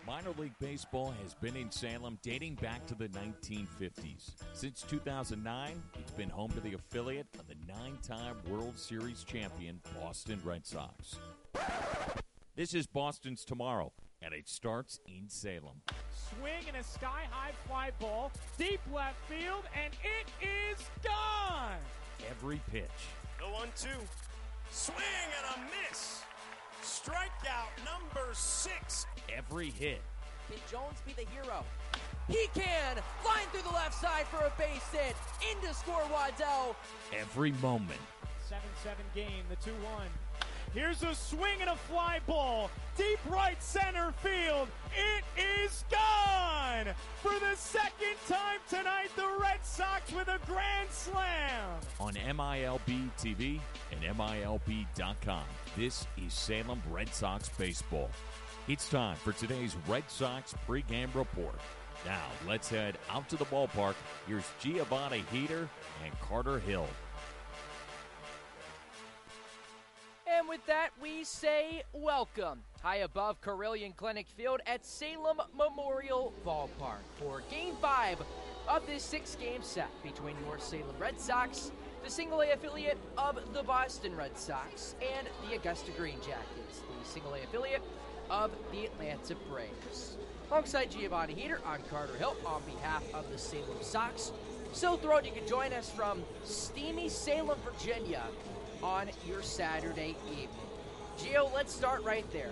Minor League Baseball has been in Salem dating back to the 1950s. Since 2009, it's been home to the affiliate of the 9-time World Series champion Boston Red Sox. This is Boston's Tomorrow, and it starts in Salem. Swing and a sky-high fly ball, deep left field, and it is gone! Every pitch. The 1-2. Swing and a miss. Strikeout number 6. Every hit. Can Jones be the hero? He can! Line through the left side for a base hit. In to score Waddell. Every moment. 7-7 game, the 2-1. Here's a swing and a fly ball. Deep right center field. It is gone! For the second time tonight, the Red Sox with a grand slam. On MILB TV and MILB.com, this is Salem Red Sox baseball. It's time for today's Red Sox pregame report. Now, let's head out to the ballpark. Here's Giovanni Heater and Carter Hill. And with that, we say welcome high above Carilion Clinic Field at Salem Memorial Ballpark for Game 5 of this 6-game set between your Salem Red Sox, the single-A affiliate of the Boston Red Sox, and the Augusta Green Jackets, the single-A affiliate of the Atlanta Braves. Alongside Giovanni Heater, I'm Carter Hill on behalf of the Salem Sox. So thrilled you can join us from steamy Salem, Virginia on your Saturday evening. Gio, let's start right there.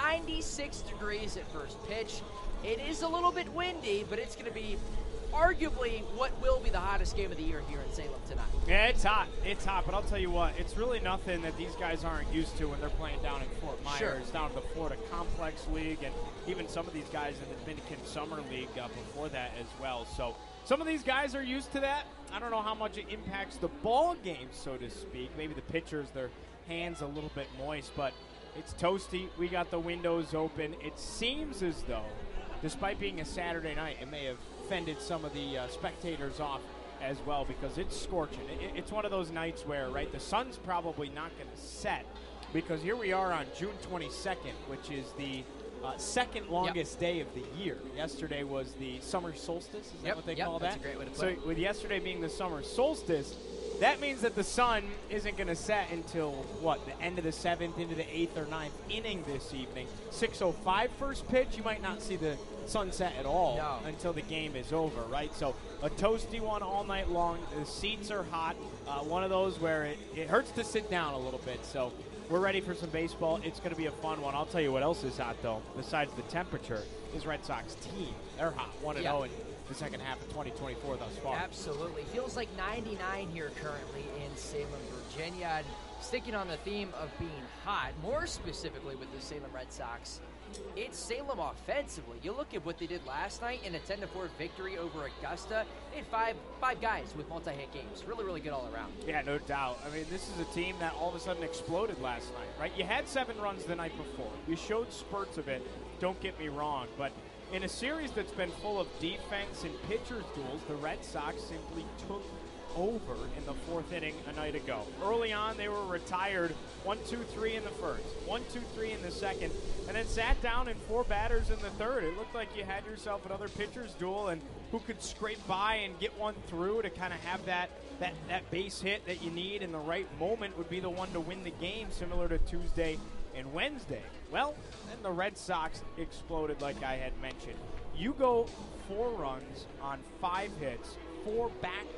96 degrees at first pitch. It is a little bit windy, but it's going to be arguably what will be the hottest game of the year here in Salem tonight. Yeah, it's hot. It's hot, but I'll tell you what, it's really nothing that these guys aren't used to when they're playing down in Fort Myers, Sure. down in the Florida Complex League, and even some of these guys in the Dominican Summer League before that as well. So some of these guys are used to that. I don't know how much it impacts the ball game, so to speak. Maybe the pitchers, their hands a little bit moist, but it's toasty. We got the windows open. It seems as though, despite being a Saturday night, it may have fended some of the spectators off as well because it's scorching. It's one of those nights where, right, the sun's probably not going to set because here we are on June 22nd, which is the second longest day of the year. Yesterday was the summer solstice. Is that what they call that? That's a great way to put so it. with yesterday being the summer solstice, that means that the sun isn't going to set until, what, the end of the 7th into the 8th or 9th inning this evening. 6:05 first pitch, you might not see the sunset at all until the game is over, right? So a toasty one all night long. The seats are hot. One of those where it hurts to sit down a little bit. So we're ready for some baseball. It's going to be a fun one. I'll tell you what else is hot, though, besides the temperature, is Red Sox team. They're hot, 1-0 in the second half of 2024 thus far. Absolutely. Feels like 99 here currently in Salem, Virginia. And sticking on the theme of being hot, more specifically with the Salem Red Sox, it's Salem offensively. You look at what they did last night in a 10-4 victory over Augusta. They had five guys with multi-hit games. Really, really good all around. Yeah, no doubt. I mean, this is a team that all of a sudden exploded last night, right? You had 7 runs the night before. You showed spurts of it, don't get me wrong, but in a series that's been full of defense and pitchers duels, the Red Sox simply took over in the 4th inning a night ago. Early on, they were retired 1-2-3 in the first, 1-2-3 in the second, and then sat down in 4 batters in the third. It looked like you had yourself another pitcher's duel, and who could scrape by and get one through to kind of have that base hit that you need in the right moment would be the one to win the game, similar to Tuesday and Wednesday. Well, then the Red Sox exploded like I had mentioned. You go 4 runs on 5 hits, 4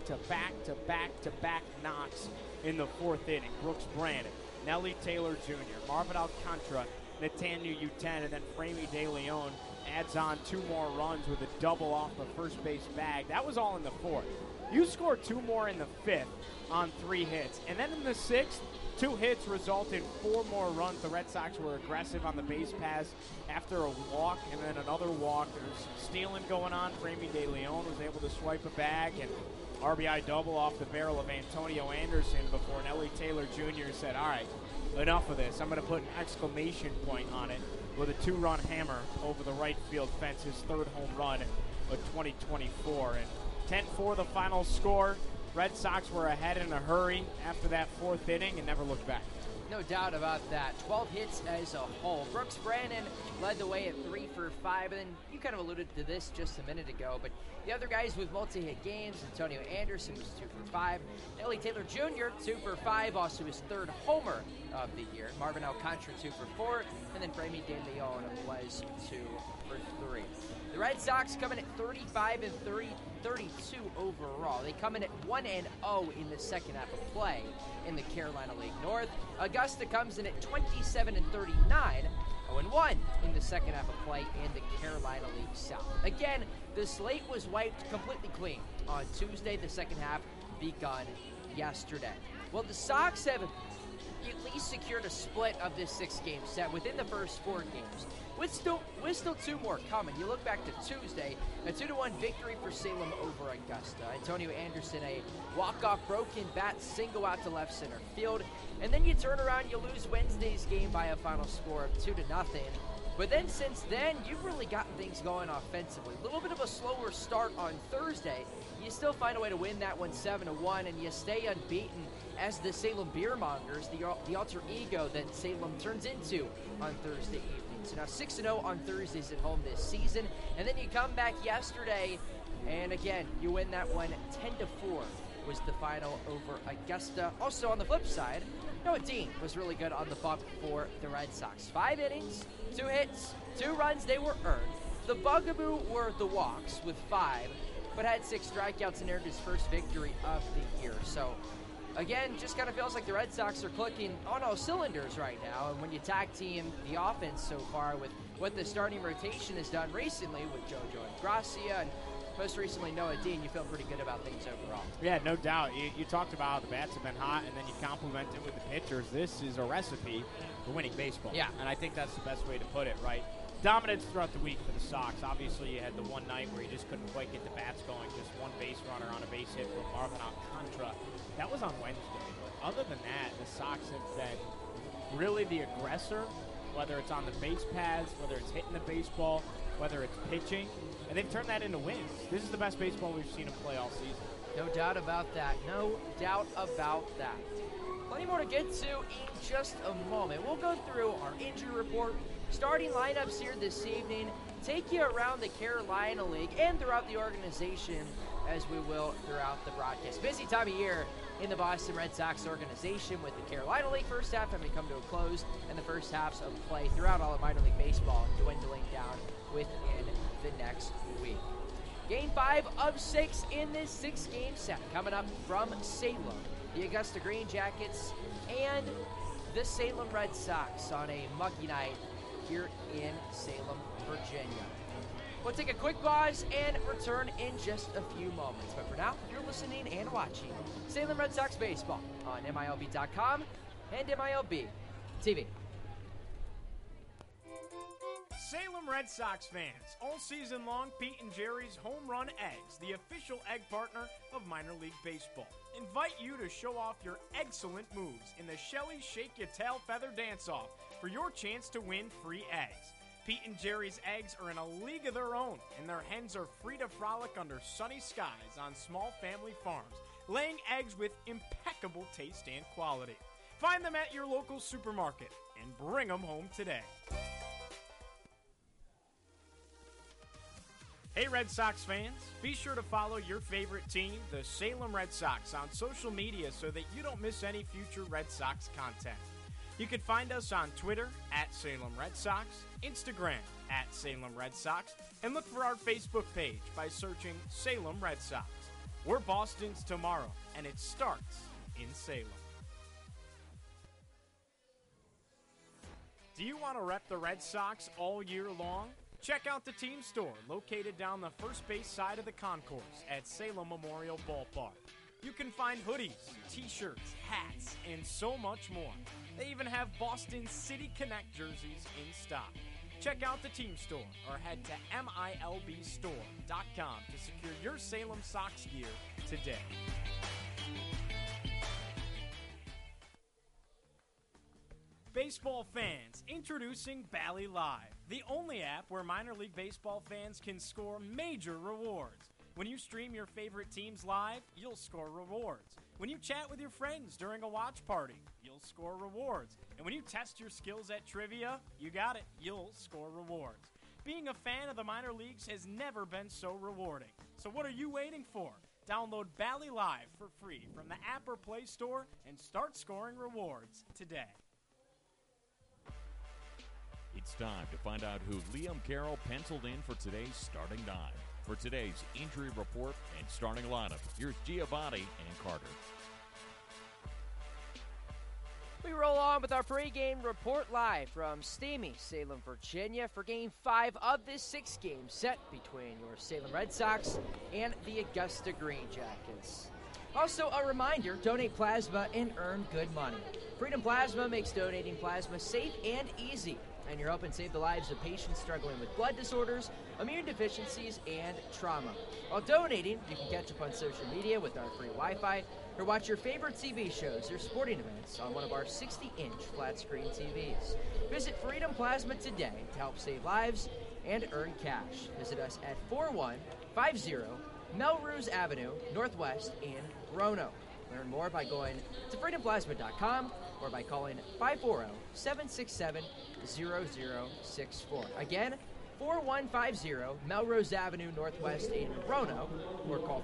back-to-back knocks in the 4th inning. Brooks Brandon, Nelly Taylor Jr., Marvin Alcantara, Nathaniel Uten, and then Framey De Leon adds on 2 more runs with a double off the first base bag. That was all in the 4th. You scored 2 more in the 5th on 3 hits. And then in the 6th, 2 hits result in 4 more runs. The Red Sox were aggressive on the base pass after a walk and then another walk. There's some stealing going on. Framey De Leon was able to swipe a bag and RBI double off the barrel of Antonio Anderson before Nelly Taylor Jr. said, all right, enough of this. I'm going to put an exclamation point on it with a 2-run hammer over the right field fence, his 3rd home run of 2024. And 10-4 the final score. Red Sox were ahead in a hurry after that fourth inning and never looked back. No doubt about that. 12 hits as a whole. Brooks Brannon led the way at 3 for 5, and then you kind of alluded to this just a minute ago, but the other guys with multi-hit games, Antonio Anderson was 2 for 5, Ellie Taylor Jr., 2 for 5, also his third homer of the year. Marvin Alcantara, 2 for 4, and then Franmy De Leon was 2 for 3. The Red Sox come in at 35 and 32 overall. They come in at 1-0 in the second half of play in the Carolina League North. Augusta comes in at 27 and 39, 0-1 in the second half of play in the Carolina League South. Again, the slate was wiped completely clean on Tuesday. The second half begun yesterday. Well, the Sox have at least secured a split of this 6-game set within the first 4 games. With still 2 more coming. You look back to Tuesday, a 2-1 victory for Salem over Augusta. Antonio Anderson, a walk-off broken bat single out to left center field. And then you turn around, you lose Wednesday's game by a final score of 2-0. But then since then, you've really gotten things going offensively. A little bit of a slower start on Thursday. You still find a way to win that one 7-1, and you stay unbeaten as the Salem Beermongers, the alter ego that Salem turns into on Thursday evening. So now 6-0 on Thursdays at home this season. And then you come back yesterday, and again, you win that one 10-4 was the final over Augusta. Also on the flip side, Noah Dean was really good on the bump for the Red Sox. 5 innings, 2 hits, 2 runs, they were earned. The bugaboo were the walks with 5, but had 6 strikeouts and earned his first victory of the year. So again, just kind of feels like the Red Sox are clicking on all cylinders right now. And when you tag team the offense so far with what the starting rotation has done recently with JoJo and Gracia and most recently Noah Dean, you feel pretty good about things overall. Yeah, no doubt. You talked about how the bats have been hot, and then you complement it with the pitchers. This is a recipe for winning baseball. Yeah. And I think that's the best way to put it, right? Dominance throughout the week for the Sox. Obviously, you had the one night where you just couldn't quite get the bats going. Just one base runner on a base hit from Marvin Alcantara. That was on Wednesday. But other than that, the Sox have been really the aggressor, whether it's on the base paths, whether it's hitting the baseball, whether it's pitching. And they've turned that into wins. This is the best baseball we've seen them play all season. No doubt about that. No doubt about that. Plenty more to get to in just a moment. We'll go through our injury report, starting lineups here this evening, take you around the Carolina League and throughout the organization as we will throughout the broadcast. Busy time of year in the Boston Red Sox organization with the Carolina League first half having come to a close and the first halves of play throughout all of minor league baseball dwindling down within the next week. Game 5 of 6 in this 6-game set coming up from Salem. The Augusta Green Jackets and the Salem Red Sox on a mucky night here in Salem, Virginia. We'll take a quick pause and return in just a few moments. But for now, you're listening and watching Salem Red Sox Baseball on MILB.com and MILB TV. Salem Red Sox fans, all season long, Pete and Jerry's Home Run Eggs, the official egg partner of minor league baseball, invite you to show off your excellent moves in the Shelly Shake Your Tail Feather Dance-Off for your chance to win free eggs. Pete and Jerry's eggs are in a league of their own, and their hens are free to frolic under sunny skies on small family farms, laying eggs with impeccable taste and quality. Find them at your local supermarket and bring them home today. Hey Red Sox fans, be sure to follow your favorite team, the Salem Red Sox, on social media so that you don't miss any future Red Sox content. You can find us on Twitter at Salem Red Sox, Instagram at Salem Red Sox, and look for our Facebook page by searching Salem Red Sox. We're Boston's tomorrow, and it starts in Salem. Do you want to rep the Red Sox all year long? Check out the team store located down the first base side of the concourse at Salem Memorial Ballpark. You can find hoodies, t-shirts, hats, and so much more. They even have Boston City Connect jerseys in stock. Check out the team store or head to MILBstore.com to secure your Salem Sox gear today. Baseball fans, introducing Bally Live, the only app where minor league baseball fans can score major rewards. When you stream your favorite teams live, you'll score rewards. When you chat with your friends during a watch party, you'll score rewards. And when you test your skills at trivia, you got it, you'll score rewards. Being a fan of the minor leagues has never been so rewarding. So what are you waiting for? Download Bally Live for free from the app or Play Store and start scoring rewards today. It's time to find out who Liam Carroll penciled in for today's starting nine. For today's injury report and starting lineup, here's Giovanni and Carter. We roll on with our pregame report live from steamy Salem, Virginia for Game 5 of this 6-game set between your Salem Red Sox and the Augusta Green Jackets. Also, a reminder, donate plasma and earn good money. Freedom Plasma makes donating plasma safe and easy, and you're helping save the lives of patients struggling with blood disorders, immune deficiencies, and trauma. While donating, you can catch up on social media with our free Wi-Fi, or watch your favorite TV shows or sporting events on one of our 60-inch flat-screen TVs. Visit Freedom Plasma today to help save lives and earn cash. Visit us at 4150 Melrose Avenue, Northwest in Roanoke. Learn more by going to freedomplasma.com or by calling 540-767-0064. Again, 4150 Melrose Avenue Northwest in Roanoke, or call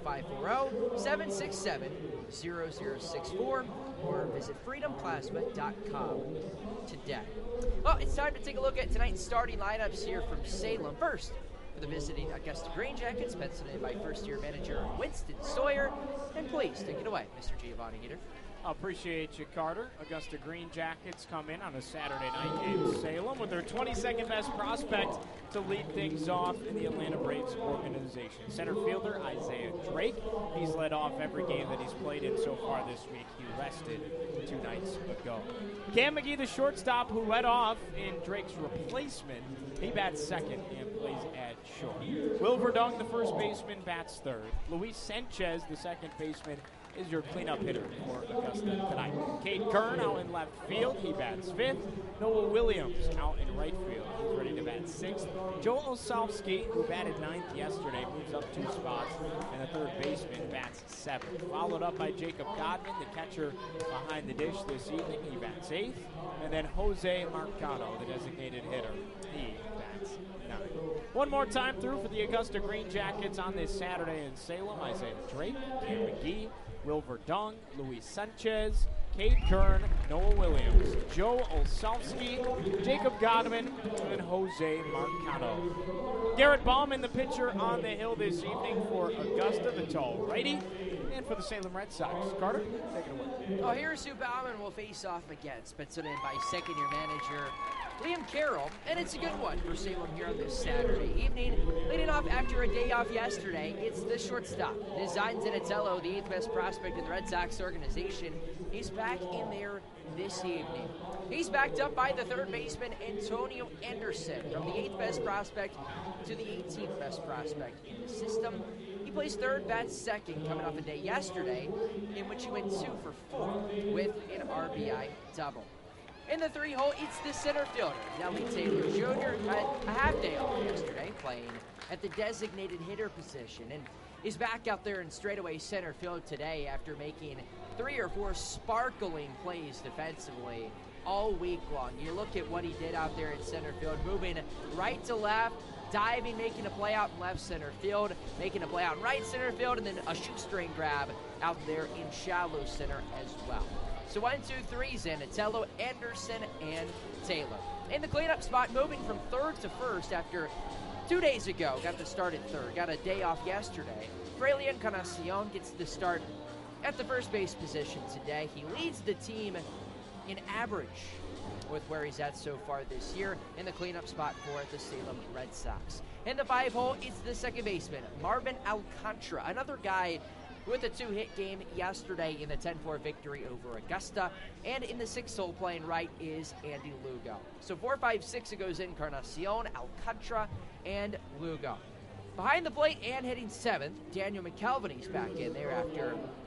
540-767-0064, or visit freedomplasma.com today. Well, it's time to take a look at tonight's starting lineups here from Salem. First, for the visiting Augusta Green Jackets, penciled in by first-year manager Winston Sawyer. And please, take it away, Mr. Giovanni Heater. I appreciate you, Carter. Augusta Green Jackets come in on a Saturday night in Salem with their 22nd best prospect to lead things off in the Atlanta Braves organization. Center fielder Isaiah Drake. He's led off every game that he's played in so far this week. He rested 2 nights ago. Cam McGee, the shortstop, who led off in Drake's replacement. He bats second and plays at short. Will Verdung, the first baseman, bats third. Luis Sanchez, the second baseman, is your cleanup hitter for Augusta tonight. Cade Kern out in left field. He bats fifth. Noah Williams out in right field. He's ready to bat sixth. Joe Osowski, who batted ninth yesterday, moves up 2 spots. And the third baseman bats seventh. Followed up by Jacob Godman, the catcher behind the dish this evening. He bats eighth. And then Jose Marcano, the designated hitter. He bats ninth. One more time through for the Augusta Green Jackets on this Saturday in Salem. Isaiah Drake, Cam McGee, Will Verdung, Luis Sanchez, Cade Kern, Noah Williams, Joe Osowski, Jacob Godman, and Jose Marcano. Garrett Bauman, the pitcher on the hill this evening for Augusta, the tall righty, and for the Salem Red Sox. Carter, take it away. Oh, here's who Bauman will face off against, penciled in by second-year manager Liam Carroll, and it's a good one for Salem here on this Saturday evening. Leading off after a day off yesterday, it's the shortstop, Design Zinatello, the 8th best prospect in the Red Sox organization. He's back in there this evening. He's backed up by the third baseman, Antonio Anderson, from the 8th best prospect to the 18th best prospect in the system. He plays third, bats second, coming off a day yesterday in which he went 2 for 4 with an RBI double. In the 3-hole, it's the center fielder, Nelly Taylor Jr. had a half day off yesterday, playing at the designated hitter position, and is back out there in straightaway center field today after making 3 or 4 sparkling plays defensively all week long. You look at what he did out there in center field, moving right to left, diving, making a play out in left center field, making a play out in right center field, and then a shoestring grab out there in shallow center as well. So 1, 2, 3, Zinatello, Anderson, and Taylor. In the cleanup spot, moving from third to first after 2 days ago, got the start at third, got a day off yesterday. Fraley Encarnacion gets the start at the first base position today. He leads the team in average with where he's at so far this year in the cleanup spot for the Salem Red Sox. In the 5-hole, it's the second baseman, Marvin Alcantara, another guy with a 2-hit game yesterday in the 10-4 victory over Augusta. And in the 6th hole, playing right, is Andy Lugo. So 4, 5, 6, it goes Encarnacion, Alcantara, and Lugo. Behind the plate and hitting 7th, Daniel McKelvey's back in there after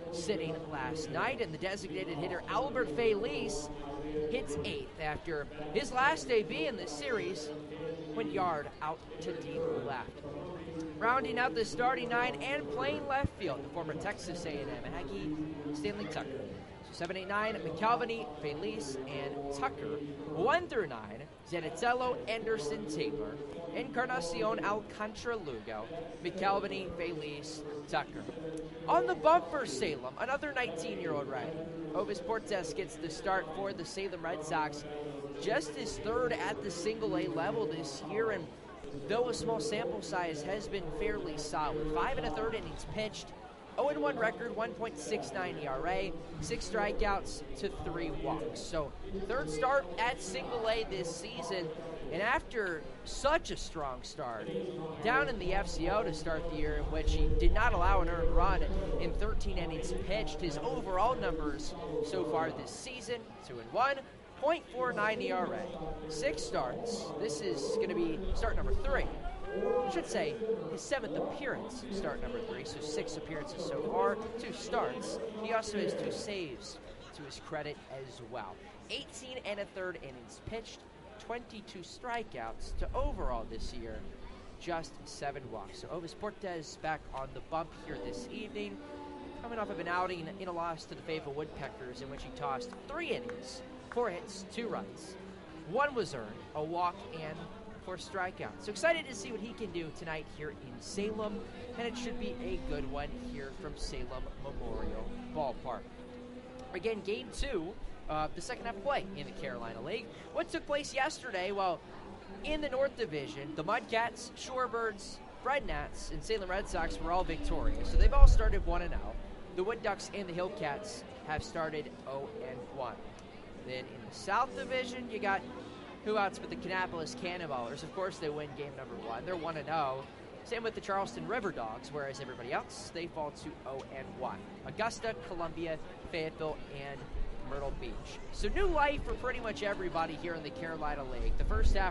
sitting last night, and the designated hitter Albert Feliz hits 8th after his last AB in this series went yard out to deep left. Rounding out the starting 9 and playing left field, the former Texas A&M Aggie, Stanley Tucker. So 7, 8, 9, McAlvany, Feliz, and Tucker. 1 through 9, Zanatello, Anderson, Taylor, Encarnacion, Alcantara, Lugo, McAlvany, Feliz, Tucker. On the bump for Salem, another 19-year-old righty. Ovis Portes gets the start for the Salem Red Sox, just his 3rd at the single-A level this year, and though a small sample size has been fairly solid. 5 1/3 innings pitched, 0-1 record, 1.69 ERA, 6 strikeouts to 3 walks. So 3rd start at single-A this season, and after such a strong start down in the FCO to start the year, in which he did not allow an earned run in 13 innings pitched, his overall numbers so far this season, 2-1, 0.49 ERA, 6 starts. This is going to be start number 3. I should say his 7th appearance, start number 3, so 6 appearances so far, 2 starts. He also has 2 saves to his credit as well. 18 1/3 innings pitched, 22 strikeouts to overall this year, just 7 walks. So Ovis Portes back on the bump here this evening, coming off of an outing in a loss to the Fayetteville Woodpeckers in which he tossed 3 innings, 4 hits, 2 runs. 1 was earned, a walk, and 4 strikeouts. So excited to see what he can do tonight here in Salem, and it should be a good one here from Salem Memorial Ballpark. Again, Game 2 of the second half of play in the Carolina League. What took place yesterday? Well, in the North Division, the Mudcats, Shorebirds, Fred Nats, and Salem Red Sox were all victorious. So they've all started 1-0. The Wood Ducks and the Hillcats have started 0-1. Then in the South Division, you got who outs but the Kannapolis Cannonballers. Of course, they win game number 1. They're 1-0. Same with the Charleston River Dogs, whereas everybody else, they fall to 0-1. Augusta, Columbia, Fayetteville, and Myrtle Beach. So new life for pretty much everybody here in the Carolina League. The first half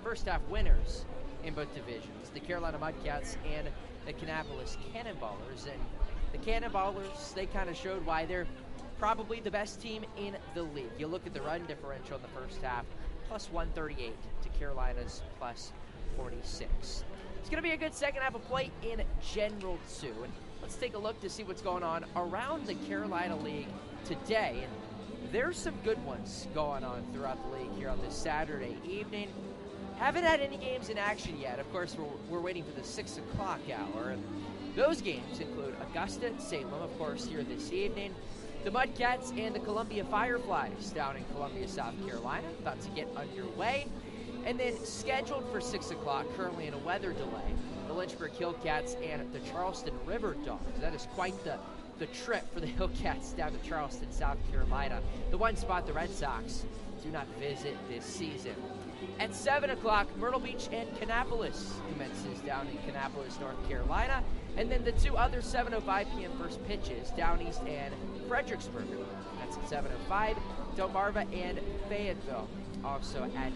winners in both divisions, the Carolina Mudcats and the Kannapolis Cannonballers. And the Cannonballers, they kind of showed why they're probably the best team in the league. You look at the run differential in the first half, plus 138 to Carolina's plus 46. It's going to be a good second half of play in General 2. And let's take a look to see what's going on around the Carolina League today. And there's some good ones going on throughout the league here on this Saturday evening. Haven't had any games in action yet. Of course, we're waiting for the 6 o'clock hour. And those games include Augusta, Salem, of course, here this evening. The Mudcats and the Columbia Fireflies down in Columbia, South Carolina, about to get underway. And then scheduled for 6 o'clock, currently in a weather delay, the Lynchburg Hillcats and the Charleston River Dogs. That is quite the trip for the Hillcats down to Charleston, South Carolina. The one spot the Red Sox do not visit this season. At 7 o'clock, Myrtle Beach and Kannapolis commences down in Kannapolis, North Carolina. And then the 2 other 7:05 p.m. first pitches, Down East and Fredericksburg. That's at 7:05. Delmarva and Fayetteville, also at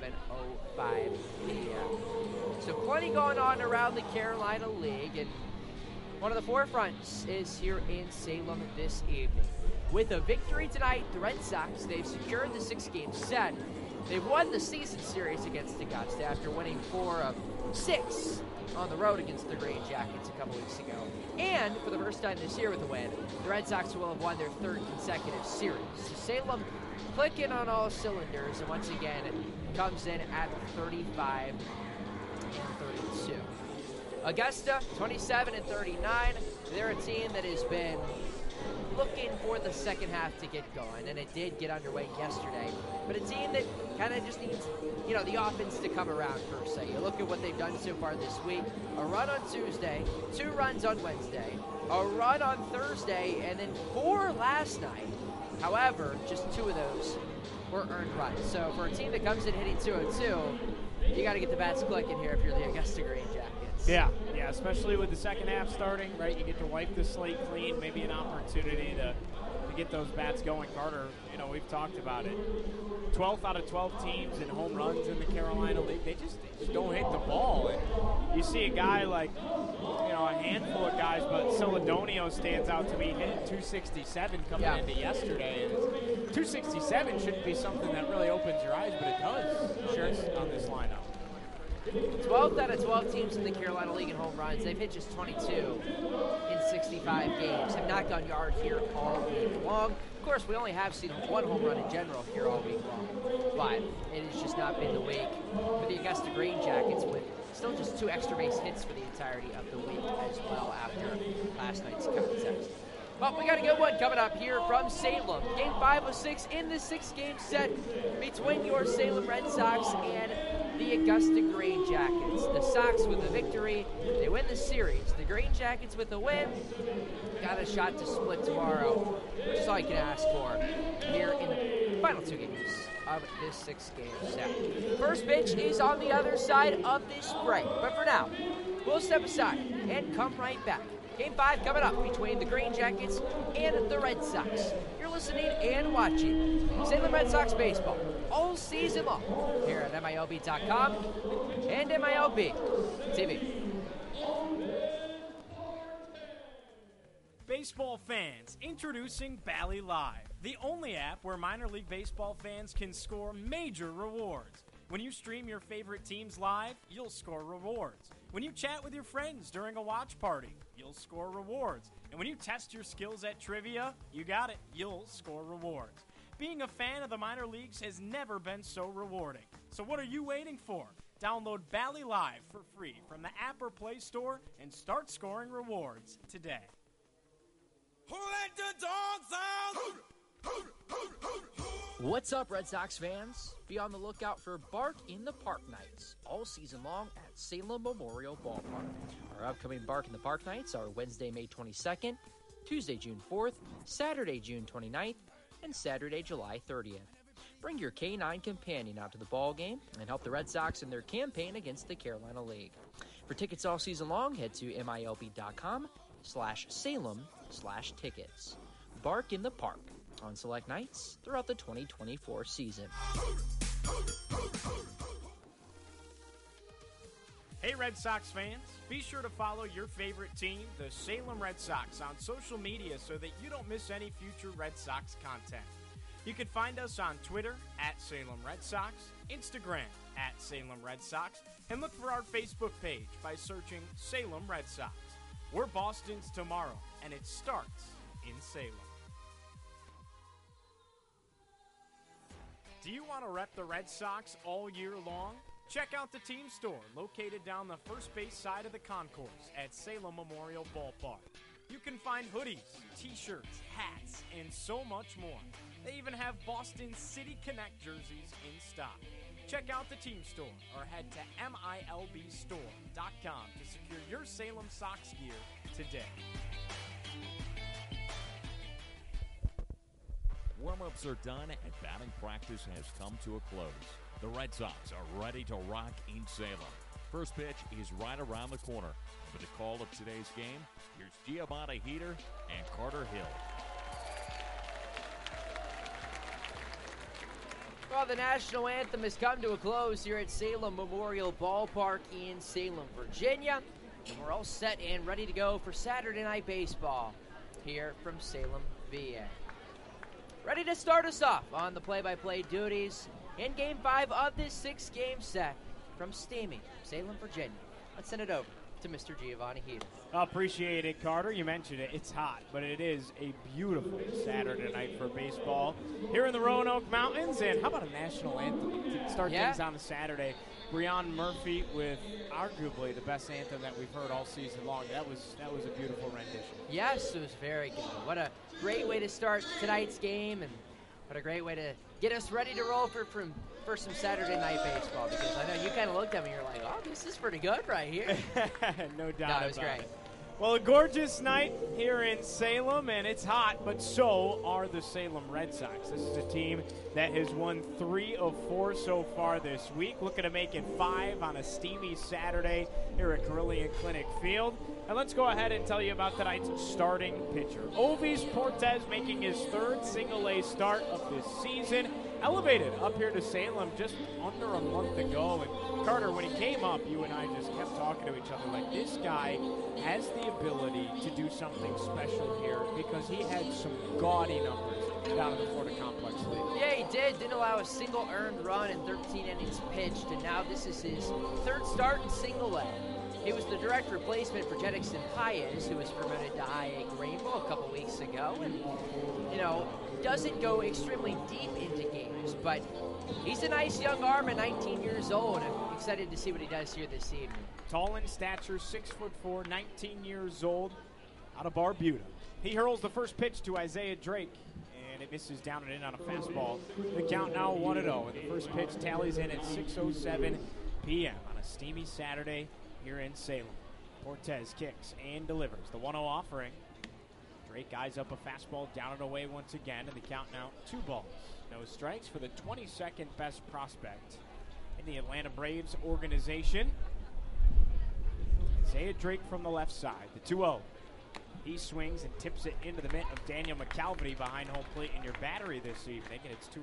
7:05 p.m. So plenty going on around the Carolina League, and one of the forefronts is here in Salem this evening. With a victory tonight, the Red Sox, they've secured the 6-game set. They've won the season series against Augusta after winning 4 of 6 on the road against the Green Jackets a couple weeks ago. And for the first time this year with a win, the Red Sox will have won their 3rd consecutive series. So Salem clicking on all cylinders, and once again, it comes in at 35 and 32. Augusta, 27 and 39. They're a team that has been looking for the second half to get going, and it did get underway yesterday. But a team that kind of just needs, the offense to come around per se. You look at what they've done so far this week. A run on Tuesday, 2 runs on Wednesday, a run on Thursday, and then 4 last night. However, just 2 of those were earned runs. So for a team that comes in hitting 202, you got to get the bats clicking here if you're the Augusta Green Jackets. Yeah, especially with the second half starting, right? You get to wipe the slate clean, maybe an opportunity to to get those bats going. Carter, we've talked about it. 12th out of 12 teams in home runs in the Carolina League. They just don't hit the ball. And you see a guy like, a handful of guys, but Celedonio stands out to me, hitting 267 coming into yesterday. And 267 shouldn't be something that really opens your eyes, but it does on this lineup. 12th out of 12 teams in the Carolina League in home runs. They've hit just 22 in 65 games. Have not gone yard here all week long. Of course, we only have seen one home run in general here all week long, but it has just not been the week for the Augusta Green Jackets, with still just 2 extra base hits for the entirety of the week as well after last night's contest. But we got a good one coming up here from Salem. Game 5 of 6 in the 6-game set between your Salem Red Sox and the Augusta Green Jackets. The Sox with a victory, they win the series. The Green Jackets with a win, got a shot to split tomorrow, which is all you can ask for here in the final 2 games of this 6-game set. First pitch is on the other side of this break, but for now, we'll step aside and come right back. Game 5 coming up between the Green Jackets and the Red Sox. You're listening and watching Salem Red Sox baseball all season long here at MILB.com and MILB TV. Baseball fans, introducing Bally Live, the only app where minor league baseball fans can score major rewards. When you stream your favorite teams live, you'll score rewards. When you chat with your friends during a watch party, you'll score rewards. And when you test your skills at trivia, you got it, you'll score rewards. Being a fan of the minor leagues has never been so rewarding. So what are you waiting for? Download Bally Live for free from the app or Play Store and start scoring rewards today. Who let the dogs out? What's up, Red Sox fans? Be on the lookout for Bark in the Park Nights all season long at Salem Memorial Ballpark. Our upcoming Bark in the Park Nights are Wednesday, May 22nd, Tuesday, June 4th, Saturday, June 29th, and Saturday, July 30th. Bring your K9 companion out to the ball game and help the Red Sox in their campaign against the Carolina League. For tickets all season long, head to MILB.com/Salem/tickets. Bark in the Park on select nights throughout the 2024 season. Hey Red Sox fans, be sure to follow your favorite team, the Salem Red Sox, on social media so that you don't miss any future Red Sox content. You can find us on Twitter at Salem Red Sox, Instagram at Salem Red Sox, and look for our Facebook page by searching Salem Red Sox. We're Boston's tomorrow, and it starts in Salem. Do you want to rep the Red Sox all year long? Check out the team store located down the first base side of the concourse at Salem Memorial Ballpark. You can find hoodies, t-shirts, hats, and so much more. They even have Boston City Connect jerseys in stock. Check out the team store or head to MILBstore.com to secure your Salem Sox gear today. Warm-ups are done and batting practice has come to a close. The Red Sox are ready to rock in Salem. First pitch is right around the corner. For the call of today's game, here's Giovanni Heater and Carter Hill. Well, the national anthem has come to a close here at Salem Memorial Ballpark in Salem, Virginia. And we're all set and ready to go for Saturday Night Baseball here from Salem, VA. Ready to start us off on the play-by-play duties in Game 5 of this 6-game set from steamy Salem, Virginia. Let's send it over to Mr. Giovanni Heater. Appreciate it, Carter. You mentioned it. It's hot, but it is a beautiful Saturday night for baseball here in the Roanoke Mountains. And how about a national anthem to start things on a Saturday? Breon Murphy with arguably the best anthem that we've heard all season long. That was a beautiful rendition. Yes, it was very good. What a great way to start tonight's game, and what a great way to get us ready to roll for some Saturday night baseball, because I know you kind of looked at me and you're like, oh, this is pretty good right here. No doubt. No, it was great. It. Well, a gorgeous night here in Salem, and it's hot, but so are the Salem Red Sox. This is a team that has won 3 of 4 so far this week, looking to make it 5 on a steamy Saturday here at Carilion Clinic Field. And let's go ahead and tell you about tonight's starting pitcher. Ovis Portez making his third single-A start of this season. Elevated up here to Salem just under a month ago. And Carter, when he came up, you and I just kept talking to each other like, this guy has the ability to do something special here because he had some gaudy numbers down in the Florida Complex League. Yeah, he did. Didn't allow a single earned run in 13 innings pitched, and now this is his third start in single-A. He was the direct replacement for Jedixon Paez, who was promoted to high-A Greenville a couple weeks ago. And, doesn't go extremely deep into games, but he's a nice young arm at 19 years old. I'm excited to see what he does here this evening. Tall in stature, 6'4", 19 years old, out of Barbuda. He hurls the first pitch to Isaiah Drake, and it misses down and in on a fastball. The count now 1-0, and the first pitch tallies in at 6:07 p.m. on a steamy Saturday here in Salem. Portez kicks and delivers. The 1-0 offering. Drake eyes up a fastball down and away once again, and the count now 2 balls. No strikes for the 22nd best prospect in the Atlanta Braves organization. Isaiah Drake from the left side. The 2-0. He swings and tips it into the mitt of Daniel McCalvany behind home plate in your battery this evening, and it's 2-1.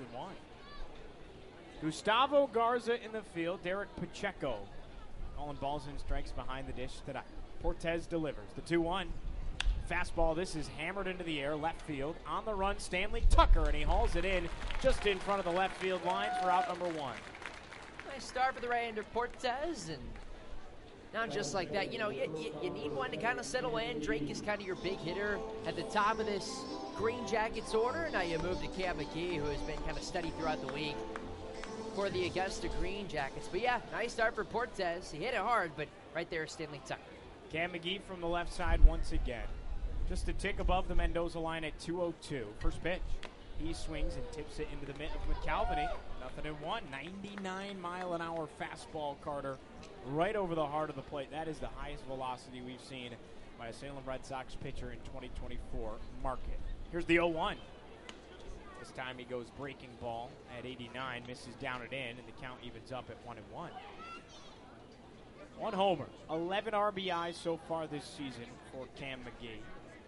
Gustavo Garza in the field. Derek Pacheco calling balls and strikes behind the dish tonight. Portez delivers. The 2-1. Fastball, this is hammered into the air, left field. On the run, Stanley Tucker, and he hauls it in just in front of the left field line for out number 1. Nice start for the right-hander Portez, and not just like that. You need one to kind of settle in. Drake is kind of your big hitter at the top of this Green Jackets order. Now you move to Cam McGee, who has been kind of steady throughout the week for the Augusta Green Jackets. But yeah, nice start for Portez. He hit it hard, but right there is Stanley Tucker. Cam McGee from the left side once again. Just a tick above the Mendoza line at 2:02. First pitch. He swings and tips it into the mitt of McCalvany. 0-1. 99-mile-an-hour fastball, Carter, right over the heart of the plate. That is the highest velocity we've seen by a Salem Red Sox pitcher in 2024. Mark it. Here's the 0-1. This time he goes breaking ball at 89, misses down and in, and the count evens up at 1-1. One homer, 11 RBIs so far this season for Cam McGee.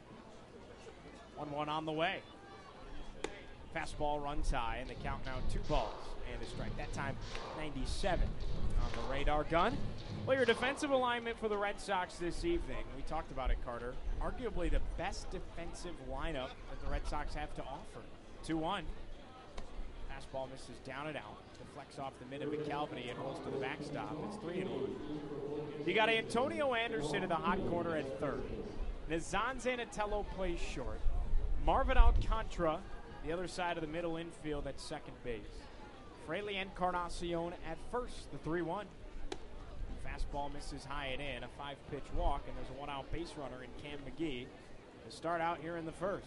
1-1 on the way. Fastball runs high, and the count now 2 balls and a strike. That time 97 on the radar gun. Well, your defensive alignment for the Red Sox this evening, we talked about it, Carter, arguably the best defensive lineup that the Red Sox have to offer. 2-1. Fastball misses down and out. Deflects off the mid of McCalvany and rolls to the backstop. It's 3-1. You got Antonio Anderson in the hot corner at third. Nazan Zanatello plays short. Marvin Alcantara, the other side of the middle infield at second base. Fraley Encarnacion at first, the 3-1. Fastball misses high and in, a 5-pitch walk, and there's a 1-out base runner in Cam McGee to start out here in the first.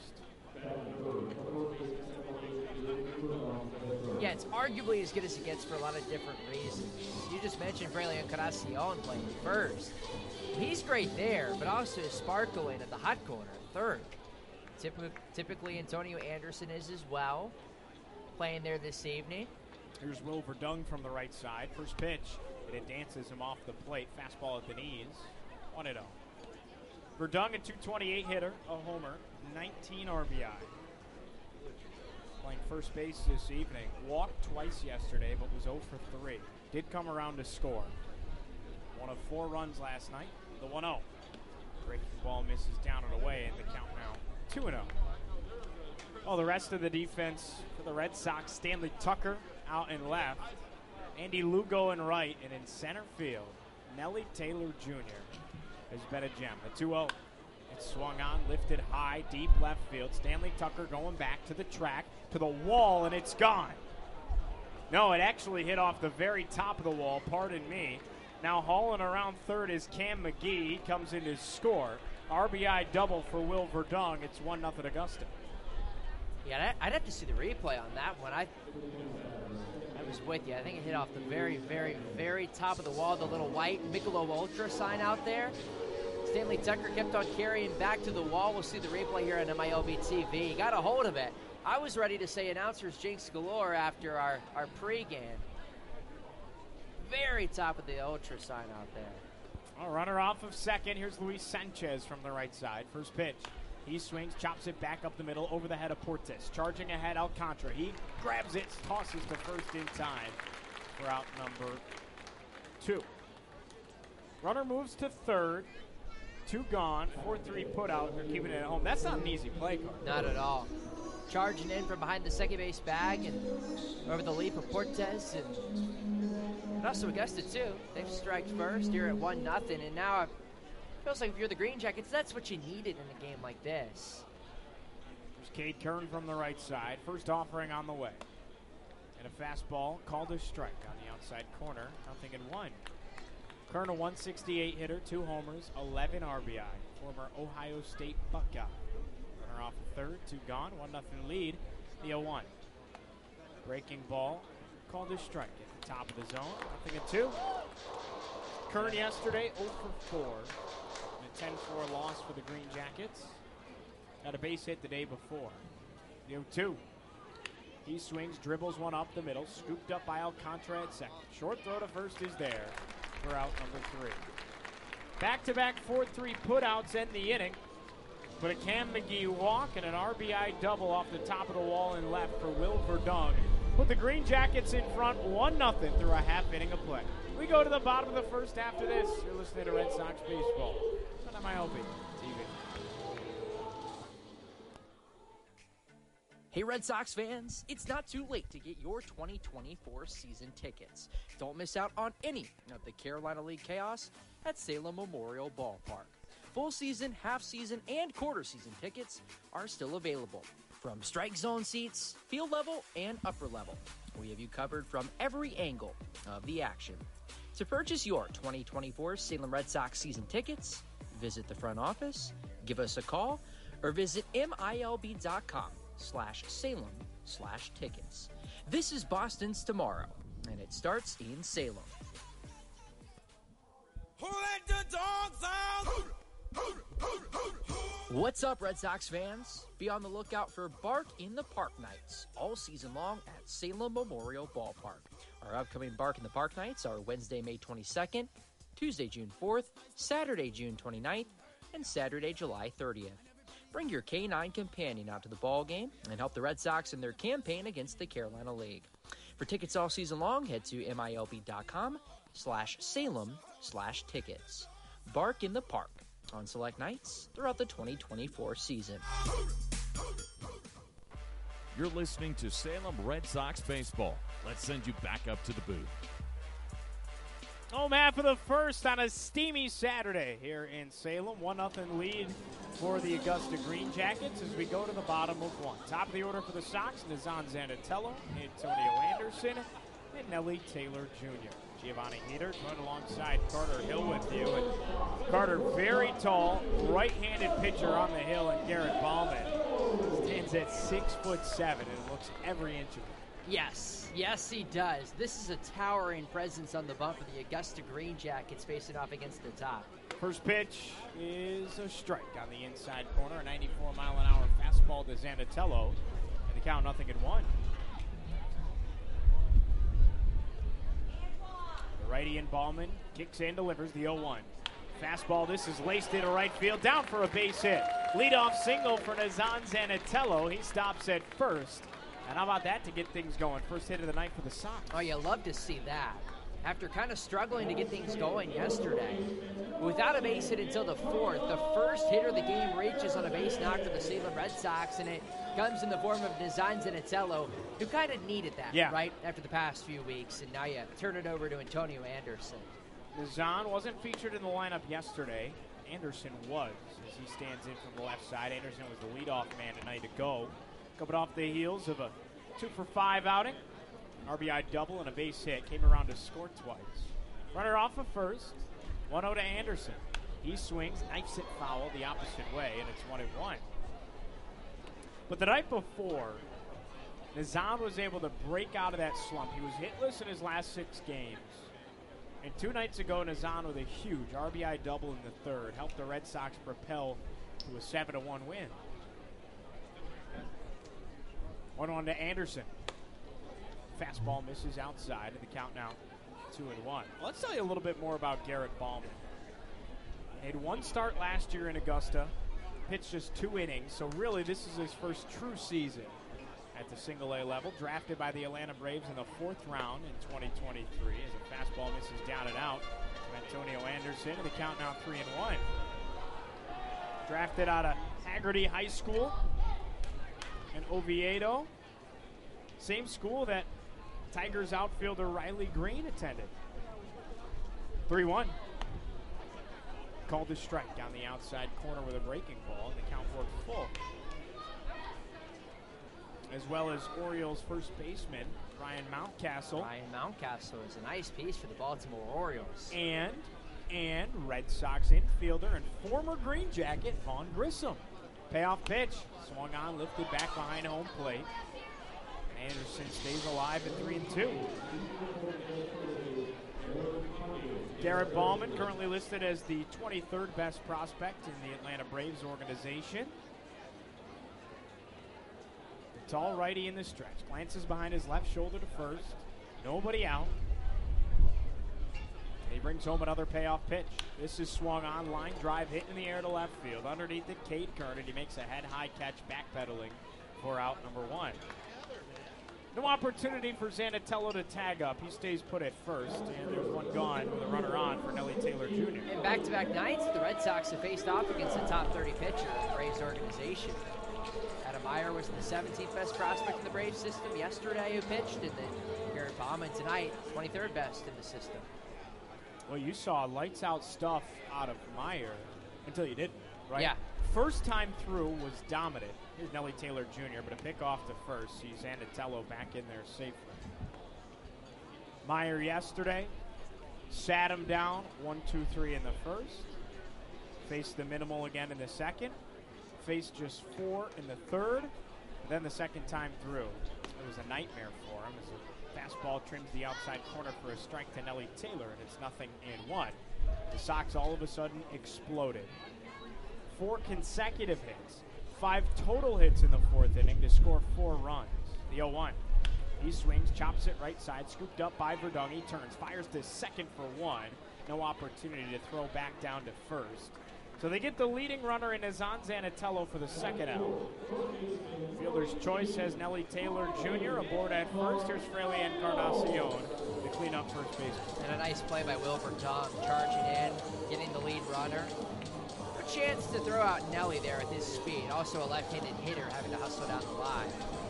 Yeah, it's arguably as good as it gets for a lot of different reasons. You just mentioned Fraley Encarnacion playing first. He's great there, but also sparkling at the hot corner, third. Typically, Antonio Anderson is as well, playing there this evening. Here's Will Verdung from the right side. First pitch, and it dances him off the plate. Fastball at the knees, 1-0. Verdung, a .228 hitter, a homer, 19 RBI. Playing first base this evening. Walked twice yesterday, but was 0 for 3. Did come around to score. 1 of 4 runs last night. The 1-0. Breaking ball misses down and away, and the count now 2-0. Well, the rest of the defense for the Red Sox, Stanley Tucker out in left, Andy Lugo in right, and in center field, Nelly Taylor Jr. has been a gem. The 2-0. It's swung on, lifted high, deep left field. Stanley Tucker going back to the track, to the wall, and it's gone. No, it actually hit off the very top of the wall, pardon me. Now hauling around third is Cam McGee. He comes in to score. RBI double for Will Verdung. It's 1-0 Augusta. Yeah, I'd have to see the replay on that one. I was with you. I think it hit off the very, very, very top of the wall, the little white Michelob Ultra sign out there. Stanley Tucker kept on carrying back to the wall. We'll see the replay here on MILB TV. He got a hold of it. I was ready to say announcers jinx galore after our pregame. Very top of the Ultra sign out there. Well, runner off of second. Here's Luis Sanchez from the right side. First pitch. He swings, chops it back up the middle over the head of Portes. Charging ahead, Alcantara. He grabs it, tosses to first in time for out number 2. Runner moves to third. 2 gone. 4-3 put out. They're keeping it at home. That's not an easy play card. Not at all. Charging in from behind the second base bag and over the leap of Portes and also Augusta too. They've striked first. You're at 1-0, and now it feels like if you're the Green Jackets, that's what you needed in a game like this. There's Cade Kern from the right side. First offering on the way. And a fastball called a strike on the outside corner. 0-1. Kern, a 168 hitter, 2 homers, 11 RBI. Former Ohio State Buckeye. Runner off of third, 2 gone, 1-0 lead. The 0-1. Breaking ball called a strike at the top of the zone. 0-2. Kern yesterday 0 for 4. And a 10-4 loss for the Green Jackets. Got a base hit the day before. The 0-2. He swings, dribbles one up the middle, scooped up by Alcantara at second. Short throw to first is there for out number 3. Back-to-back 4-3 putouts end the inning. But a Cam McGee walk and an RBI double off the top of the wall and left for Will Verdung. Put the Green Jackets in front 1-0 through a half inning of play. We go to the bottom of the first after this. You're listening to Red Sox Baseball on MILB TV. Hey Red Sox fans, it's not too late to get your 2024 season tickets. Don't miss out on any of the Carolina League chaos at Salem Memorial Ballpark. Full season, half season, and quarter season tickets are still available. From strike zone seats, field level, and upper level, we have you covered from every angle of the action. To purchase your 2024 Salem Red Sox season tickets, visit the front office, give us a call, or visit milb.com/Salem/tickets. This is Boston's Tomorrow, and it starts in Salem. Who let the dogs out? What's up, Red Sox fans? Be on the lookout for Bark in the Park nights all season long at Salem Memorial Ballpark. Our upcoming Bark in the Park nights are Wednesday, May 22nd, Tuesday, June 4th, Saturday, June 29th, and Saturday, July 30th. Bring your K9 companion out to the ball game and help the Red Sox in their campaign against the Carolina League. For tickets all season long, head to milb.com/Salem/tickets. Bark in the Park on select nights throughout the 2024 season. You're listening to Salem Red Sox Baseball. Let's send you back up to the booth. Home half of the first on a steamy Saturday here in Salem. 1-0 lead for the Augusta Green Jackets as we go to the bottom of 1. Top of the order for the Sox, Nazan Zanatello, Antonio Anderson, and Nelly Taylor Jr. Giovanni Heater joined alongside Carter Hill with you. And Carter, very tall, right-handed pitcher on the hill, and Garrett Ballman stands at 6'7" and looks every inch of it. Yes, he does. This is a towering presence on the bump for the Augusta Green Jackets facing off against the top. First pitch is a strike on the inside corner, a 94-mile-an-hour fastball to Zanatello, and the count 0-1. The righty in Ballman kicks and delivers the 0-1. Fastball, this is laced into right field, down for a base hit. Leadoff single for Nazan Zanatello. He stops at first. And how about that to get things going? First hit of the night for the Sox. Oh, you love to see that. After kind of struggling to get things going yesterday, without a base hit until the 4th, the first hitter of the game reaches on a base knock for the Salem Red Sox, and it comes in the form of Nazan Zanatello, who kind of needed that, right, after the past few weeks, and now you turn it over to Antonio Anderson. Nazan wasn't featured in the lineup yesterday. Anderson was, as he stands in from the left side. Anderson was the leadoff man tonight to go. Coming off the heels of a 2-for-5 outing. RBI double and a base hit. Came around to score twice. Runner off of first. 1-0 to Anderson. He swings, knifes it foul the opposite way, and it's 1-1. But the night before, Nazan was able to break out of that slump. He was hitless in his last 6 games. And 2 nights ago, Nazan with a huge RBI double in the 3rd helped the Red Sox propel to a 7-1 win. 1-1 to Anderson. Fastball misses outside, and the count now 2-1. Let's tell you a little bit more about Garrett Ballman. He had one start last year in Augusta, pitched just 2 innings, so really this is his first true season at the single-A level. Drafted by the Atlanta Braves in the 4th round in 2023 as a fastball misses down and out to Antonio Anderson, and the count now 3-1. Drafted out of Haggerty High School in Oviedo, same school that Tigers outfielder Riley Green attended. 3-1. Called a strike down the outside corner with a breaking ball, and the count worked full. As well as Orioles first baseman Ryan Mountcastle. Ryan Mountcastle is a nice piece for the Baltimore Orioles. And Red Sox infielder and former Green Jacket Vaughn Grissom. Payoff pitch, swung on, lifted back behind home plate. Anderson stays alive at 3-2. Garrett Ballman currently listed as the 23rd best prospect in the Atlanta Braves organization. The tall righty in the stretch. Glances behind his left shoulder to first. Nobody out. And he brings home another payoff pitch. This is swung on, line drive, hit in the air to left field. Underneath it, Cade Kern, and he makes a head-high catch, backpedaling for out number 1. No opportunity for Zanatello to tag up. He stays put at first, and there's one gone with a runner on for Nelly Taylor Jr. In back-to-back nights, the Red Sox have faced off against the top 30 pitcher of the Braves organization. Adam Meyer was the 17th best prospect in the Braves system yesterday who pitched, and then Garrett Ballman tonight, 23rd best in the system. Well, you saw lights-out stuff out of Meyer until you didn't, right? Yeah. First time through was dominant. Here's Nelly Taylor Jr., but a pick off to first. Sees Zanatello back in there safely. Meyer yesterday sat him down 1-2-3 in the first. Faced the minimal again in the second. Faced just 4 in the third. And then the second time through, it was a nightmare for him as the fastball trims the outside corner for a strike to Nelly Taylor, and it's 0-1. The Sox all of a sudden exploded. 4 consecutive hits. 5 total hits in the 4th inning to score 4 runs. The 0-1. He swings, chops it right side, scooped up by Verdung. He turns, fires to second for 1. No opportunity to throw back down to first. So they get the leading runner in Azan Zanatello for the second out. Fielder's choice has Nelly Taylor Jr. aboard at first. Here's Fraley Encarnacion to clean up first base. And a nice play by Will Verdung, charging in, getting the lead runner. A chance to throw out Nelly there at his speed. Also a left-handed hitter having to hustle down the line.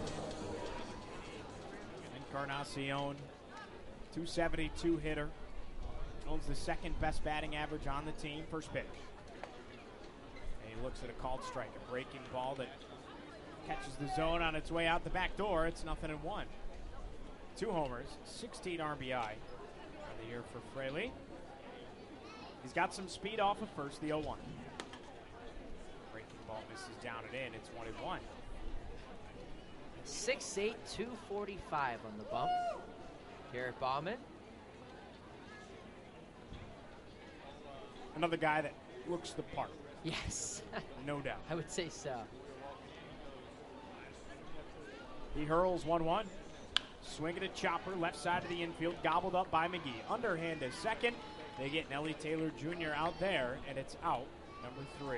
Encarnacion, 272 hitter. Owns the second best batting average on the team. First pitch. And he looks at a called strike. A breaking ball that catches the zone on its way out the back door. It's 0-1. 2 homers, 16 RBI on the year for Fraley. He's got some speed off of first, the 0-1. Breaking ball misses down and in. It's 1-1. 6'8", 245 on the bump. Garrett Ballman. Another guy that looks the part. Yes. No doubt. I would say so. He hurls 1-1. Swing at a chopper, left side of the infield, gobbled up by McGee. Underhand to second. They get Nelly Taylor Jr. out there, and it's out, number 3.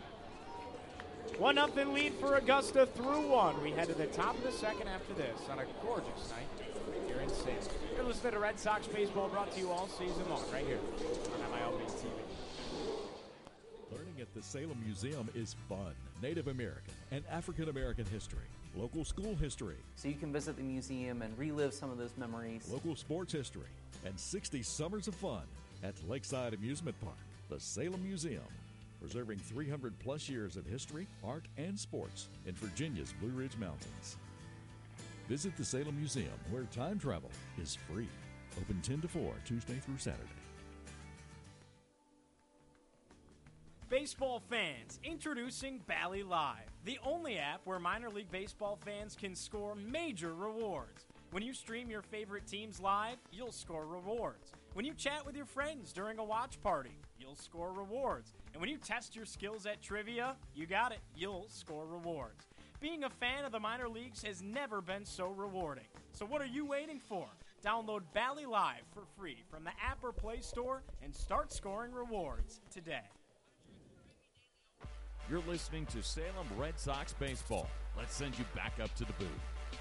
1-0 lead for Augusta through 1. We head to the top of the second after this on a gorgeous night here in Salem. You're listening to Red Sox baseball, brought to you all season long right here on MILB TV. Learning at the Salem Museum is fun. Native American and African American history, local school history, So you can visit the museum and relive some of those memories. local sports history, and 60 summers of fun at Lakeside Amusement Park, the Salem Museum, preserving 300-plus years of history, art, and sports in Virginia's Blue Ridge Mountains. Visit the Salem Museum, where time travel is free. Open 10 to 4, Tuesday through Saturday. Baseball fans, introducing Bally Live, the only app where minor league baseball fans can score major rewards. When you stream your favorite teams live, you'll score rewards. When you chat with your friends during a watch party, you'll score rewards. And when you test your skills at trivia, you got it, you'll score rewards. Being a fan of the minor leagues has never been so rewarding. So what are you waiting for? Download Bally Live for free from the app or Play Store and start scoring rewards today. You're listening to Salem Red Sox baseball. Let's send you back up to the booth.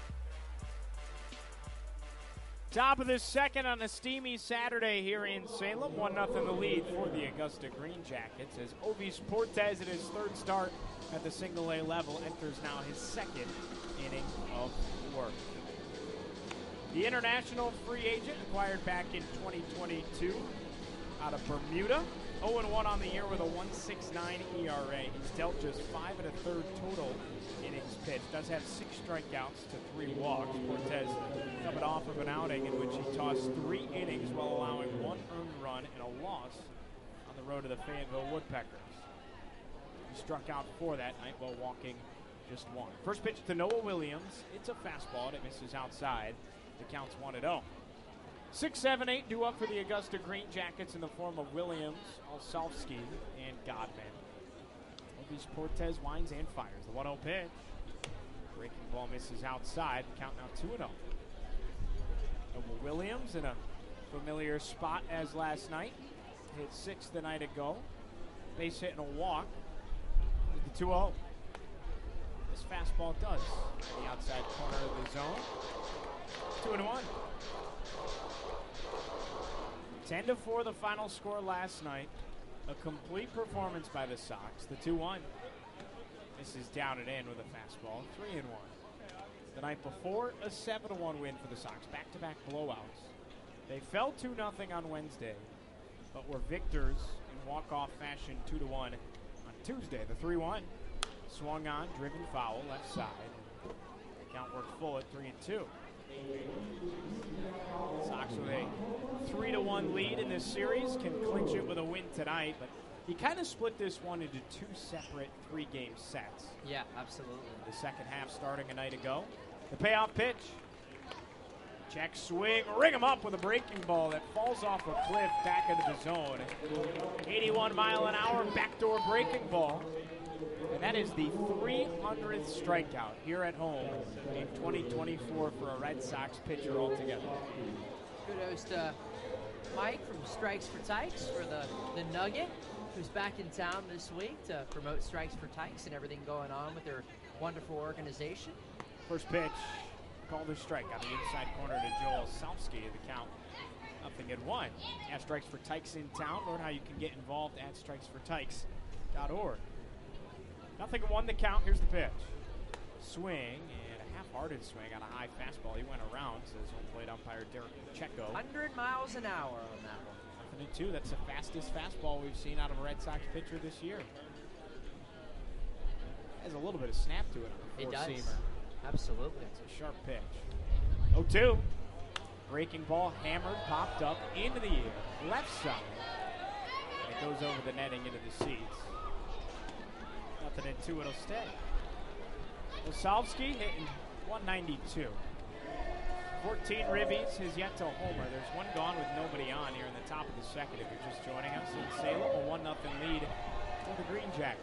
Top of the second on a steamy Saturday here in Salem. 1-0 the lead for the Augusta Green Jackets as Ovis Portes, in his third start at the single-A level, enters now his second inning of work. The international free agent acquired back in 2022 out of Bermuda. 0-1 on the year with a 1.69 ERA. He's dealt just 5 1/3 total innings pitched. Does have 6 strikeouts to 3 walks. Cortez coming off of an outing in which he tossed 3 innings while allowing 1 earned run and a loss on the road to the Fayetteville Woodpeckers. He struck out 4 that night while walking just 1. First pitch to Noah Williams. It's a fastball and it misses outside. The count's 1-0. 6, 7, 8 due up for the Augusta Green Jackets in the form of Williams, Olszewski, and Godman. Ovis Portes winds and fires. The 1-0 pitch. Breaking ball misses outside. The count now 2-0. Williams in a familiar spot as last night. Hit 6 the night ago. Base hit and a walk with the 2-0. This fastball does in the outside corner of the zone. 2-1. 10-4 the final score last night. A complete performance by the Sox. The 2-1. This is down and in with a fastball. 3-1. The night before, a 7-1 win for the Sox. Back-to-back blowouts. They fell 2-0 on Wednesday, but were victors in walk-off fashion 2-1 on Tuesday. The 3-1 swung on, driven foul, left side. Count worked full at 3-2. Sox with a 3-1 lead in this series, can clinch it with a win tonight, but he kind of split this one into 2 separate 3-game sets. Yeah, absolutely. The second half starting a night ago. The payoff pitch. Check swing, ring him up with a breaking ball that falls off a cliff back into the zone. 81 mile an hour backdoor breaking ball. And that is the 300th strikeout here at home in 2024 for a Red Sox pitcher altogether. Kudos to Mike from Strikes for Tykes for the Nugget, who's back in town this week to promote Strikes for Tykes and everything going on with their wonderful organization. First pitch, called a strike on the inside corner to Joel Olszewski. The count 0-1. Have Strikes for Tykes in town. Learn how you can get involved at strikesfortykes.org. 0-1 the count. Here's the pitch. Swing, and a half-hearted swing on a high fastball. He went around, says home plate umpire Derek Pacheco. 100 miles an hour on that one. 0-2. That's the fastest fastball we've seen out of a Red Sox pitcher this year. Has a little bit of snap to it. It does. Seamer. Absolutely. It's a sharp pitch. 0-2. Breaking ball hammered, popped up into the air. Left side. And it goes over the netting into the seats. 0-2, it'll stay. Olszewski hitting 192. 14 ribbies, has yet to homer. There's one gone with nobody on here in the top of the second if you're just joining us. In Salem, a 1-0 lead for the Green Jackets.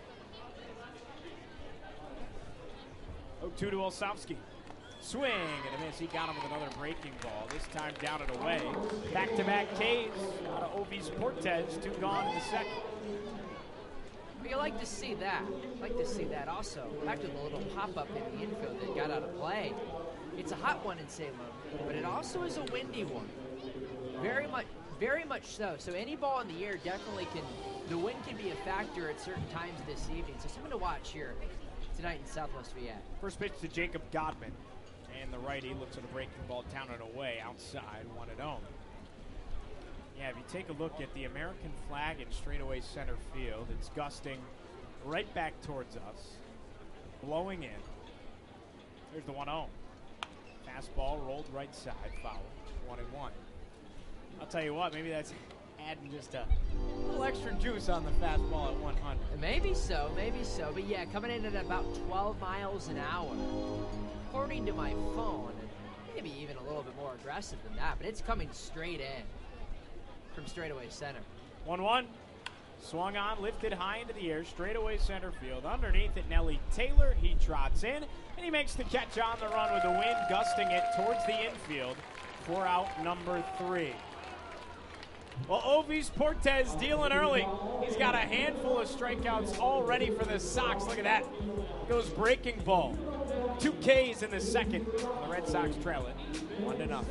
0-2 to Olszewski. Swing and a miss. He got him with another breaking ball. This time down and away. Back-to-back Ks out of Ovis Portes. 2 gone in the second. You like to see that. Also, back to the little pop-up in the infield that got out of play. It's a hot one in Salem, but it also is a windy one. Very much so. So any ball in the air definitely can, the wind can be a factor at certain times this evening. So something to watch here tonight in Southwest VA. First pitch to Jacob Godman. And the righty looks at a breaking ball down and away outside, 1-0. Yeah, if you take a look at the American flag in straightaway center field, it's gusting right back towards us, blowing in. There's the 1-0. Fastball rolled right side, foul, 1-1. I'll tell you what, maybe that's adding just a little extra juice on the fastball at 100. Maybe so. But yeah, coming in at about 12 miles an hour. According to my phone, maybe even a little bit more aggressive than that, but it's coming straight in from straightaway center. 1-1. Swung on, lifted high into the air, straightaway center field. Underneath it, Nelly Taylor. He trots in, and he makes the catch on the run with the wind gusting it towards the infield for out number 3. Well, Ovis Portes dealing early. He's got a handful of strikeouts already for the Sox. Look at that. Goes breaking ball. 2 Ks in the second. The Red Sox trail it 1-0.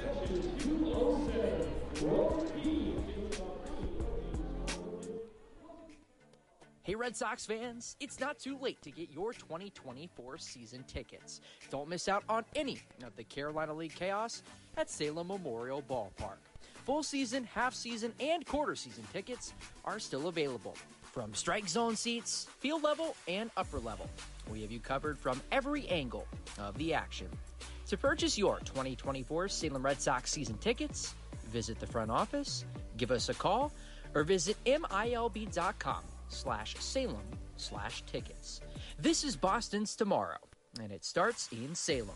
Hey Red Sox fans, it's not too late to get your 2024 season tickets. Don't miss out on any of the Carolina League chaos at Salem Memorial Ballpark. Full season, half season, and quarter season tickets are still available. From strike zone seats, field level, and upper level, we have you covered from every angle of the action. To purchase your 2024 Salem Red Sox season tickets, visit the front office, give us a call, or visit milb.com/Salem/tickets. This is Boston's Tomorrow, and it starts in Salem.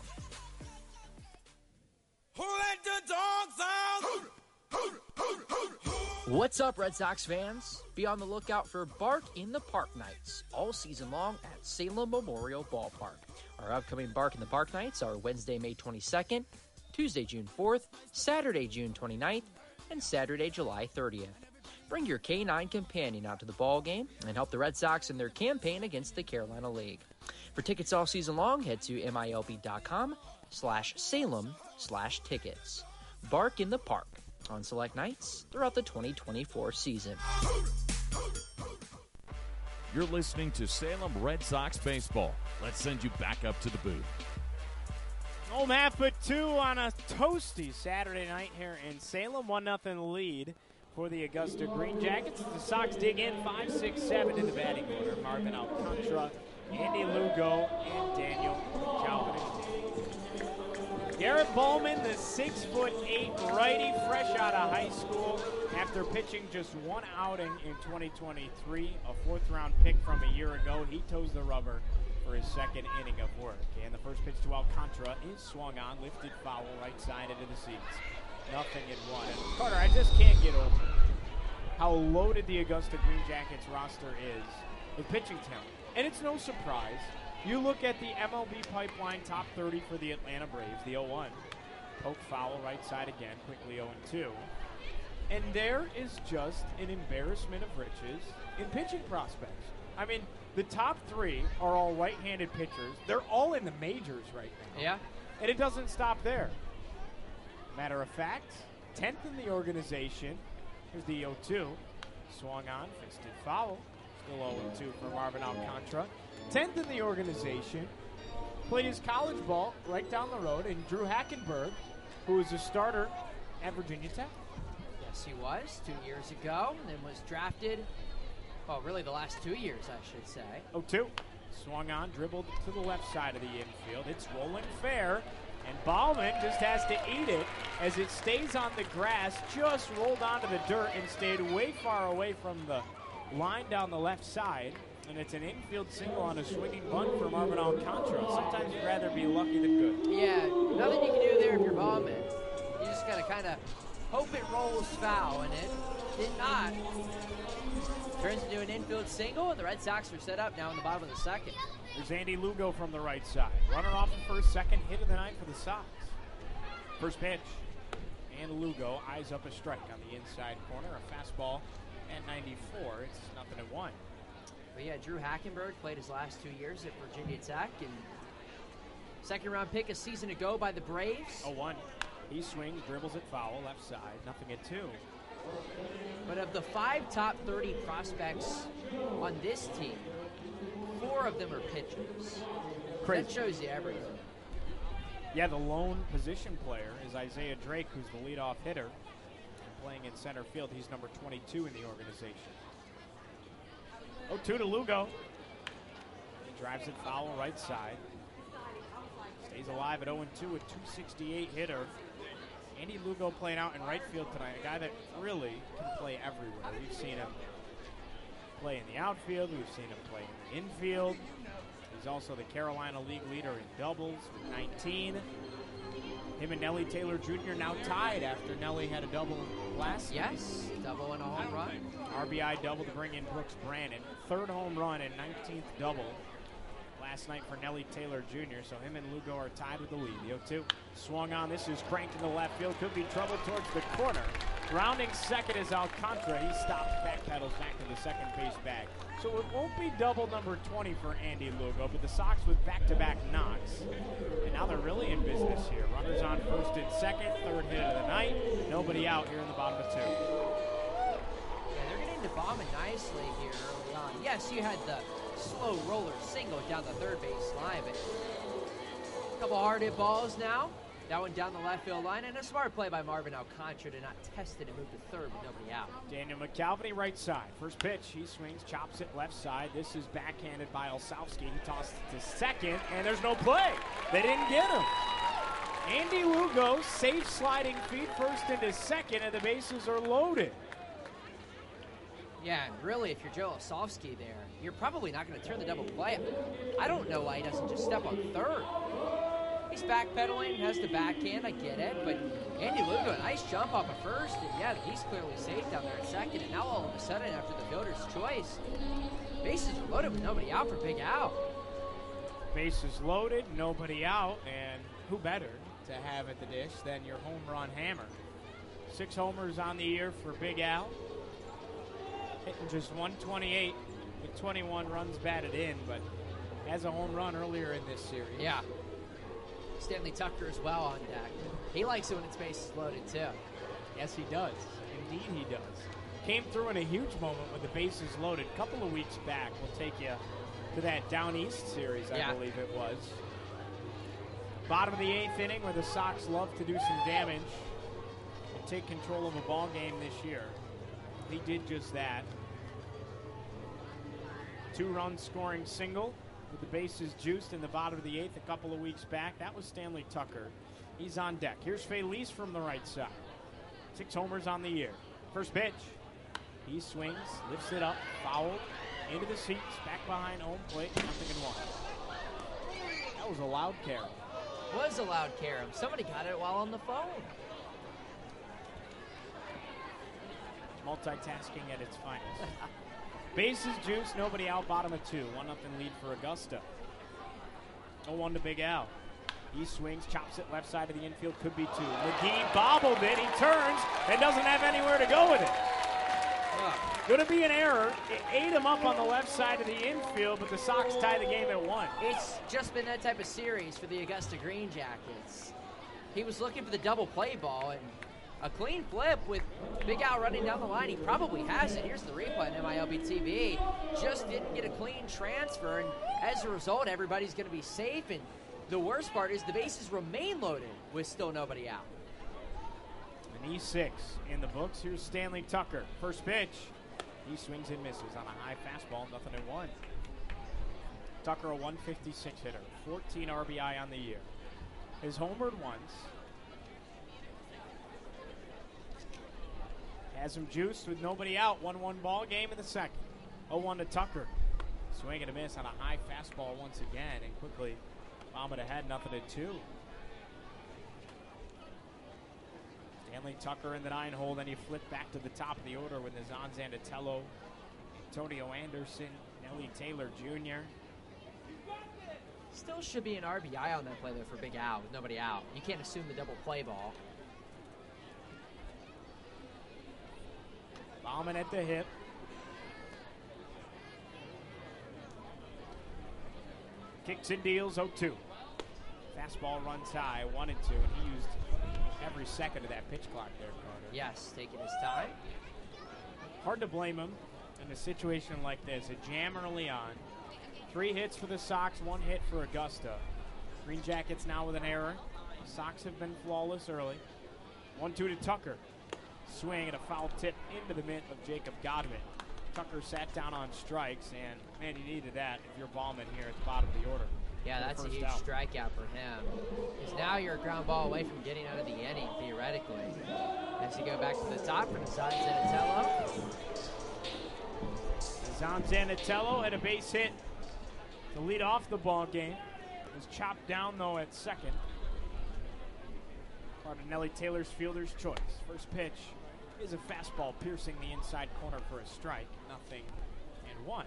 Who let the dogs out? What's up, Red Sox fans? Be on the lookout for Bark in the Park nights all season long at Salem Memorial Ballpark. Our upcoming Bark in the Park nights are Wednesday, May 22nd, Tuesday, June 4th, Saturday, June 29th, and Saturday, July 30th. Bring your K9 companion out to the ball game and help the Red Sox in their campaign against the Carolina League. For tickets all season long, head to milb.com/Salem/tickets. Bark in the Park on select nights throughout the 2024 season. You're listening to Salem Red Sox baseball. Let's send you back up to the booth. Home half but 2 on a toasty Saturday night here in Salem. 1-0 lead for the Augusta Green Jackets. The Sox dig in 5, 6, 7 in the batting order. Marvin Alcantara, Andy Lugo, and Daniel Calvin. Garrett Bowman, the 6'8" righty, fresh out of high school after pitching just one outing in 2023, a 4th-round pick from a year ago. He toes the rubber for his second inning of work. And the first pitch to Alcantara is swung on, lifted foul, right side into the seats. 0-1. And Carter, I just can't get over how loaded the Augusta Green Jackets roster is with pitching talent. And it's no surprise. You look at the MLB pipeline top 30 for the Atlanta Braves, the 0-1. Poke foul, right side again, quickly 0-2. And there is just an embarrassment of riches in pitching prospects. I mean, the top 3 are all right-handed pitchers. They're all in the majors right now. Yeah. And it doesn't stop there. Matter of fact, 10th in the organization. Here's the 0-2. Swung on, fisted foul. Still 0-2 for Marvin Alcantara. 10th in the organization. Played his college ball right down the road. And Drew Hackenberg, who was a starter at Virginia Tech. Yes, he was 2 years ago, and then was drafted, well, really the last 2 years, I should say. 0-2. Swung on, dribbled to the left side of the infield. It's rolling fair. And Ballman just has to eat it as it stays on the grass, just rolled onto the dirt and stayed way far away from the line down the left side. And it's an infield single on a swinging bunt for Marvin Alcantara. Sometimes you'd rather be lucky than good. Yeah, nothing you can do there if you're Bowman. You just got to kind of hope it rolls foul, and it did not. Turns into an infield single, and the Red Sox are set up now in the bottom of the second. There's Andy Lugo from the right side. Runner off the first, second hit of the night for the Sox. First pitch. And Lugo eyes up a strike on the inside corner. A fastball at 94. It's 0-1. But yeah, Drew Hackenberg played his last 2 years at Virginia Tech, and second-round pick a season ago by the Braves. 0-1. He swings, dribbles it foul, left side, 0-2. But of the 5 top 30 prospects on this team, 4 of them are pitchers. Crazy. That shows you everything. Yeah, the lone position player is Isaiah Drake, who's the leadoff hitter. Playing in center field, he's number 22 in the organization. 0-2 to Lugo. He drives it foul right side. Stays alive at 0-2, a 268 hitter. Andy Lugo playing out in right field tonight, a guy that really can play everywhere. We've seen him play in the outfield. We've seen him play in the infield. He's also the Carolina League leader in doubles with 19. Him and Nelly Taylor Jr. now tied after Nelly had a double last night. Yes, double and a home run. RBI double to bring in Brooks Brandon. 3rd home run and 19th double last night for Nelly Taylor Jr. So him and Lugo are tied with the lead. The 0-2 swung on. This is cranked in the left field. Could be trouble towards the corner. Rounding second is Alcantara. He stops, backpedals back to the second base bag. So it won't be double number 20 for Andy Lugo, but the Sox with back-to-back knocks. And now they're really in business here. Runners on first and second, third hit of the night. Nobody out here in the bottom of 2. Yeah, they're getting to Baumann nicely here early on. Yes, you had the slow roller single down the third base line, but a couple hard hit balls now. That one down the left field line, and a smart play by Marvin Alcantara to not test it and move to third with nobody out. Daniel McCalvany, right side. First pitch, he swings, chops it left side. This is backhanded by Olszewski. He tosses it to second, and there's no play. They didn't get him. Andy Lugo, safe sliding feet first into second, and the bases are loaded. Yeah, and really, if you're Joe Olszewski there, you're probably not going to turn the double play. I don't know why he doesn't just step on third. He's backpedaling, has the backhand, I get it, but Andy Lugo, a nice jump off of first, and yeah, he's clearly safe down there at second, and now all of a sudden, after the fielder's choice, bases are loaded with nobody out for Big Al. Bases loaded, nobody out, and who better to have at the dish than your home run hammer? 6 homers on the year for Big Al, hitting just 128 with 21 runs batted in, but has a home run earlier in this series. Yeah. Stanley Tucker as well on deck. He likes it when it's bases loaded, too. Yes, he does. Indeed, he does. Came through in a huge moment with the bases loaded. A couple of weeks back, we'll take you to that Down East series, I believe it was. Bottom of the 8th inning, where the Sox love to do some damage and take control of a ball game this year. He did just that. 2-run scoring single with the bases juiced in the bottom of the 8th a couple of weeks back. That was Stanley Tucker. He's on deck. Here's Feliz from the right side. 6 homers on the year. First pitch. He swings, lifts it up, fouled, into the seats, back behind home plate, 0-1. That was a loud carom. Was a loud carom. Somebody got it while on the phone. Multitasking at its finest. Bases juice, nobody out, bottom of 2. 1-0 lead for Augusta. 0-1 to Big Al. He swings, chops it left side of the infield, could be 2. McGee bobbled it, he turns, and doesn't have anywhere to go with it. Going to be an error. It ate him up on the left side of the infield, but the Sox tie the game at 1. It's just been that type of series for the Augusta Green Jackets. He was looking for the double play ball, and a clean flip with Big Al running down the line. He probably has it. Here's the replay on MILB TV. Just didn't get a clean transfer, and as a result, everybody's going to be safe. And the worst part is the bases remain loaded with still nobody out. An E6 in the books. Here's Stanley Tucker. First pitch. He swings and misses on a high fastball, 0-1. Tucker, a 156 hitter, 14 RBI on the year. Has homered once. Has him juiced with nobody out. 1-1 ball game in the second. 0-1 to Tucker. Swing and a miss on a high fastball once again, and quickly bomb it ahead, 0-2. Stanley Tucker in the 9-hole, then you flip back to the top of the order with Nazan Zanatello, Antonio Anderson, Nelly Taylor Jr. Still should be an RBI on that play, though, for Big Al with nobody out. You can't assume the double play ball. Bombing at the hip. Kicks and deals, 0-2. Fastball runs high, 1-2, and he used every second of that pitch clock there, Carter. Yes, taking his time. Hard to blame him in a situation like this. A jam early on. 3 hits for the Sox, 1 hit for Augusta. Green Jackets now with an error. The Sox have been flawless early. 1-2 to Tucker. Swing and a foul tip into the mitt of Jacob Godwin. Tucker sat down on strikes, and man, you needed that if you're Ballman here at the bottom of the order. Yeah, that's a huge strikeout for him. Because now you're a ground ball away from getting out of the inning, theoretically. As you go back to the top for Nazan Zanatello. Nazan Zanatello had a base hit to lead off the ball game. Was chopped down, though, at second. Part of Nelly Taylor's fielder's choice. First pitch is a fastball piercing the inside corner for a strike. 0-1.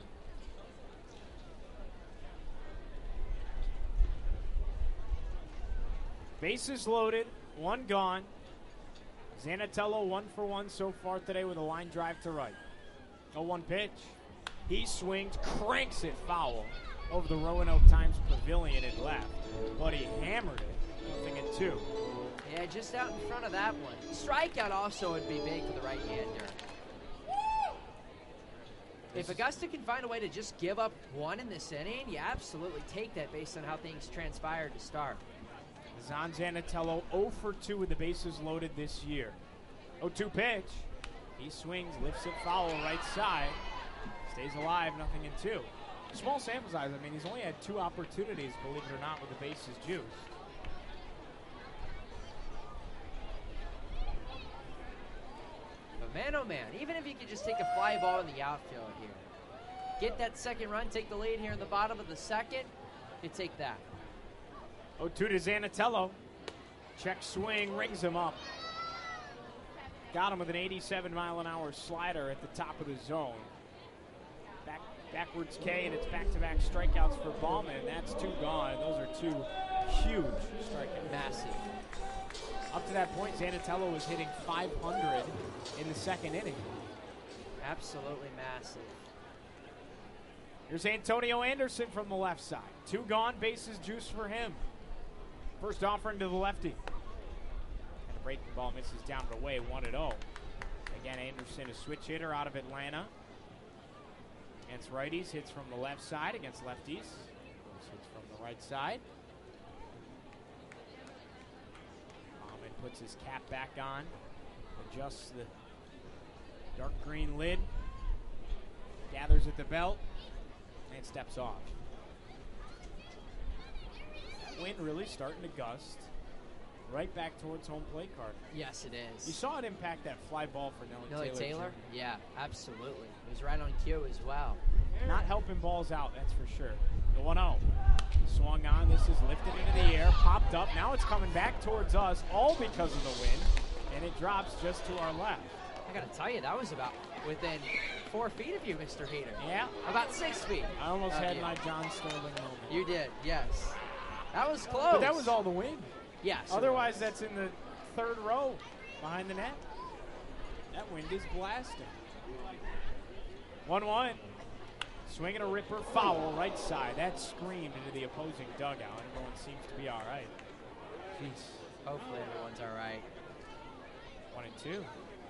Bases loaded, 1 gone. Zanatello 1 for 1 so far today with a line drive to right. 0-1 pitch. He swings, cranks it foul over the Roanoke Times Pavilion and left. But he hammered it, 0-2. Yeah, just out in front of that one. Strikeout also would be big for the right-hander. If Augusta can find a way to just give up one in this inning, you absolutely take that based on how things transpired to start. Zan Zanatello 0 for 2 with the bases loaded this year. 0-2 pitch. He swings, lifts it foul right side. Stays alive, 0-2. Small sample size. I mean, he's only had 2 opportunities, believe it or not, with the bases juiced. But man, oh man, even if you could just take a fly ball in the outfield here, get that second run, take the lead here in the bottom of the second, you take that. 0-2 to Zanatello. Check swing, rings him up. Got him with an 87-mile-an-hour slider at the top of the zone. Backwards K, and it's back-to-back strikeouts for Ballman, and that's 2 gone. Those are 2 huge strikeouts. Massive. Up to that point, Zanatello was hitting .500 in the second inning. Absolutely massive. Here's Antonio Anderson from the left side. 2 gone, bases juice for him. First offering to the lefty. And the breaking ball misses down and away, 1-0. Again, Anderson, a switch hitter out of Atlanta. Against righties, hits from the left side. Against lefties, hits from the right side. Bauman puts his cap back on. Adjusts the dark green lid. Gathers at the belt. And steps off. That wind really starting to gust. Right back towards home plate card. Yes, it is. You saw it impact that fly ball for Nelly Taylor? Jr. Yeah, absolutely. It was right on cue as well. Not helping balls out, that's for sure. The 1-0. Swung on. This is lifted into the air. Popped up. Now it's coming back towards us, all because of the wind. And it drops just to our left. I got to tell you, that was about within 4 feet of you, Mr. Heater. Yeah. About 6 feet. I almost had my John Sterling moment. You did, yes. That was close. But that was all the wind. Yes. Otherwise, that's in the third row behind the net. That wind is blasting. 1-1. Swinging a ripper, foul, right side. That screamed into the opposing dugout. Everyone seems to be all right. Jeez. Hopefully everyone's all right. 1-2.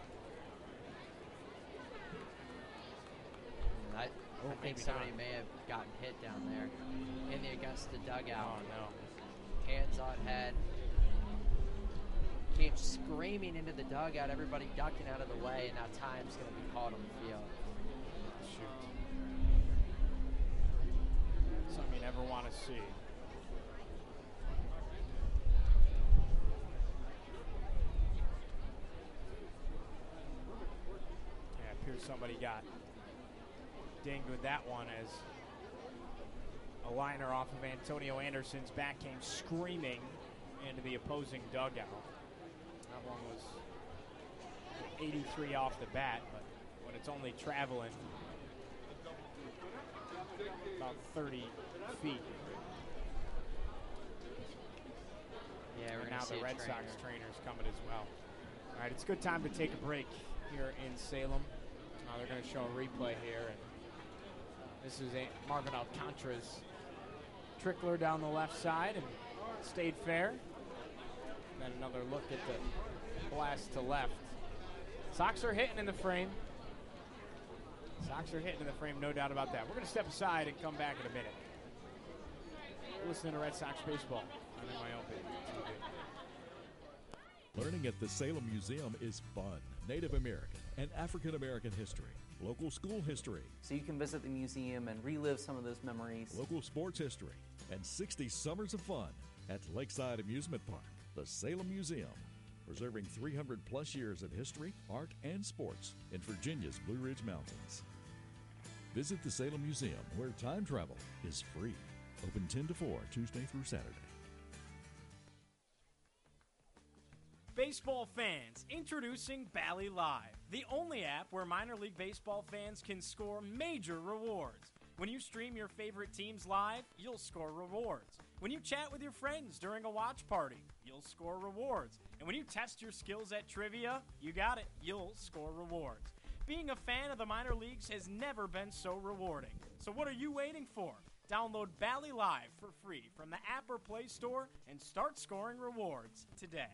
I think somebody may have gotten hit down there in the Augusta dugout. Oh, no. Hands on head. Came screaming into the dugout, everybody ducking out of the way, and now time's going to be called on the field. Shoot. Something you never want to see. Yeah, it appears somebody got dinged with that one as a liner off of Antonio Anderson's back came screaming into the opposing dugout. That one was 83 off the bat, but when it's only traveling about 30 feet. Yeah, we're and now the Red Sox trainer's coming as well. All right, it's a good time to take a break here in Salem. They're going to show a replay here, and this is Marvin Alcantara's trickler down the left side, and stayed fair. Then another look at the blast to left. Sox are hitting in the frame. Sox are hitting in the frame, no doubt about that. We're going to step aside and come back in a minute. Listening to Red Sox baseball on NYOP TV. Learning at the Salem Museum is fun. Native American and African American history, local school history, So you can visit the museum and relive some of those memories. local sports history, and 60 summers of fun at Lakeside Amusement Park, the Salem Museum, preserving 300 plus years of history, art, and sports in Virginia's Blue Ridge Mountains. Visit the Salem Museum, where time travel is free. Open 10 to 4, Tuesday through Saturday. Baseball fans, introducing Bally Live, the only app where minor league baseball fans can score major rewards. When you stream your favorite teams live, you'll score rewards. When you chat with your friends during a watch party, you'll score rewards. And when you test your skills at trivia, you got it, you'll score rewards. Being a fan of the minor leagues has never been so rewarding. So what are you waiting for? Download Bally Live for free from the app or Play Store and start scoring rewards today.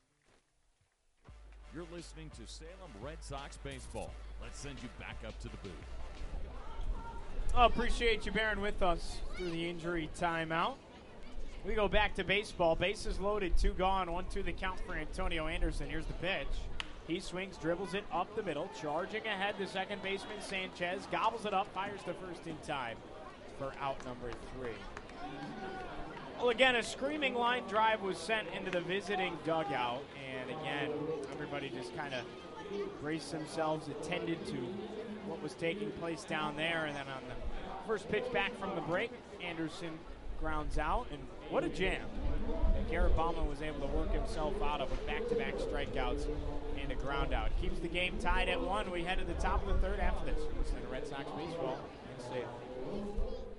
You're listening to Salem Red Sox baseball. Let's send you back up to the booth. Appreciate you bearing with us through the injury timeout. We go back to baseball. Bases loaded, 2 gone, 1-2 the count for Antonio Anderson. Here's the pitch. He swings, dribbles it up the middle, charging ahead the second baseman Sanchez, gobbles it up, fires the first in time for out number 3. Well, again, a screaming line drive was sent into the visiting dugout, and again, everybody just kind of braced themselves, attended to what was taking place down there, and then on the first pitch back from the break, Anderson grounds out, and what a jam that Garrett Bauman was able to work himself out of with back-to-back strikeouts and a ground out. Keeps the game tied at 1. We head to the top of the third after this. Listen to Red Sox baseball in Salem.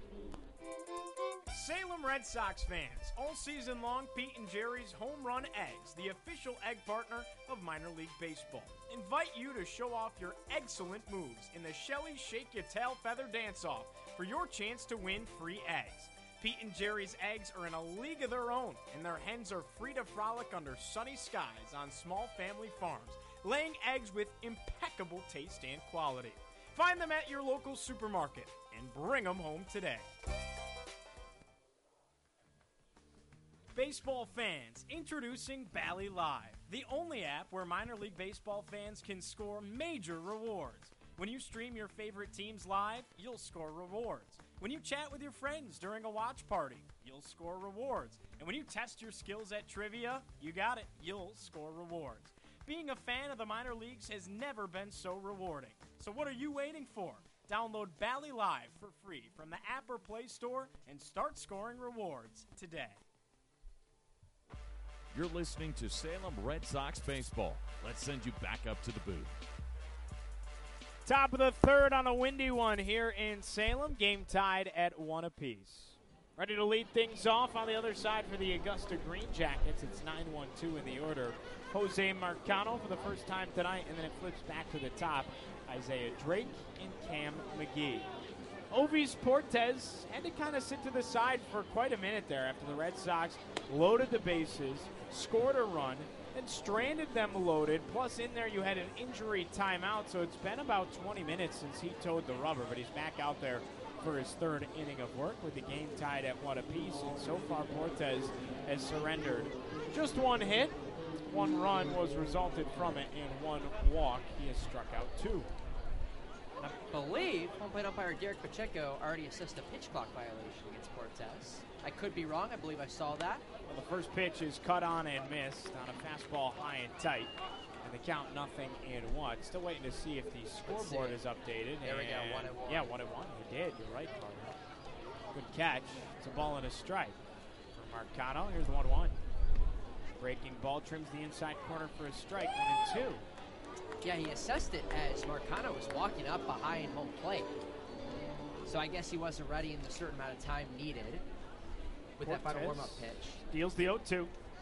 Salem Red Sox fans, all season long, Pete and Jerry's Home Run Eggs, the official egg partner of minor league baseball, invite you to show off your excellent moves in the Shelly Shake Your Tail Feather Dance-Off for your chance to win free eggs. Pete and Jerry's eggs are in a league of their own, and their hens are free to frolic under sunny skies on small family farms, laying eggs with impeccable taste and quality. Find them at your local supermarket and bring them home today. Baseball fans, introducing Bally Live, the only app where minor league baseball fans can score major rewards. When you stream your favorite teams live, you'll score rewards. When you chat with your friends during a watch party, you'll score rewards. And when you test your skills at trivia, you got it, you'll score rewards. Being a fan of the minor leagues has never been so rewarding. So what are you waiting for? Download Bally Live for free from the app or Play Store and start scoring rewards today. You're listening to Salem Red Sox baseball. Let's send you back up to the booth. Top of the third on a windy one here in Salem. Game tied at 1 apiece. Ready to lead things off on the other side for the Augusta Green Jackets. It's 9-1-2 in the order. Jose Marcano for the first time tonight, and then it flips back to the top. Isaiah Drake and Cam McGee. Ovis Portes had to kind of sit to the side for quite a minute there after the Red Sox loaded the bases, scored a run, and stranded them loaded. Plus in there you had an injury timeout, so it's been about 20 minutes since he towed the rubber, but he's back out there for his third inning of work with the game tied at 1 apiece. And so far Portes has surrendered just 1 hit. 1 run was resulted from it, and 1 walk. He has struck out 2. I believe home plate umpire Derek Pacheco already assessed a pitch clock violation against Portes. I could be wrong. I believe I saw that. Well, the first pitch is cut on and missed on a fastball high and tight. And the count 0-1. Still waiting to see if the scoreboard is updated. There we go, 1-1. Yeah, 1-1. He did. You're right, Carter. Good catch. It's a ball and a strike for Marcano. Here's 1-1. Breaking ball trims the inside corner for a strike. 1-2. Yeah, he assessed it as Marcano was walking up behind home plate. So I guess he wasn't ready in the certain amount of time needed with that final warm-up pitch. Deals the 0-2.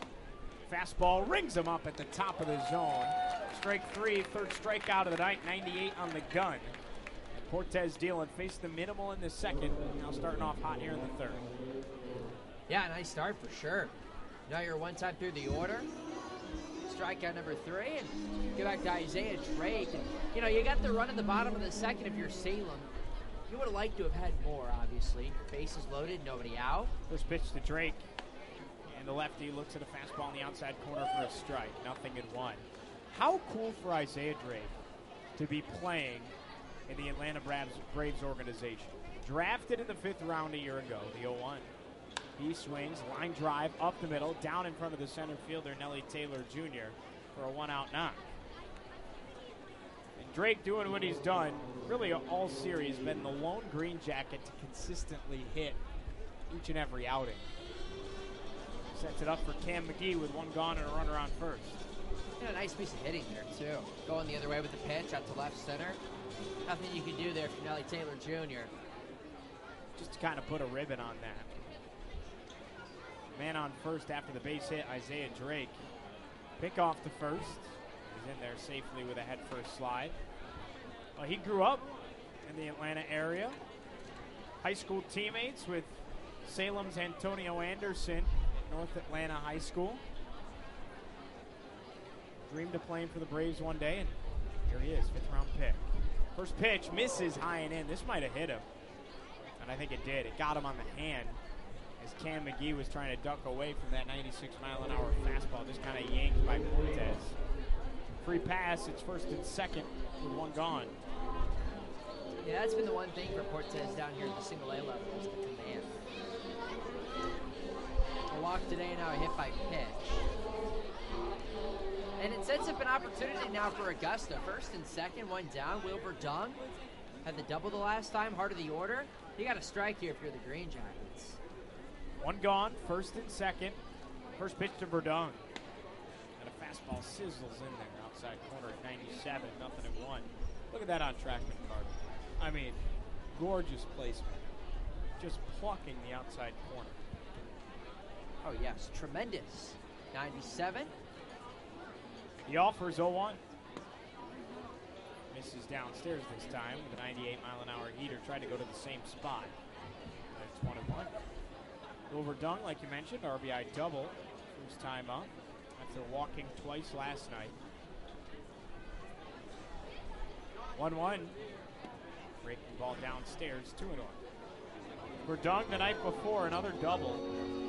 Fastball rings him up at the top of the zone. Strike 3, third strikeout of the night, 98 on the gun. And Portes dealing, faced the minimal in the second, now starting off hot here in the third. Yeah, nice start for sure. Now you're 1 time through the order. Strikeout number 3, and get back to Isaiah Drake. And, you know, you got the run at the bottom of the second if you're Salem. You would have liked to have had more, obviously. Bases loaded, nobody out. First pitch to Drake. And the lefty looks at a fastball in the outside corner for a strike. 0-1. How cool for Isaiah Drake to be playing in the Atlanta Braves organization. Drafted in the 5th round a year ago, the 0-1. He swings, line drive up the middle, down in front of the center fielder, Nelly Taylor Jr., for a 1-out knock. And Drake doing what he's done, really all series, been the lone Green Jacket to consistently hit each and every outing. Sets it up for Cam McGee with 1 gone and a runner on first. And a nice piece of hitting there, too. Going the other way with the pitch out to left center. Nothing you can do there for Nelly Taylor Jr. Just to kind of put a ribbon on that. Man on first after the base hit, Isaiah Drake. Pick off the first. He's in there safely with a head first slide. Well, he grew up in the Atlanta area. High school teammates with Salem's Antonio Anderson, North Atlanta High School. Dreamed of playing for the Braves one day, and here he is, 5th round pick. First pitch misses high and in. This might have hit him, and I think it did. It got him on the hand as Cam McGee was trying to duck away from that 96-mile-an-hour fastball. Just kind of yanked by Cortez. Free pass. It's first and second with one gone. Yeah, that's been the one thing for Cortez down here at the single A level is the command. A walk today, now a hit by pitch. And it sets up an opportunity now for Augusta. First and second, one down. Wilbur Dung had the double the last time, heart of the order. You got to strike here if you're the Green Jackets. One gone, first and second. First pitch to Verdung. And a fastball sizzles in there outside corner at 97, 0-1. Look at that on Trackman card. I mean, gorgeous placement. Just plucking the outside corner. Oh, yes, tremendous. 97. He offers 0-1. Misses downstairs this time with a 98-mile-an-hour heater. Tried to go to the same spot. But it's 1-1. Wilbur Dung, like you mentioned, RBI double. First time up after walking twice last night. 1-1. Breaking ball downstairs, 2-1. For Dung the night before, another double.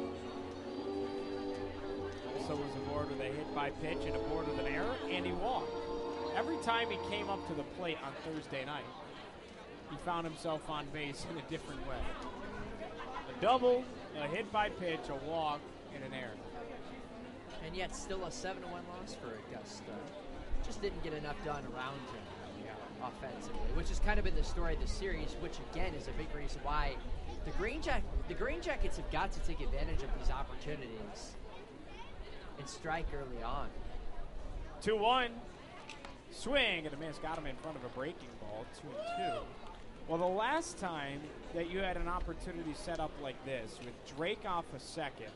Also was aboard with a hit by pitch and aboard with an error, and he walked. Every time he came up to the plate on Thursday night, he found himself on base in a different way. A double, a hit by pitch, a walk, and an error. And yet still a 7-1 loss for Augusta. Just didn't get enough done around him offensively, which has kind of been the story of the series, which again is a big reason why the Green Jackets have got to take advantage of these opportunities and strike early on. 2-1. Swing, and a miss. Got him in front of a breaking ball. 2-2. Well, the last time that you had an opportunity set up like this, with Drake off a second,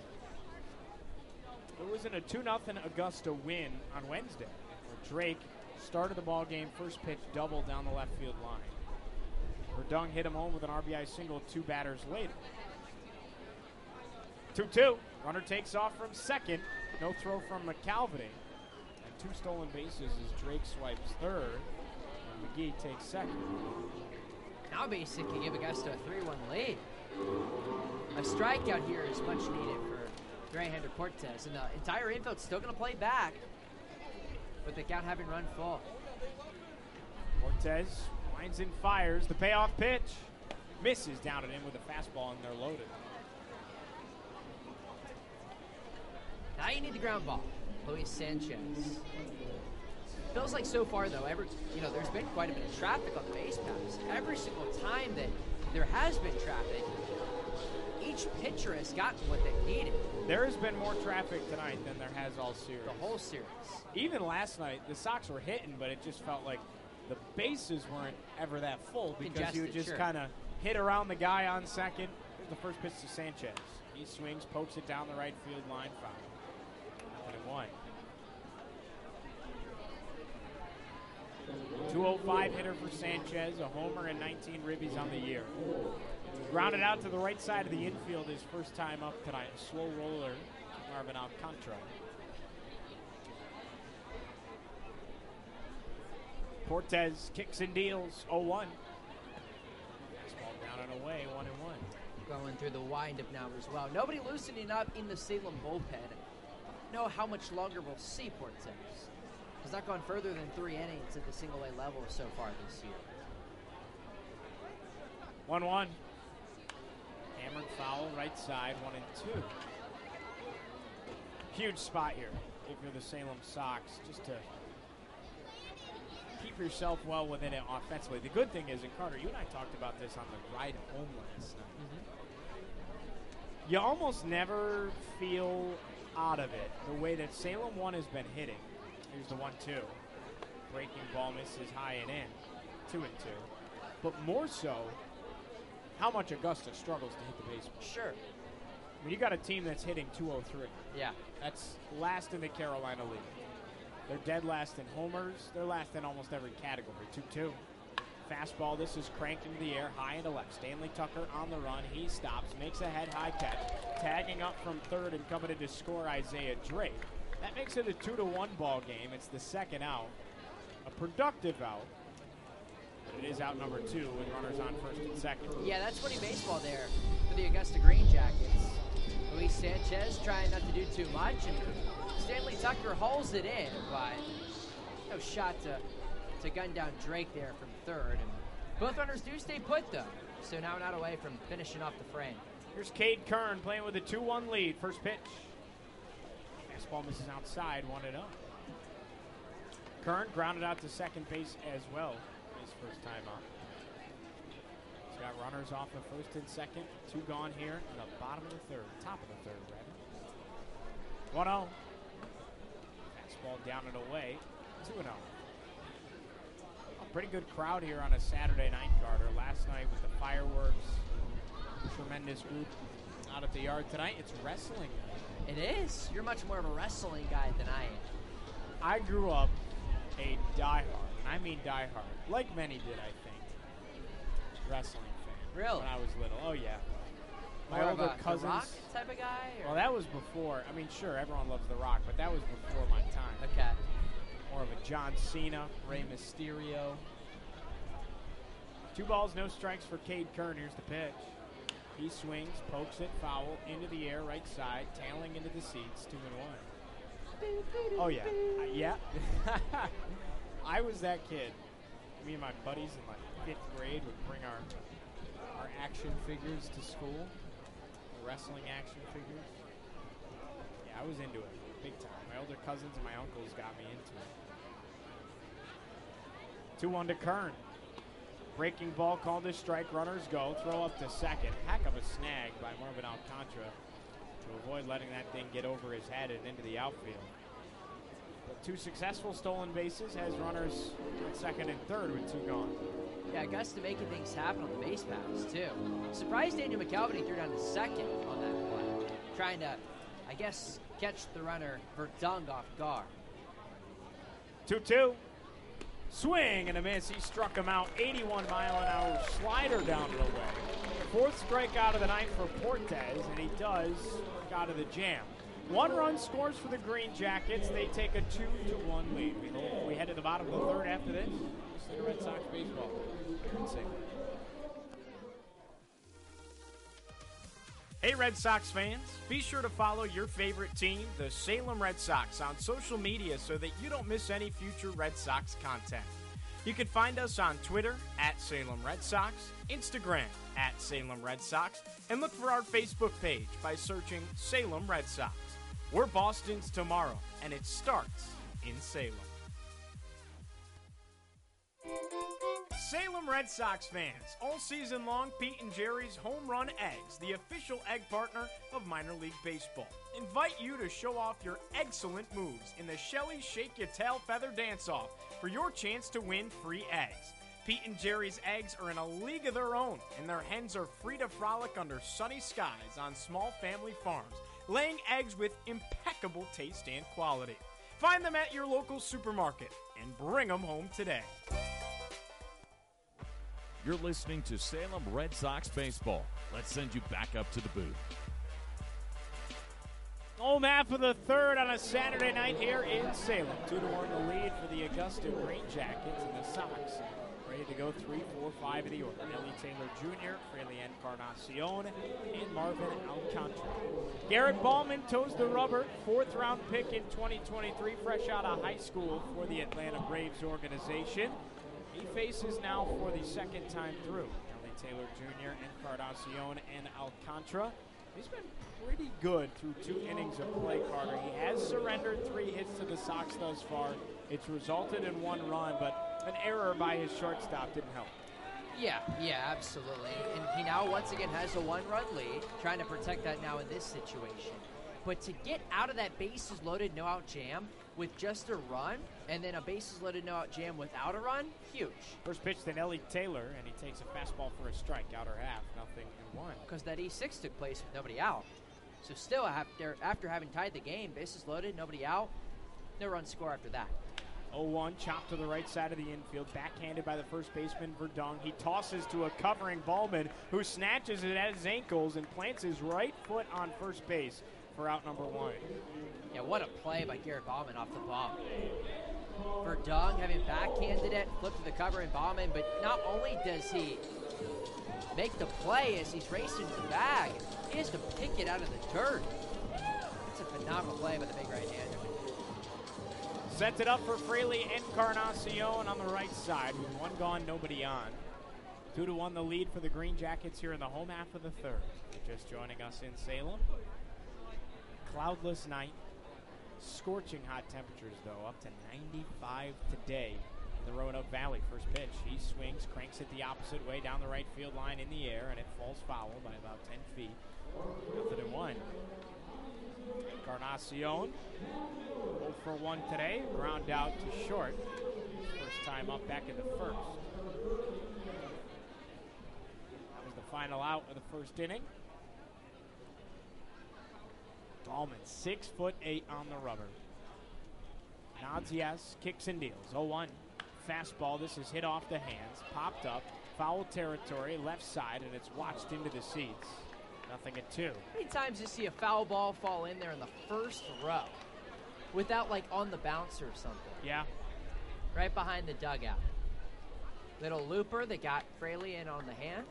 it was in a 2-0 Augusta win on Wednesday, where Drake started the ball game, first pitch double down the left field line. Verdung hit him home with an RBI single 2 batters later. 2-2. Runner takes off from second. No throw from McCalvany. And 2 stolen bases as Drake swipes third. And McGee takes second. Now basically give Augusta a 3-1 lead. A strikeout here is much needed for Greyhander Cortez. And the entire infield's still going to play back, with the count having run full. Cortez winds and fires. The payoff pitch misses down and in with a fastball, and they're loaded. Now you need the ground ball. Luis Sanchez. Feels like so far, though, there's been quite a bit of traffic on the base paths. Every single time that there has been traffic, each pitcher has gotten what they needed. There has been more traffic tonight than there has all series. The whole series. Even last night, the Sox were hitting, but it just felt like the bases weren't ever that full because you would just kind of hit around the guy on second. Here's the first pitch to Sanchez. He swings, pokes it down the right field line, foul. 1-1. 205 hitter for Sanchez, a homer and 19 ribbies on the year. Grounded out to the right side of the infield his first time up tonight. A slow roller, Marvin Alcantara. Cortez kicks and deals, 0-1. Ball down and away, 1-1. Going through the windup now as well. Nobody loosening up in the Salem bullpen. I don't know how much longer we'll see Cortez. He's not gone further than 3 innings at the single-A level so far this year. 1-1. Hammered foul, right side, 1-2. Huge spot here if you're the Salem Sox, just to keep yourself well within it offensively. The good thing is, and Carter, you and I talked about this on the ride home last night. You almost never feel out of it the way that Salem 1 has been hitting. Here's the 1-2. Breaking ball misses high and in. 2-2. But more so, how much Augusta struggles to hit the baseball. Sure. I mean, you got a team that's hitting 203. Yeah. That's last in the Carolina League. They're dead last in homers. They're last in almost every category. 2-2. Fastball. This is cranked into the air, high and to left. Stanley Tucker on the run. He stops, makes a head-high catch. Tagging up from third and coming in to score Isaiah Drake. That makes it a 2-1 ball game. It's the second out. A productive out. But it is out number 2 with runners on first and second. Yeah, that's funny baseball there for the Augusta Green Jackets. Luis Sanchez trying not to do too much, and Stanley Tucker hauls it in, but no shot to gun down Drake there from third. And both runners do stay put, though, so now not away from finishing off the frame. Here's Cade Kern playing with a 2-1 lead. First pitch. Fastball misses outside, 1-0. Kern grounded out to second base as well his first time up. He's got runners off of first and second. 2 gone here in the bottom of the third. Top of the third, rather. 1-0. Fastball down and away. 2-0. A pretty good crowd here on a Saturday night, Carter. Last night with the fireworks. Tremendous group out at the yard tonight. It's wrestling night. It is. You're much more of a wrestling guy than I am. I grew up a diehard, and I mean diehard, like many did, I think, wrestling fan. Really? When I was little. Oh, yeah. My More older of a cousins. The Rock type of guy? Or? Well, that was before. I mean, sure, everyone loves The Rock, but that was before my time. Okay. More of a John Cena, Rey Mysterio. 2 balls, no strikes for Cade Kern. Here's the pitch. He swings, pokes it, foul, into the air, right side, tailing into the seats, 2-1. Oh, yeah. Yeah. I was that kid. Me and my buddies in like 5th grade would bring our action figures to school, the wrestling action figures. Yeah, I was into it big time. My older cousins and my uncles got me into it. 2-1 to Kern. Breaking ball called a strike. Runners go. Throw up to second. Heck of a snag by Marvin Alcantara to avoid letting that thing get over his head and into the outfield. But 2 successful stolen bases has runners at second and third with 2 gone. Yeah, Augusta making things happen on the base paths, too. Surprised Daniel McAlvany threw down to second on that play. Trying to, I guess, catch the runner Verdung off guard. 2-2. Swing and a miss. He struck him out. 81-mile-an-hour slider down and away. 4th strikeout of the night for Portes, and he does strike out of the jam. 1 run scores for the Green Jackets. They take a 2-1 lead. We head to the bottom of the third after this. Listen to Red Sox baseball. Hey, Red Sox fans. Be sure to follow your favorite team, the Salem Red Sox, on social media so that you don't miss any future Red Sox content. You can find us on Twitter at Salem Red Sox, Instagram at Salem Red Sox, and look for our Facebook page by searching Salem Red Sox. We're Boston's tomorrow, and it starts in Salem. Salem Red Sox fans, all season long, Pete and Jerry's Home Run Eggs, the official egg partner of minor league baseball, invite you to show off your excellent moves in the Shelly Shake Your Tail Feather Dance-Off for your chance to win free eggs. Pete and Jerry's eggs are in a league of their own, and their hens are free to frolic under sunny skies on small family farms, laying eggs with impeccable taste and quality. Find them at your local supermarket and bring them home today. You're listening to Salem Red Sox baseball. Let's send you back up to the booth. Home half of the third on a Saturday night here in Salem. 2-1 the lead for the Augusta Green Jackets, and the Sox ready to go 3, 4, 5 in the order. Ellie Taylor Jr., Fraley Encarnacion, and Marvin Alcantara. Garrett Ballman toes the rubber, 4th round pick in 2023, fresh out of high school for the Atlanta Braves organization. He faces now for the second time through Ellie Taylor Jr., Encarnacion, and Alcantara. He's been pretty good through 2 innings of play, Carter. He has surrendered 3 hits to the Sox thus far. It's resulted in 1 run, but an error by his shortstop didn't help. Yeah, absolutely. And he now once again has a 1-run lead, trying to protect that now in this situation. But to get out of that bases loaded, no out jam with just a run, and then a bases loaded, no out jam without a run, huge. First pitch to Ellie Taylor, and he takes a fastball for a strike, outer half, 0-1. Because that E6 took place with nobody out. So still, after having tied the game, bases loaded, nobody out, no run score after that. 0-1, chopped to the right side of the infield, backhanded by the first baseman, Verdung. He tosses to a covering Ballman, who snatches it at his ankles and plants his right foot on first base for out number 1. Yeah, what a play by Garrett Ballman off the ball. Verdung having backhanded it, flipped to the covering Ballman, but not only does he make the play as he's racing to the bag, he has to pick it out of the dirt. It's a phenomenal play by the big right-hander. Sets it up for Fraley Encarnacion on the right side with 1 gone, nobody on. 2-1 the lead for the Green Jackets here in the home half of the third. Just joining us in Salem. Cloudless night. Scorching hot temperatures, though, up to 95 today in the Roanoke Valley. First pitch, he swings, cranks it the opposite way down the right field line in the air, and it falls foul by about 10 feet. 0-1. Encarnacion, 0 for 1 today, ground out to short. First time up back in the first. That was the final out of the first inning. Ballman, 6'8" on the rubber. Nods yes, kicks and deals. 0-1. Fastball, this is hit off the hands, popped up, foul territory, left side, and it's watched into the seats. 0-2. How many times do you see a foul ball fall in there in the first row without, like, on the bouncer or something? Yeah. Right behind the dugout. Little looper that got Fraley in on the hands.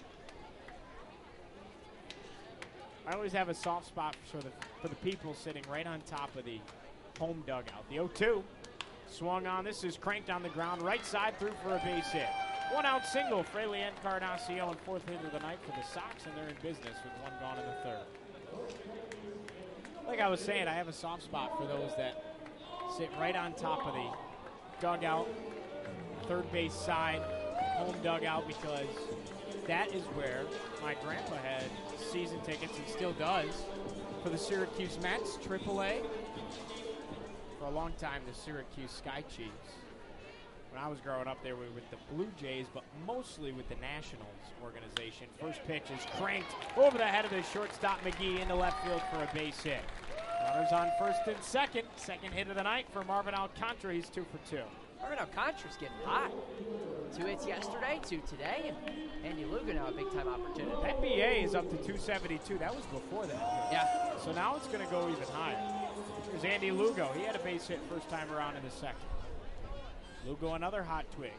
I always have a soft spot for the people sitting right on top of the home dugout. The 0-2. Swung on. This is cranked on the ground. Right side through for a base hit. 1 out single. Fraley Encarnacion, 4th hit of the night for the Sox, and they're in business with 1 gone in the third. Like I was saying, I have a soft spot for those that sit right on top of the dugout, third base side, home dugout, because that is where my grandpa had season tickets and still does for the Syracuse Mets, AAA. For a long time, the Syracuse Sky Chiefs. When I was growing up, they were with the Blue Jays, but mostly with the Nationals organization. First pitch is cranked over the head of the shortstop McGee into left field for a base hit. Runners on first and second. Second hit of the night for Marvin Alcantara. He's 2 for 2. Marvin Alcantara's getting hot. 2 hits yesterday, 2 today, and Andy Lugo now a big-time opportunity. That BA is up to 272. That was before that. Yeah. So now it's going to go even higher. Here's Andy Lugo. He had a base hit first time around in the second. Lugo, another hot twig.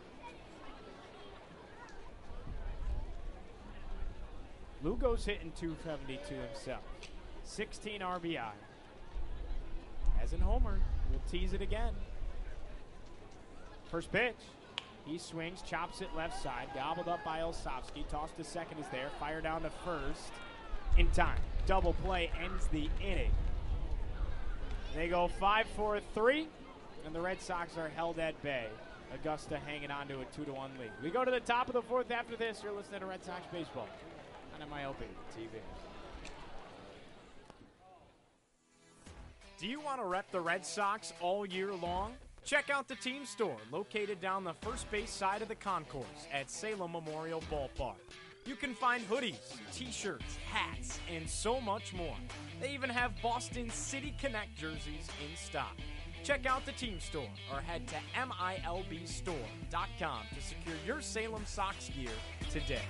Lugo's hitting 272 himself. 16 RBI. Hasn't homered. We'll tease it again. First pitch. He swings, chops it left side, gobbled up by Olsovsky. Toss to second is there. Fire down to first. In time. Double play ends the inning. They go 5-4-3, and the Red Sox are held at bay. Augusta hanging on to a 2-1 lead. We go to the top of the fourth after this. You're listening to Red Sox Baseball on MILB TV. Do you want to rep the Red Sox all year long? Check out the team store located down the first base side of the concourse at Salem Memorial Ballpark. You can find hoodies, t-shirts, hats, and so much more. They even have Boston City Connect jerseys in stock. Check out the team store or head to MILBstore.com to secure your Salem Sox gear today.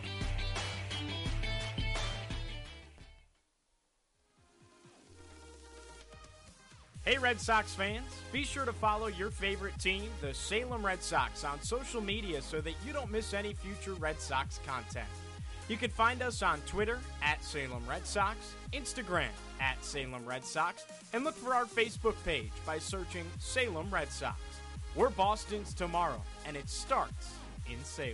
Hey Red Sox fans, be sure to follow your favorite team, the Salem Red Sox, on social media so that you don't miss any future Red Sox content. You can find us on Twitter at Salem Red Sox, Instagram at Salem Red Sox, and look for our Facebook page by searching Salem Red Sox. We're Boston's tomorrow, and it starts in Salem.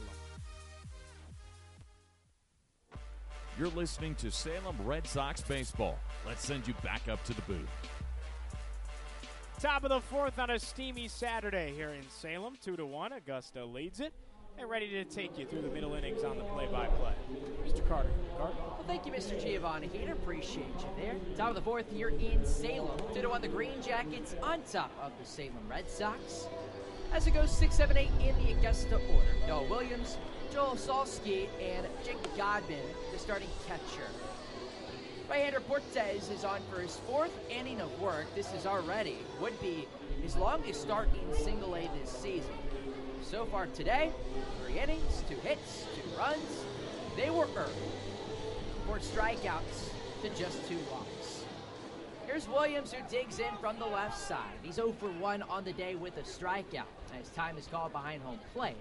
You're listening to Salem Red Sox Baseball. Let's send you back up to the booth. Top of the fourth on a steamy Saturday here in Salem. 2-1. Augusta leads it. And ready to take you through the middle innings on the play-by-play. Mr. Carter. Well, thank you, Mr. Giovanni. Heat, appreciate you there. Top of the fourth here in Salem. 2-1 the Green Jackets on top of the Salem Red Sox. As it goes 6, 7, 8 in the Augusta order. Noah Williams, Joel Olsovsky, and Jake Godman, the starting catcher. Right-hander Portes is on for his 4th inning of work. This is already would be his longest start in single A this season. So far today, 3 innings, 2 hits, 2 runs. They were earned. 4 strikeouts to just 2 walks. Here's Williams, who digs in from the left side. He's 0 for 1 on the day with a strikeout. His time is called behind home plate.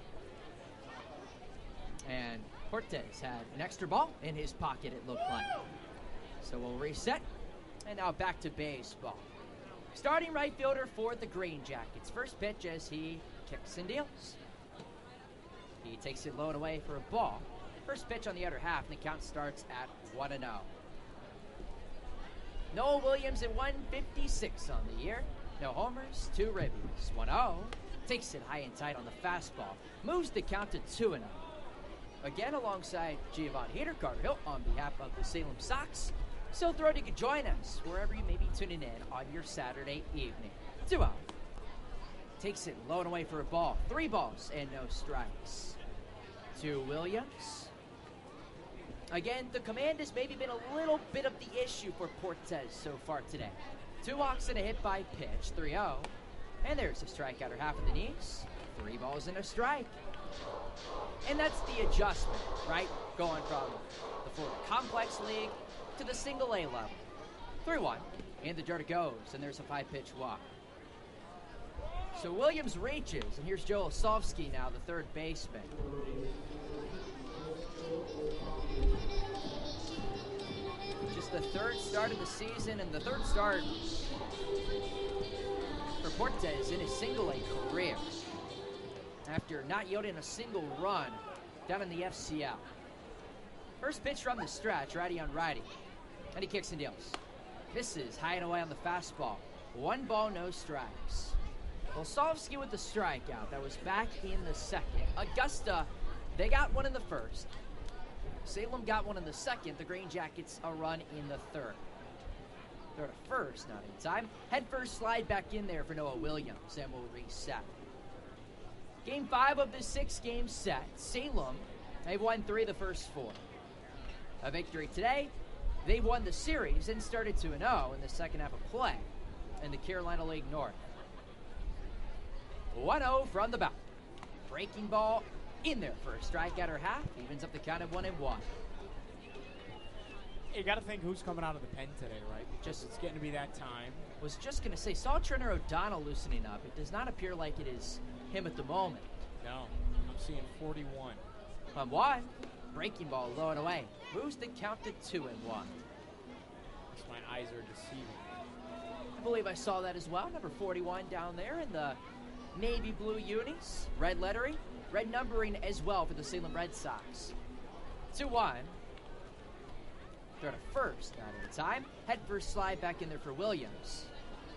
And Portes had an extra ball in his pocket, it looked like. So we'll reset. And now back to baseball. Starting right fielder for the Green Jackets. First pitch as he kicks and deals. He takes it low and away for a ball. First pitch on the other half, and the count starts at 1-0. Noah Williams at 156 on the year. No homers, 2 ribbies. 1-0. Takes it high and tight on the fastball. Moves the count to 2-0. Again alongside Giovanni Heater, Carter on behalf of the Salem Sox. So thrilled you could join us wherever you may be tuning in on your Saturday evening. 2-0. Takes it low and away for a ball. 3 balls and no strikes. To Williams. Again, the command has maybe been a little bit of the issue for Portes so far today. 2 walks and a hit by pitch. 3-0. And there's a strikeout or half of the knees. 3 balls and a strike. And that's the adjustment, right? Going from the Florida Complex League to the single A level. 3-1. And the dirt it goes, and there's a 5-pitch walk. So Williams reaches, and here's Joe Osofsky now, the third baseman. Just the 3rd start of the season, and the 3rd start for Portes in his single A career, after not yielding a single run down in the FCL. First pitch from the stretch, righty on righty, and he kicks and deals. Misses high and away on the fastball. 1 ball, no strikes. Olsovsky with the strikeout. That was back in the 2nd. Augusta, they got 1 in the 1st. Salem got 1 in the 2nd. The Green Jackets a run in the 3rd. They're to first, not in time. Head first slide back in there for Noah Williams, and we'll reset. Game 5 of the 6-game set. Salem, they've won 3 of the first 4. A victory today. They've won the series and started 2-0 in the second half of play in the Carolina League North. 1-0 from the bat. Breaking ball in there for a strikeout or half. Evens up the count at 1-1. You got to think who's coming out of the pen today, right? It's getting to be that time. Was just going to say, saw Turner O'Donnell loosening up. It does not appear like it is him at the moment. No, I'm seeing 41. 1-1. Breaking ball low and away. Moves the count to 2-1. My eyes are deceiving. I believe I saw that as well. Number 41 down there in the navy blue unis. Red lettering. Red numbering as well for the Salem Red Sox. 2-1. Throw to first, not in time. Head first slide back in there for Williams.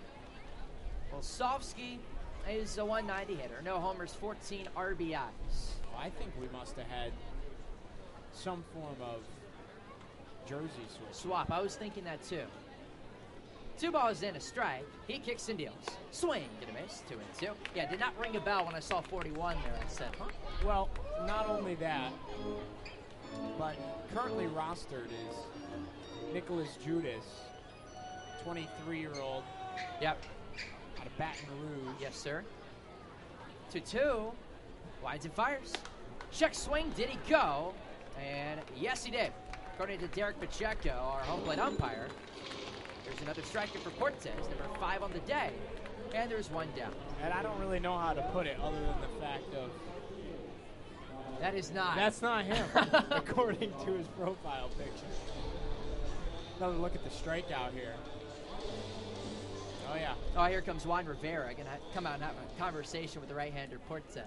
Olsovsky is a 190 hitter. No homers, 14 RBIs. Well, I think we must have had some form of jersey swap. I was thinking that too. 2 balls in, a strike. He kicks and deals. Swing, get a miss. 2-2. Yeah, did not ring a bell when I saw 41 there. I said, huh? Well, not only that, but currently rostered is Nicholas Judas, 23-year-old. Yep. Out of Baton Rouge. Yes, sir. 2-2. Wides and fires. Check swing. Did he go? And yes, he did. According to Derek Pacheco, our home plate umpire, there's another striker for Portes, number 5 on the day, and there's 1 down. And I don't really know how to put it other than the fact of that is not. That's not him, according to his profile picture. Another look at the strikeout here. Oh, yeah. Oh, here comes Juan Rivera. Going to come out and have a conversation with the right-hander Portes.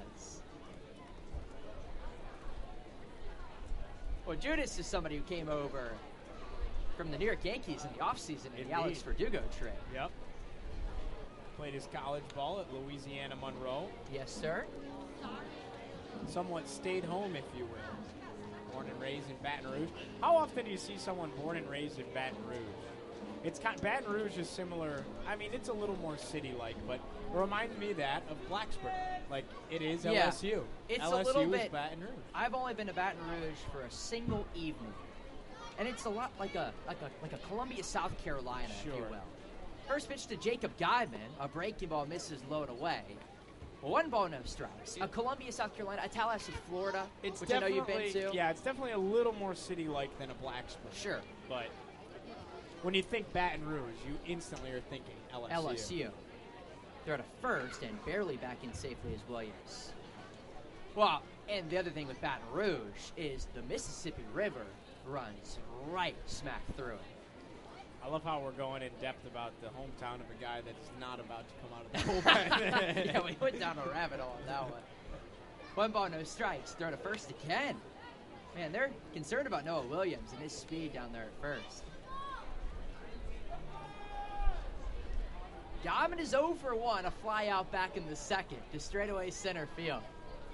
Well, Judas is somebody who came over from the New York Yankees in the offseason in the Alex Verdugo trade. Yep. Played his college ball at Louisiana Monroe. Yes, sir. Somewhat stayed home, if you will. Born and raised in Baton Rouge. How often do you see someone born and raised in Baton Rouge? It's Baton Rouge is similar. I mean, it's a little more city-like, but it reminds me that of Blacksburg. Like, it is LSU. It's LSU a little bit. Baton Rouge. I've only been to Baton Rouge for a single evening. and it's a lot like a Columbia, South Carolina, if you will. First pitch to Jacob Godman, a breaking ball misses low and away. 1 ball, no strikes. A Columbia, South Carolina, a Tallahassee, Florida, which I know you've been to. Yeah, it's definitely a little more city-like than a Blacksburg. Sure. But when you think Baton Rouge, you instantly are thinking LSU. Throw to first and barely back in safely as Williams. Well, and the other thing with Baton Rouge is the Mississippi River runs right smack through it. I love how we're going in depth about the hometown of a guy that is not about to come out of the bullpen. Yeah, we went down a rabbit hole on that one. 1 ball, no strikes. Throw to first again. Man, they're concerned about Noah Williams and his speed down there at first. Godman is 0 for 1, a fly out back in the second to straightaway center field.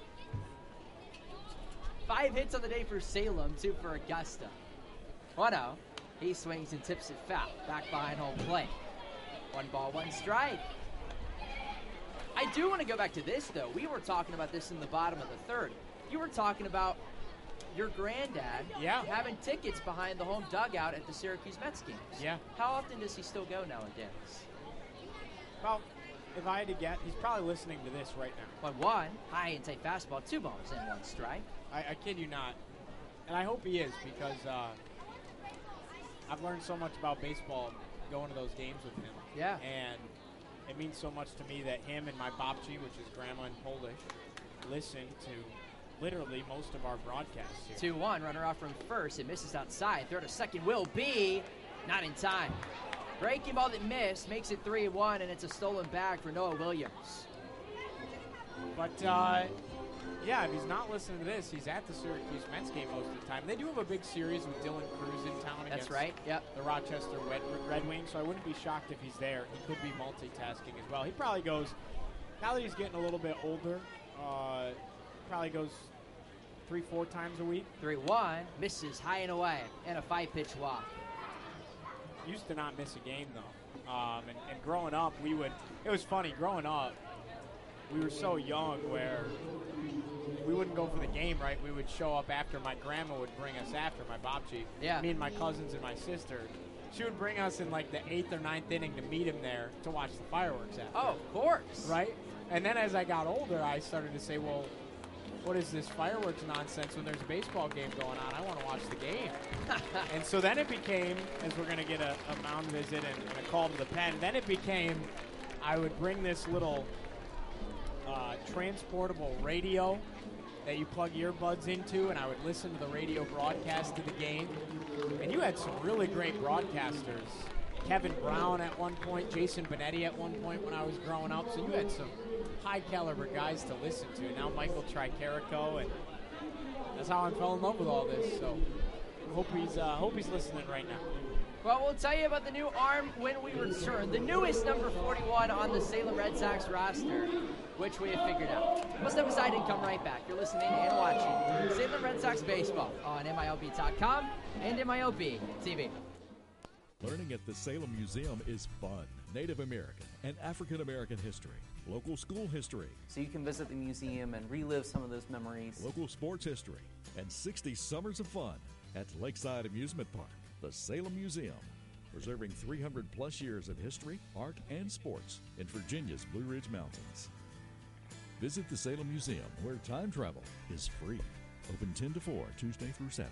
5 hits on the day for Salem, 2 for Augusta. 1-0. He swings and tips it foul, back behind home plate. 1 ball, 1 strike. I do want to go back to this, though. We were talking about this in the bottom of the 3rd. You were talking about your granddad having tickets behind the home dugout at the Syracuse Mets games. Yeah. How often does he still go nowadays? Well, if I had to guess, he's probably listening to this right now. 1-1, high and tight fastball, 2 balls and 1 strike. I kid you not. And I hope he is, because I've learned so much about baseball going to those games with him. Yeah. And it means so much to me that him and my babci, which is grandma in Polish, listen to literally most of our broadcasts here. 2-1, runner off from first. It misses outside. Throw to second will be not in time. Breaking ball that missed makes it 3-1, and it's a stolen bag for Noah Williams. But, yeah, if he's not listening to this, he's at the Syracuse Mets game most of the time. They do have a big series with Dylan Cruz in town against the Rochester Red Wings, so I wouldn't be shocked if he's there. He could be multitasking as well. He probably goes, now that he's getting a little bit older, probably goes 3-4 times a week. 3-1, misses high and away, and a 5-pitch walk. Used to not miss a game, though. And growing up, it was funny, growing up, we were so young where we wouldn't go for the game, right? We would show up after. My grandma would bring us after, my babci. Yeah. Me and my cousins and my sister. She would bring us in like the 8th or 9th inning to meet him there to watch the fireworks after. Oh, of course. Right? And then as I got older, I started to say, well, what is this fireworks nonsense when there's a baseball game going on? I want to watch the game. And so then it became, as we're going to get a mound visit and a call to the pen, then it became I would bring this little transportable radio that you plug earbuds into, and I would listen to the radio broadcast of the game. And you had some really great broadcasters. Kevin Brown at one point, Jason Benetti at one point when I was growing up. So you had some high-caliber guys to listen to. Now Michael Tricarico, and that's how I fell in love with all this. So hope he's listening right now. Well, we'll tell you about the new arm when we return. The newest number 41 on the Salem Red Sox roster, which we have figured out. We'll step aside and come right back. You're listening and watching Salem Red Sox Baseball on MILB.com and MILB TV. Learning at the Salem Museum is fun. Native American and African American history, local school history, So you can visit the museum and relive some of those memories. local sports history, and 60 summers of fun at Lakeside Amusement Park. The Salem Museum, preserving 300-plus years of history, art, and sports in Virginia's Blue Ridge Mountains. Visit the Salem Museum, where time travel is free. Open 10 to 4, Tuesday through Saturday.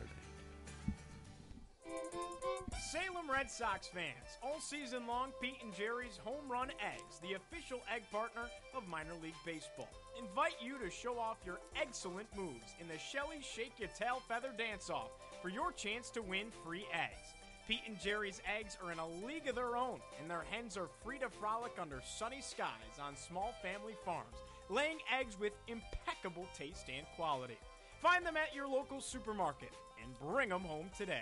Salem Red Sox fans, all season long, Pete and Jerry's Home Run Eggs, the official egg partner of minor league baseball, invite you to show off your excellent moves in the Shelly Shake Your Tail Feather Dance-Off for your chance to win free eggs. Pete and Jerry's eggs are in a league of their own, and their hens are free to frolic under sunny skies on small family farms, laying eggs with impeccable taste and quality. Find them at your local supermarket and bring them home today.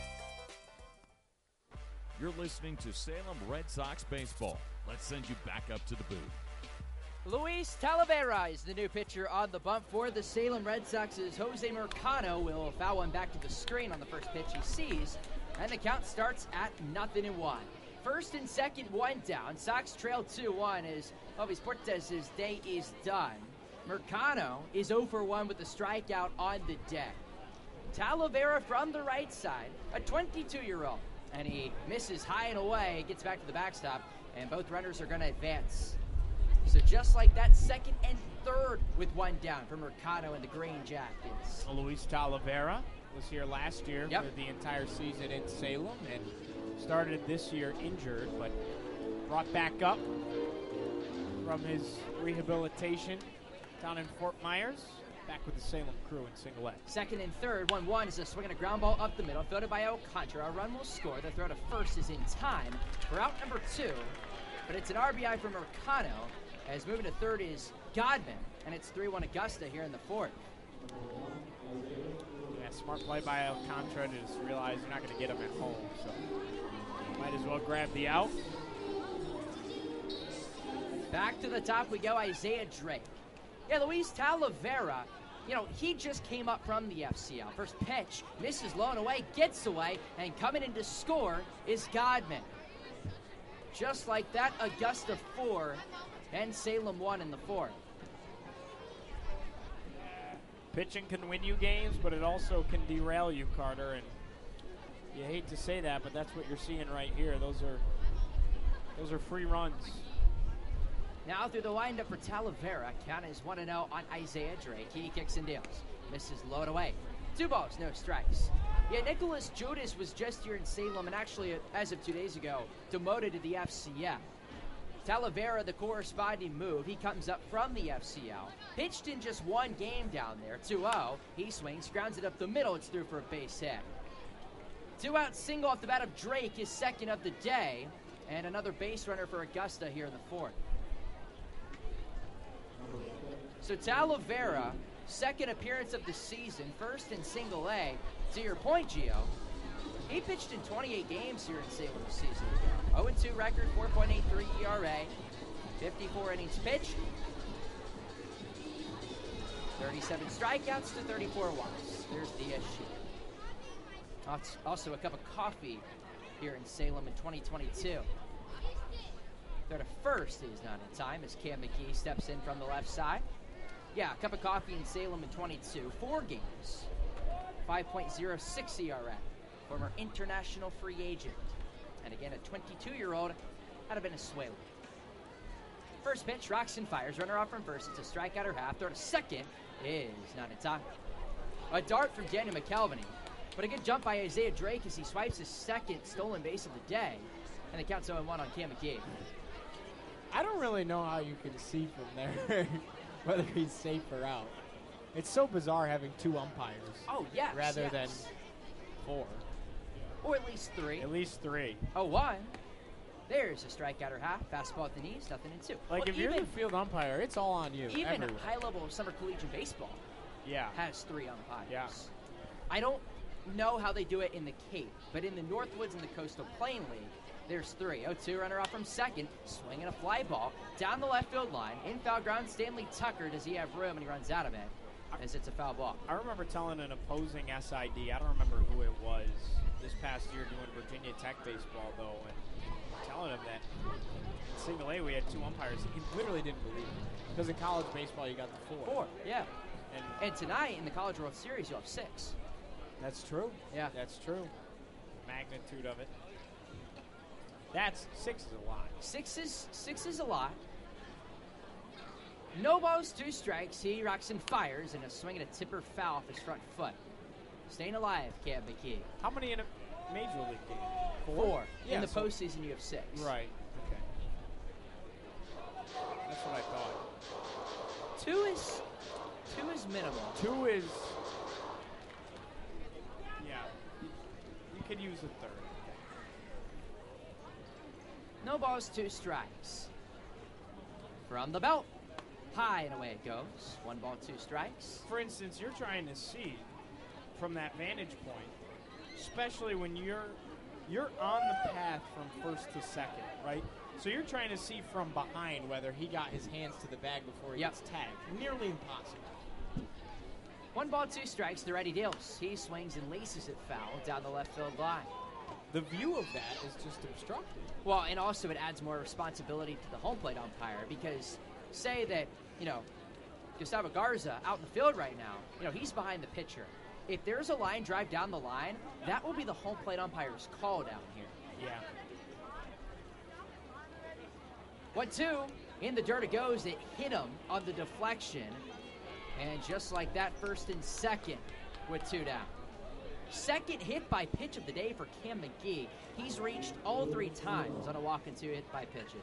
You're listening to Salem Red Sox Baseball. Let's send you back up to the booth. Luis Talavera is the new pitcher on the bump for the Salem Red Sox. Jose Mercado will foul one back to the screen on the first pitch he sees, and the count starts at 0-1. First and second, one down. Sox trail 2-1 as Elvis Portes's day is done. Mercado is 0 for 1 with a strikeout on the day. Talavera from the right side, a 22-year-old. And he misses high and away, gets back to the backstop, and both runners are going to advance. So just like that, second and third with one down for Mercado and the Green Jackets. Luis Talavera was here last year for the entire season in Salem and started this year injured, but brought back up from his rehabilitation down in Fort Myers. Back with the Salem crew in single A. Second and third, 1-1 is a swing and a ground ball up the middle, fielded by Alcantara. A run will score. The throw to first is in time for out number 2, but it's an RBI for Mercado, as moving to third is Godman, and it's 3-1 Augusta here in the fourth. Yeah, smart play by Alcantara to just realize you're not going to get him at home, so might as well grab the out. Back to the top we go, Isaiah Drake. Yeah, Luis Talavera, he just came up from the FCL. First pitch, misses low and away, gets away, and coming in to score is Godman. Just like that, Augusta 4 and Salem 1 in the fourth. Pitching can win you games, but it also can derail you, Carter, and you hate to say that, but that's what you're seeing right here. Those are free runs. Now through the windup for Talavera, count is 1-0 on Isaiah Drake. He kicks and deals. Misses low and away. 2 balls, no strikes. Yeah, Nicholas Judas was just here in Salem and actually, as of 2 days ago, demoted to the FCL. Talavera, the corresponding move, he comes up from the FCL. Pitched in just one game down there, 2-0. He swings, grounds it up the middle, it's through for a base hit. 2-out single off the bat of Drake, his second of the day, and another base runner for Augusta here in the fourth. So Talavera, second appearance of the season, first in single A. To your point, Gio, he pitched in 28 games here in Salem this season. 0-2 record, 4.83 ERA, 54 innings pitched, 37 strikeouts to 34 walks. There's the issue. Also a cup of coffee here in Salem in 2022. Third to first is not in time as Cam McKee steps in from the left side. Yeah, a cup of coffee in Salem in 22. 4 games. 5.06 ERA. Former international free agent. And again, a 22-year-old out of Venezuela. First pitch, rocks and fires. Runner off from first. It's a strikeout or half. Throw to second is not in time. A dart from Daniel McKelveny. But a good jump by Isaiah Drake as he swipes his second stolen base of the day. And the count's 0-1 on Cam McKee. I don't really know how you can see from there whether he's safe or out. It's so bizarre having 2 umpires. Oh, yes. Rather than 4. Or at least 3. At least 3. 0-1. There's a strikeout or half. Fastball at the knees, nothing in 2. Like, if you're the field umpire, it's all on you. Even everywhere. high-level summer collegiate baseball has 3 umpires. Yeah. I don't know how they do it in the Cape, but in the Northwoods and the Coastal Plain League, there's 3. 0-2, runner off from second, swinging a fly ball down the left field line. In foul ground, Stanley Tucker, does he have room, and he runs out of it as it's a foul ball. I remember telling an opposing SID, I don't remember who it was, this past year doing Virginia Tech baseball, though, and telling him that in single A we had 2 umpires. He literally didn't believe it. Because in college baseball, you got the 4. 4, yeah. And tonight, in the College World Series, you'll have 6. That's true. Yeah. That's true. Magnitude of it. That's 6 is a lot. 6 is a lot. No balls, 2 strikes. He rocks and fires, and a swing and a tipper foul off his front foot. Staying alive, Cam McKee. How many in a major league game? 4. Yeah, in the postseason, you have 6. Right. Okay. That's what I thought. 2 is minimal. 2 is. Yeah. You could use a third. No balls, 2 strikes. From the belt. High and away it goes. 1 ball, 2 strikes. For instance, you're trying to see from that vantage point, especially when you're on the path from first to second, right? So you're trying to see from behind whether he got his hands to the bag before he gets tagged. Nearly impossible. 1 ball, 2 strikes. The righty deals. He swings and laces it foul down the left field line. The view of that is just obstructed. Well, and also it adds more responsibility to the home plate umpire because say that, Gustavo Garza out in the field right now, he's behind the pitcher. if there's a line drive down the line, that will be the home plate umpire's call down here. Yeah. 1-2. In the dirt it goes. It hit him on the deflection. And just like that, first and second with 2 down. Second hit by pitch of the day for Cam McGee. He's reached all 3 times on a walk-and-2 hit by pitches.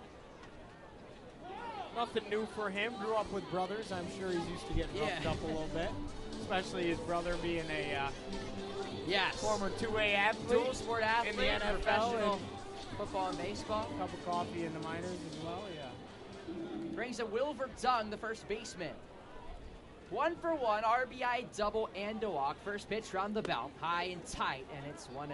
Nothing new for him. Grew up with brothers. I'm sure he's used to getting roughed up a little bit. Especially his brother being a former 2A athlete. Dual sport athlete. In the NFL. Professional football and baseball. A cup of coffee in the minors as well, yeah. Brings a Wilver Dung, the first baseman. 1-for-1, RBI double and a walk. First pitch round the belt, high and tight, and it's 1-0.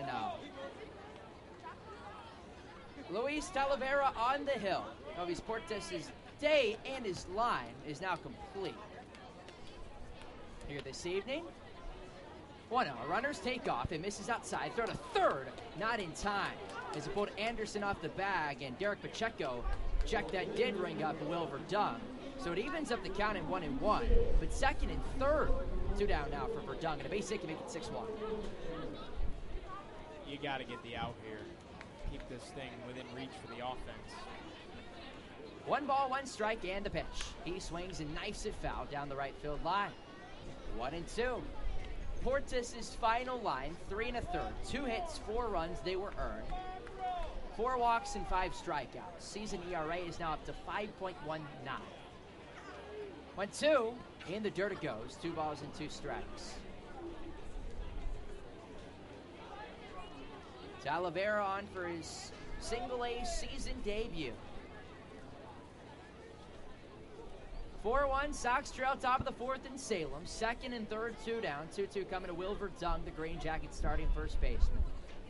Luis Talavera on the hill. Luis Portes' day and his line is now complete. Here this evening, 1-0. Runners take off. It misses outside. Throw to third. Not in time. As it pulled Anderson off the bag, and Derek Pacheco check that did ring up Wilver Dung. So it evens up the count in 1-1. But second and third, 2 down now for Verdung. And a base hit can make it 6-1. You got to get the out here. Keep this thing within reach for the offense. 1 ball, 1 strike, and the pitch. He swings and knifes it foul down the right field line. 1-2. Portes' final line, 3 1/3. 2 hits, 4 runs, they were earned. 4 walks and 5 strikeouts. Season ERA is now up to 5.19. 1-2. In the dirt it goes. 2 balls and 2 strikes. Talavera on for his single-A season debut. 4-1, Sox trail top of the 4th in Salem. Second and third, 2 down. 2-2 coming to Wilver Dung, the Green Jackets starting first baseman.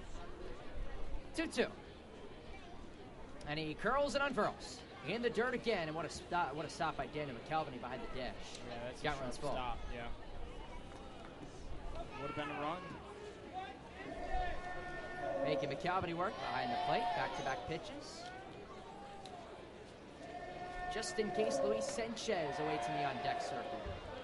2-2. And he curls and unfurls. In the dirt again, and what a stop by Daniel McKelvey behind the dish. Yeah, that's got a runs sharp full. stop, yeah. Would have been a run. Making McKelvey work behind the plate. Back-to-back pitches. Just in case Luis Sanchez awaits in the on-deck circle.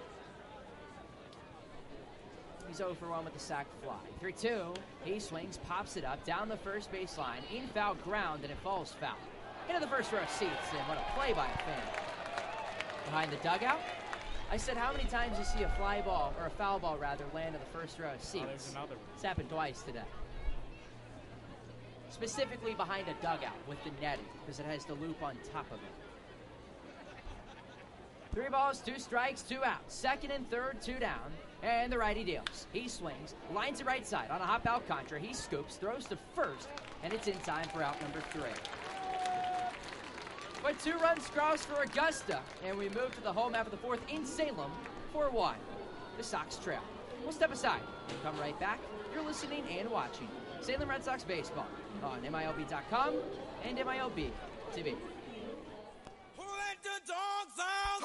He's 0-for-1 with the sac fly. 3-2. He swings, pops it up, down the first baseline, in foul ground, and it falls foul. Into the first row of seats, and what a play by a fan. Behind the dugout, I said how many times you see a fly ball, or a foul ball rather, land in the first row of seats. Oh, there's another one. It's happened twice today. Specifically behind a dugout with the netting, because it has the loop on top of it. 3 balls, 2 strikes, 2 outs. Second and third, 2 down. And the righty deals. He swings, lines it right side on a hop Alcantara. He scoops, throws to first, and it's in time for out number 3. But 2 runs cross for Augusta, and we move to the home half of the 4th in Salem, 4-1. The Sox trail. We'll step aside and come right back. You're listening and watching Salem Red Sox baseball on MILB.com and MILB TV. Let the dogs out!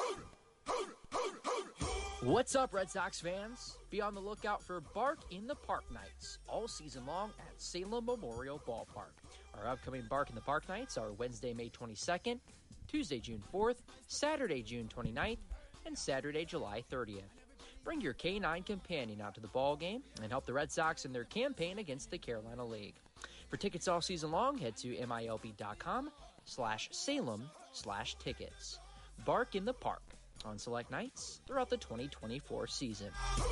What's up, Red Sox fans? Be on the lookout for Bark in the Park nights all season long at Salem Memorial Ballpark. Our upcoming Bark in the Park nights are Wednesday, May 22nd, Tuesday, June 4th, Saturday, June 29th, and Saturday, July 30th. Bring your K9 companion out to the ball game and help the Red Sox in their campaign against the Carolina League. For tickets all season long, head to MILB.com/Salem/tickets. Bark in the Park on select nights throughout the 2024 season.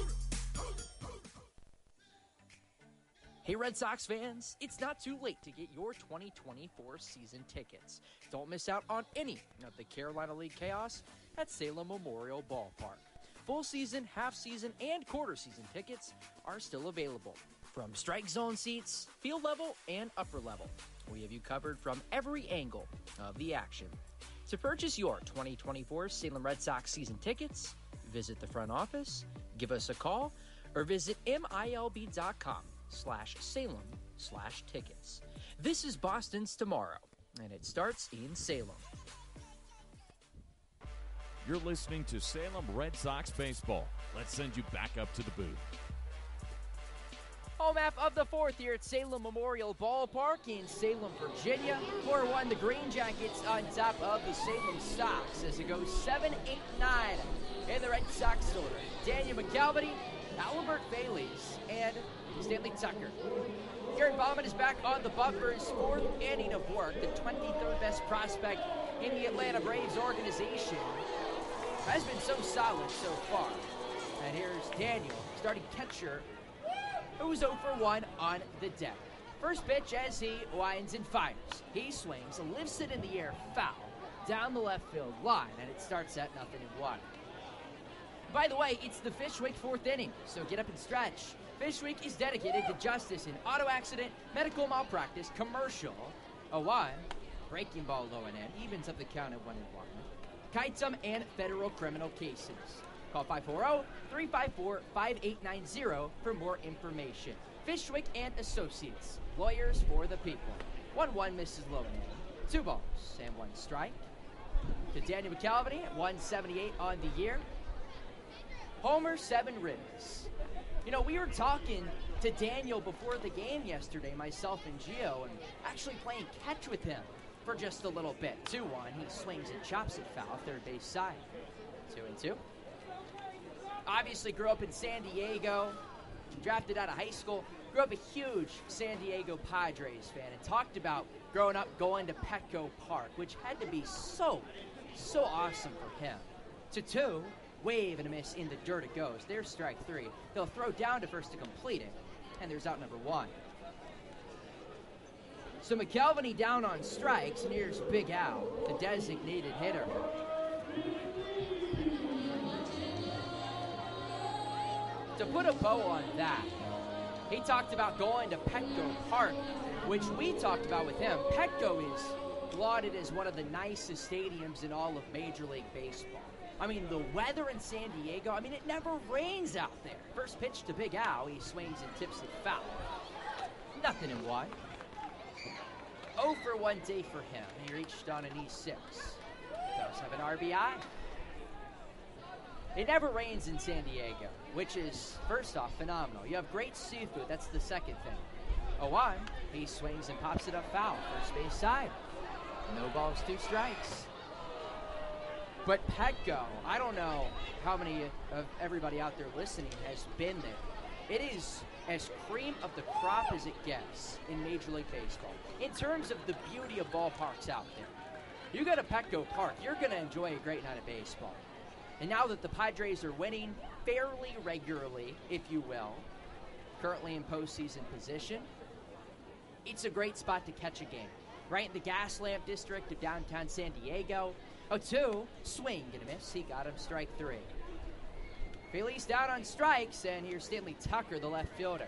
Hey Red Sox fans, it's not too late to get your 2024 season tickets. Don't miss out on any of the Carolina League chaos at Salem Memorial Ballpark. Full season, half season, and quarter season tickets are still available. From strike zone seats, field level, and upper level, we have you covered from every angle of the action. To purchase your 2024 Salem Red Sox season tickets, visit the front office, give us a call, or visit MILB.com/Salem/tickets. This is Boston's tomorrow, and it starts in Salem. You're listening to Salem Red Sox baseball. Let's send you back up to the booth. Home half of the 4th here at Salem Memorial Ballpark in Salem, Virginia. 4-1, the Green Jackets on top of the Salem Sox as it goes 7-8-9 in the Red Sox order. Daniel McKelvey Albert Bailey's, and Stanley Tucker. Garrett Bauman is back on the bump for his 4th inning of work. The 23rd best prospect in the Atlanta Braves organization has been so solid so far. And here's Daniel, starting catcher, who's 0 for 1 on the deck. First pitch as he winds and fires. He swings, lifts it in the air, foul, down the left field line, and it starts at 0-1. By the way, it's the Fish Week 4th inning, so get up and stretch. Fish Week is dedicated to justice in auto accident, medical malpractice, commercial. 0-1, breaking ball low and in, evens up the count at 1-1. Kaitum and federal criminal cases. Call 540-354-5890 for more information. Fishwick and Associates, lawyers for the people. 1-1, Mrs. Lowenham. 2 balls and 1 strike. To Daniel McCalvany at 178 on the year. Homer 7 ribs. You know, we were talking to Daniel before the game yesterday, myself and Gio, and actually playing catch with him for just a little bit. 2-1, he swings and chops it foul, third base side. 2-2. Obviously grew up in San Diego, drafted out of high school, grew up a huge San Diego Padres fan, and talked about growing up going to Petco Park, which had to be so awesome for him. 2-2, wave and a miss in the dirt it goes. There's strike 3. They'll throw down to first to complete it, and there's out number 1. So McCalvany down on strikes, and here's Big Al, the designated hitter. To put a bow on that, he talked about going to Petco Park, which we talked about with him. Petco is lauded as one of the nicest stadiums in all of Major League Baseball. I mean, the weather in San Diego, I mean, it never rains out there. First pitch to Big Al, he swings and tips it foul. 0-1. 0 for 1 day for him. He reached on an E6. Does have an RBI. It never rains in San Diego, which is, first off, phenomenal. You have great seafood. That's the second thing. 0-1. He swings and pops it up foul. First base side. No balls, 2 strikes. But Petco, I don't know how many of everybody out there listening has been there. It is as cream of the crop as it gets in Major League Baseball. In terms of the beauty of ballparks out there. You go to Petco Park, you're going to enjoy a great night of baseball. And now that the Padres are winning fairly regularly, if you will, currently in postseason position, it's a great spot to catch a game. Right in the Gaslamp district of downtown San Diego. 0-2, swing and a miss. He got him, strike 3. Bailey's down on strikes, and here's Stanley Tucker, the left fielder.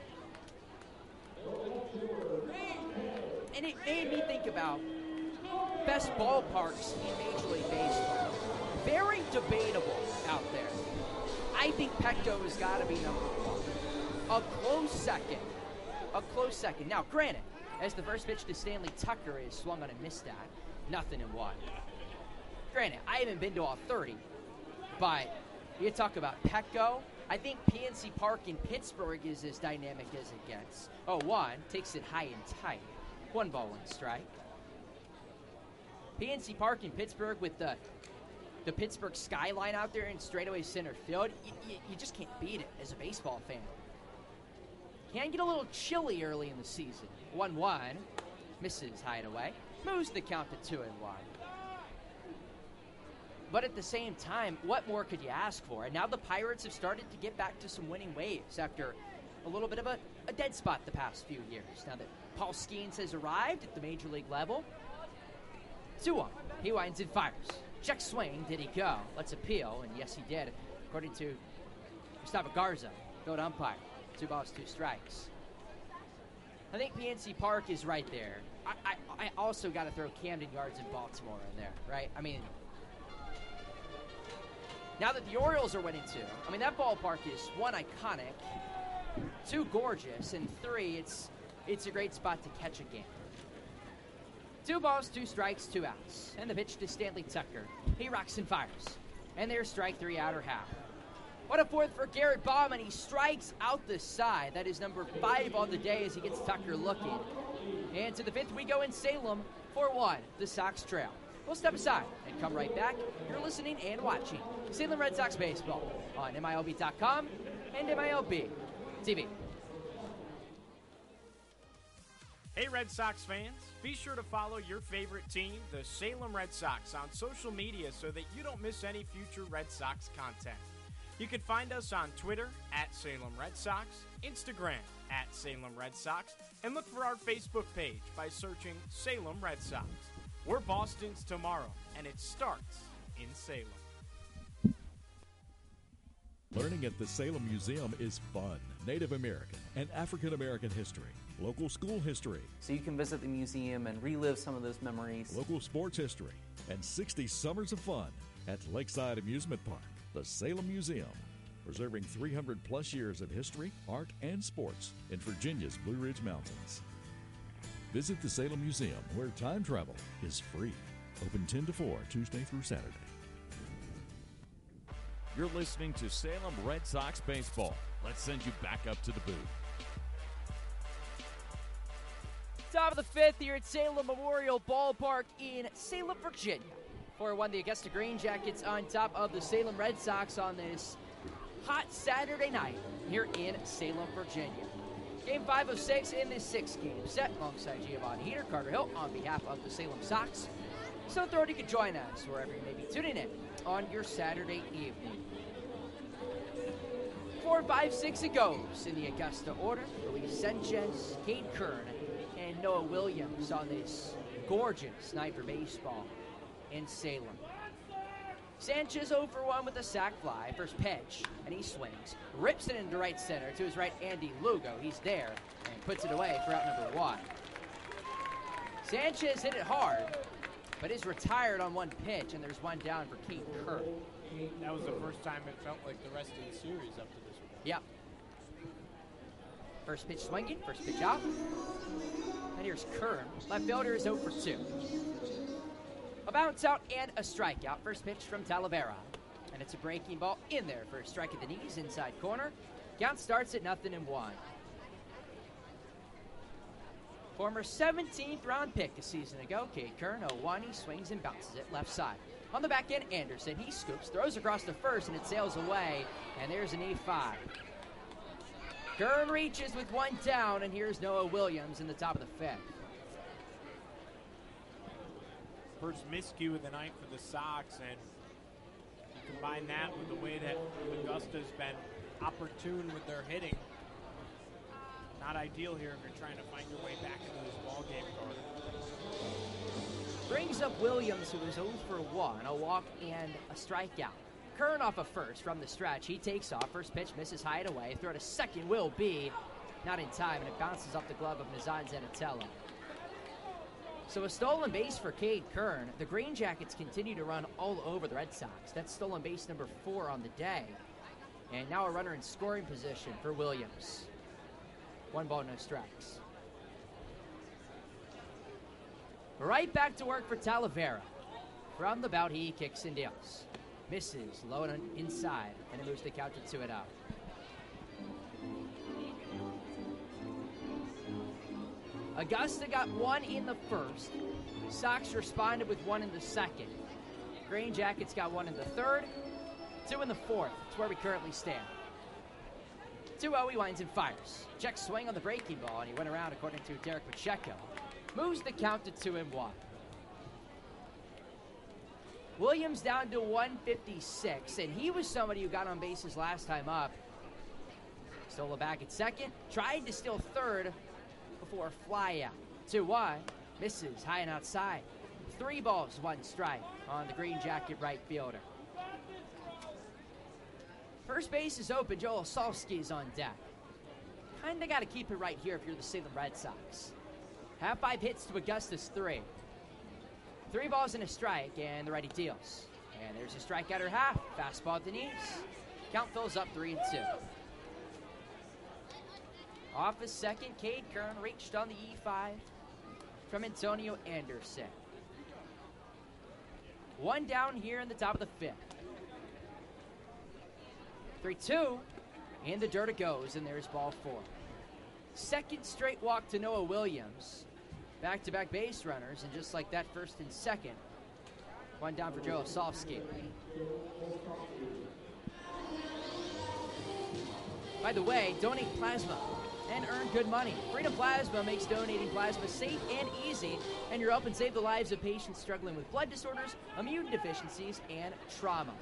And it made me think about best ballparks in Major League Baseball. Very debatable out there. I think Petco has got to be number 1. A close second. Now, granted, as the first pitch to Stanley Tucker is swung on and missed at, 0-1. Granted, I haven't been to all 30, but you talk about Petco. I think PNC Park in Pittsburgh is as dynamic as it gets. 0-1, takes it high and tight. 1 ball, 1 strike. PNC Park in Pittsburgh with the Pittsburgh skyline out there in straightaway center field, you just can't beat it as a baseball fan. Can get a little chilly early in the season. 1-1, misses high and away, moves the count to 2-1. But at the same time, what more could you ask for? And now the Pirates have started to get back to some winning ways after a little bit of a dead spot the past few years. Now that Paul Skeens has arrived at the Major League level. 2-1, he winds and fires. Check swing, did he go? Let's appeal, and yes he did. According to Gustavo Garza, field umpire. 2 balls, 2 strikes. I think PNC Park is right there. I also got to throw Camden Yards in Baltimore in there, right? I mean, now that the Orioles are winning 2, I mean, that ballpark is 1, iconic, 2, gorgeous, and 3, it's a great spot to catch a game. 2 balls, 2 strikes, 2 outs. And the pitch to Stanley Tucker. He rocks and fires. And there's strike 3, outer half. What a 4th for Garrett Bauman. He strikes out the side. That is number 5 on the day as he gets Tucker looking. And to the 5th we go in Salem. 4-1, the Sox trail. We'll step aside and come right back. You're listening and watching Salem Red Sox baseball on MILB.com and MILB TV. Hey Red Sox fans, be sure to follow your favorite team, the Salem Red Sox, on social media so that you don't miss any future Red Sox content. You can find us on Twitter at Salem Red Sox, Instagram at Salem Red Sox, and look for our Facebook page by searching Salem Red Sox. We're Boston's tomorrow, and it starts in Salem. Learning at the Salem Museum is fun. Native American and African American history, local school history, So you can visit the museum and relive some of those memories. local sports history, and 60 summers of fun at Lakeside Amusement Park, the Salem Museum, preserving 300 plus years of history, art, and sports in Virginia's Blue Ridge Mountains. Visit the Salem Museum, where time travel is free. Open 10 to 4, Tuesday through Saturday. You're listening to Salem Red Sox baseball. Let's send you back up to the booth. Top of the fifth here at Salem Memorial Ballpark in Salem, Virginia. 4-1, the Augusta Green Jackets on top of the Salem Red Sox on this hot Saturday night here in Salem, Virginia. Game 5 of 6 in this 6-game set alongside Giovanni Heater, Carter Hill on behalf of the Salem Sox. So throw you can join us wherever you may be tuning in on your Saturday evening. 4, 5, 6 it goes in the Augusta order. Luis Sanchez, Cade Kern, and Noah Williams on this gorgeous night for baseball in Salem. Sanchez 0 for 1 with a sac fly. First pitch, and he swings. Rips it into right center. To his right, Andy Lugo. He's there and puts it away for out number 1. Sanchez hit it hard, but is retired on one pitch, and there's one down for Cade Kern. That was the first time it felt like the rest of the series up to this point. Yep. First pitch swinging, first pitch out. And here's Kern. Left fielder is 0 for 2. A bounce out and a strikeout. First pitch from Talavera. And it's a breaking ball in there for a strike at the knees, inside corner. Count starts at 0-1. Former 17th round pick a season ago, Cade Kern, 0-1. He swings and bounces it left side. On the back end, Anderson, he scoops, throws across the first, and it sails away. And there's an E5. Kern reaches with one down, and here's Noah Williams in the top of the fifth. First miscue of the night for the Sox, and you combine that with the way that Augusta's been opportune with their hitting. Not ideal here if you're trying to find your way back into this ball game, Carter. Brings up Williams, who was 0 for 1, a walk and a strikeout. Kern off a first from the stretch. He takes off. First pitch misses high and away. Throw to second will be not in time, and it bounces off the glove of Nazan Zanatello. So a stolen base for Cade Kern. The Green Jackets continue to run all over the Red Sox. That's stolen base number 4 on the day. And now a runner in scoring position for Williams. 1 ball, no strikes. Right back to work for Talavera. From the bout, he kicks and deals. Misses low and inside, and it moves the count to 2-0. Augusta got 1 in the first. Sox responded with 1 in the second. Green Jackets got 1 in the third, 2 in the fourth. That's where we currently stand. 2-0, he winds and fires. Check swing on the breaking ball, and he went around according to Derek Pacheco. Moves the count to 2-1. Williams down to 156, and he was somebody who got on bases last time up. Stole it back at second, tried to steal third before a fly out. 2-1, misses high and outside. 3 balls, 1 strike on the Green Jacket right fielder. First base is open. Joel Osolski is on deck. Kinda got to keep it right here if you're the Salem Red Sox. Have 5 hits to Augusta's 3. 3 balls and a strike, and the righty deals. And there's a strikeout or half. Fastball at the knees. Count fills up 3-2. Off his second, Cade Kern reached on the E5 from Antonio Anderson. 1 down here in the top of the 5th. 3-2, and the dirt it goes, and there's ball 4. Second straight walk to Noah Williams. Back-to-back base runners, and just like that, first and second. 1 down for Joe Osolski. By the way, donate plasma and earn good money. Freedom Plasma makes donating plasma safe and easy, and you're helping save the lives of patients struggling with blood disorders, immune deficiencies, and trauma.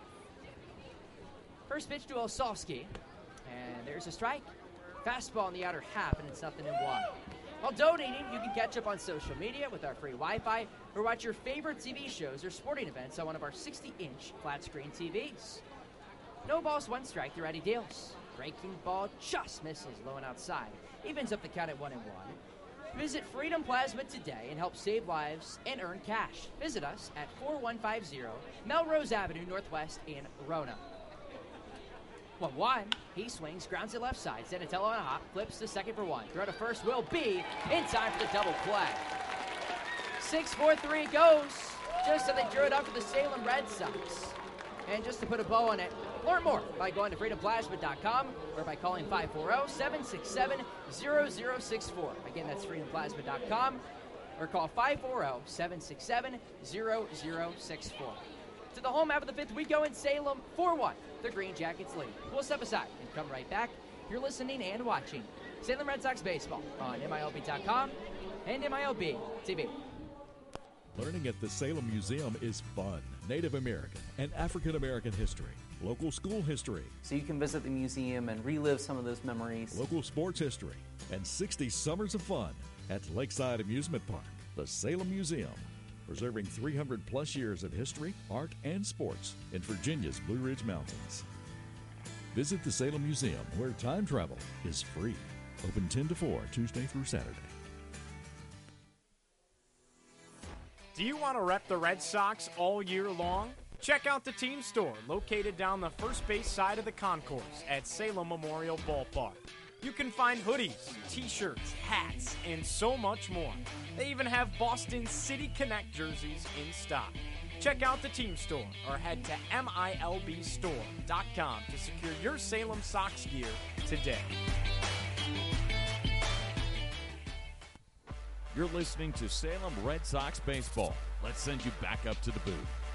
First pitch to Olszewski, and there's a strike. Fastball in the outer half, and it's 0-1. While donating, you can catch up on social media with our free Wi-Fi or watch your favorite TV shows or sporting events on one of our 60-inch flat-screen TVs. No balls, one strike, they're ready deals. Breaking ball just misses low and outside. Evens up the count at 1-1. Visit Freedom Plasma today and help save lives and earn cash. Visit us at 4150 Melrose Avenue Northwest in Rona. 1-1. He swings, grounds it left side. Zenatello on a hop, flips to second for one. Throw to first will be in time for the double play. 6-4-3 goes. Just so they drew it up for the Salem Red Sox. And just to put a bow on it, learn more by going to freedomplasma.com or by calling 540-767-0064. Again, that's freedomplasma.com or call 540-767-0064. To the home half of the fifth, we go in Salem 4-1. The Green Jackets lead. We'll step aside and come right back. You're listening and watching Salem Red Sox baseball on MILB.com and MILB TV. Learning at the Salem Museum is fun. Native American and African American history, local school history, So you can visit the museum and relive some of those memories. local sports history, and 60 summers of fun at Lakeside Amusement Park, the Salem Museum, preserving 300-plus years of history, art, and sports in Virginia's Blue Ridge Mountains. Visit the Salem Museum, where time travel is free. Open 10 to 4, Tuesday through Saturday. Do you want to rep the Red Sox all year long? Check out the team store located down the first base side of the concourse at Salem Memorial Ballpark. You can find hoodies, t-shirts, hats, and so much more. They even have Boston City Connect jerseys in stock. Check out the team store or head to MILBstore.com to secure your Salem Sox gear today. You're listening to Salem Red Sox baseball. Let's send you back up to the booth.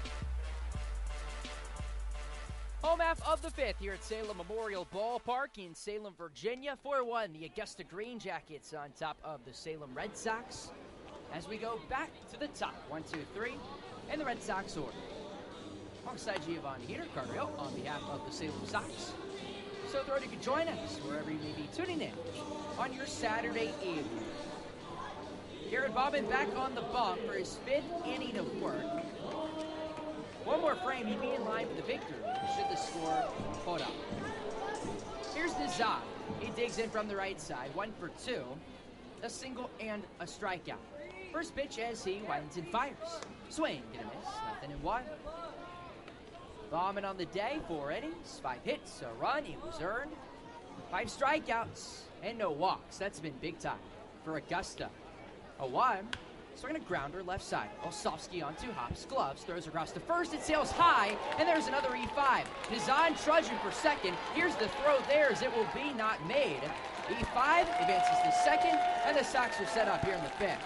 Home half of the fifth here at Salem Memorial Ballpark in Salem, Virginia. 4-1, the Augusta Green Jackets on top of the Salem Red Sox. As we go back to the top, 1, 2, 3, and the Red Sox order. Alongside Giovanni Heater, Cardio, on behalf of the Salem Sox. So thrilled you could join us wherever you may be tuning in on your Saturday evening. Garrett Bobbin back on the bump for his fifth inning of work. One more frame, he'd be in line for the victory should the score hold up. Here's Nazar. He digs in from the right side, 1 for 2, a single and a strikeout. First pitch as he winds and fires. Swing and a miss, 0-1. Bombing on the day, 4 innings, 5 hits, a run, it was earned. 5 strikeouts and no walks. That's been big time for Augusta. A 1. Swinging a grounder left side. Olszewski on 2 hops, gloves, throws across to first. It sails high, and there's another E5. Dizon trudging for second. Here's the throw there as it will be not made. E5 advances to second, and the Sox are set up here in the fifth.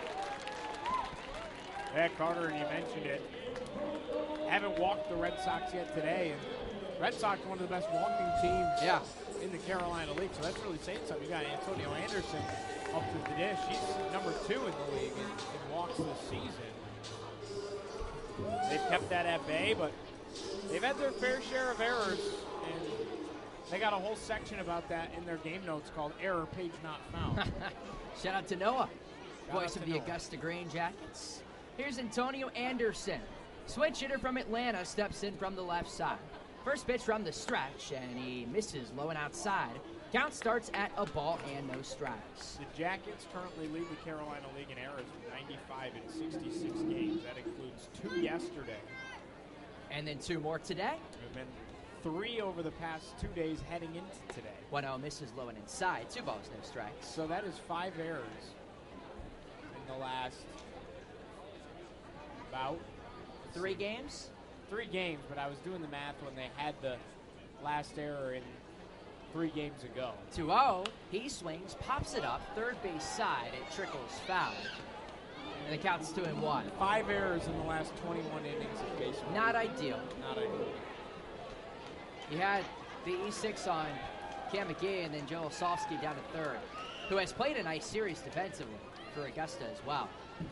Yeah, Carter, and you mentioned it. Haven't walked the Red Sox yet today, and Red Sox are one of the best walking teams in the Carolina League, so that's really saying something. You got Antonio Anderson up to the dish. He's number 2 in the league in walks this season. They've kept that at bay, but they've had their fair share of errors, and they got a whole section about that in their game notes called Error Page Not Found. Shout out to Noah, voice out of to the Noah. Augusta Green Jackets. Here's Antonio Anderson. Switch hitter from Atlanta steps in from the left side. First pitch from the stretch, and he misses low and outside. Count starts at a ball and no strikes. The Jackets currently lead the Carolina League in errors with 95 in 66 games. That includes 2 yesterday. And then 2 more today. There have been 3 over the past 2 days heading into today. 1-0 misses low and inside. 2 balls, no strikes. So that is 5 errors in the last about 3 games? 3 games, but I was doing the math when they had the last error in 3 games ago. 2-0. He swings, pops it up, third base side. It trickles foul. And the count's 2-1. 5 errors in the last 21 innings of baseball. Not ideal. Not ideal. He had the E6 on Cam McGee and then Joe Osofsky down to third, who has played a nice series defensively for Augusta as well.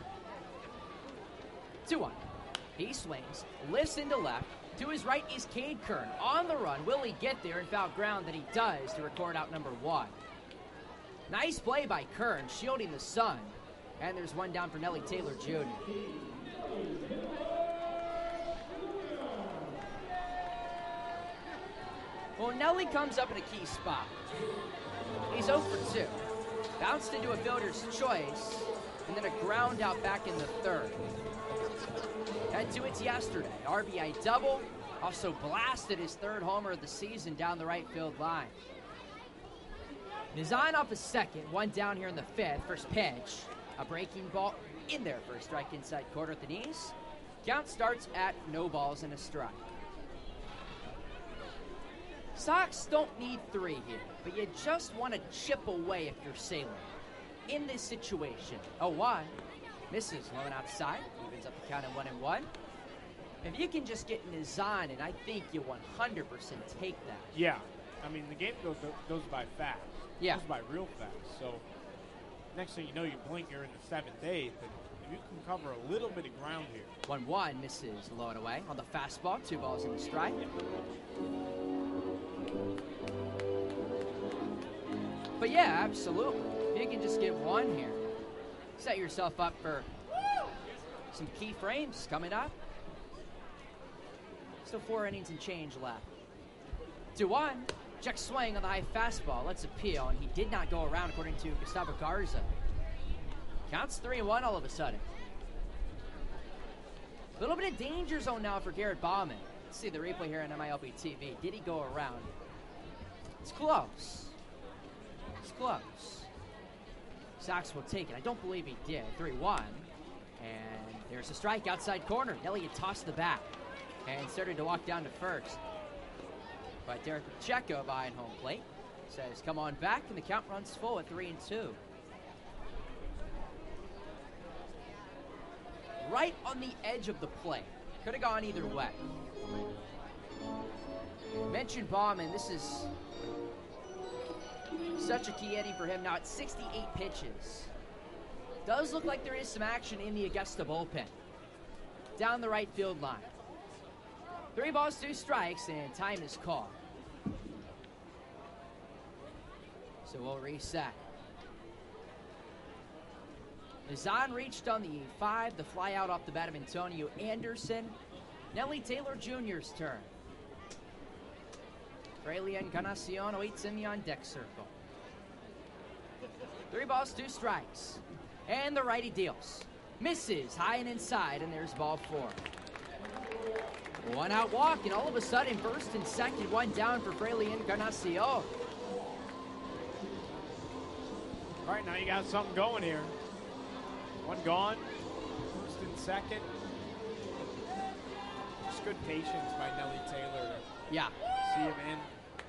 2-1. He swings, lifts into left. To his right is Cade Kern on the run. Will he get there and foul ground? That he does to record out number 1. Nice play by Kern, shielding the sun. And there's one down for Nelly Taylor Jr. Well, Nelly comes up in a key spot. He's 0 for 2. Bounced into a fielder's choice, and then a ground out back in the third. Had two hits yesterday. RBI double. Also blasted his third homer of the season down the right field line. Nizan off a second. One down here in the fifth. First pitch. A breaking ball in there for a strike inside corner at the knees. Count starts at no balls and a strike. Sox don't need 3 here, but you just want to chip away if you're Salem. In this situation, 0-1. Misses low and outside. Evens up the count at 1-1. If you can just get Nizan, and I think you 100% take that. Yeah. I mean, the game goes by fast. Yeah. Goes by real fast. So, next thing you know, you blink, you're in the 7th, 8th, and if you can cover a little bit of ground here. 1-1 misses low and away on the fastball. 2 balls in the strike. But yeah, absolutely. If you can just get 1 here, set yourself up for some key frames coming up. Still 4 innings and change left. 2-1. Check swing on the high fastball. Let's appeal, and he did not go around according to Gustavo Garza. Counts 3-1 all of a sudden. A little bit of danger zone now for Garrett Bauman. Let's see the replay here on MILB TV. Did he go around? It's close. It's close. Sox will take it. I don't believe he did. 3-1. And there's a strike outside corner. Elliott tossed the bat and started to walk down to first. But Derek Pacheco behind home plate says, come on back, and the count runs full at 3-2. Right on the edge of the plate. Could have gone either way. Mentioned Bauman, this is such a key inning for him now at 68 pitches. Does look like there is some action in the Augusta bullpen. Down the right field line. 3 balls, 2 strikes, and time is called. So we'll reset. Nizan reached on the 5, the fly out off the bat of Antonio Anderson. Nelly Taylor Jr.'s turn. Fraley Encarnacion awaits in the on-deck circle. 3 balls, 2 strikes. And the righty deals. Misses high and inside, and there's ball 4. 1 out walk, and all of a sudden, first and second, 1 down for Fraley Encarnacion. All right, now you got something going here. 1 gone, first and second. Just good patience by Nelly Taylor. Yeah. See him in.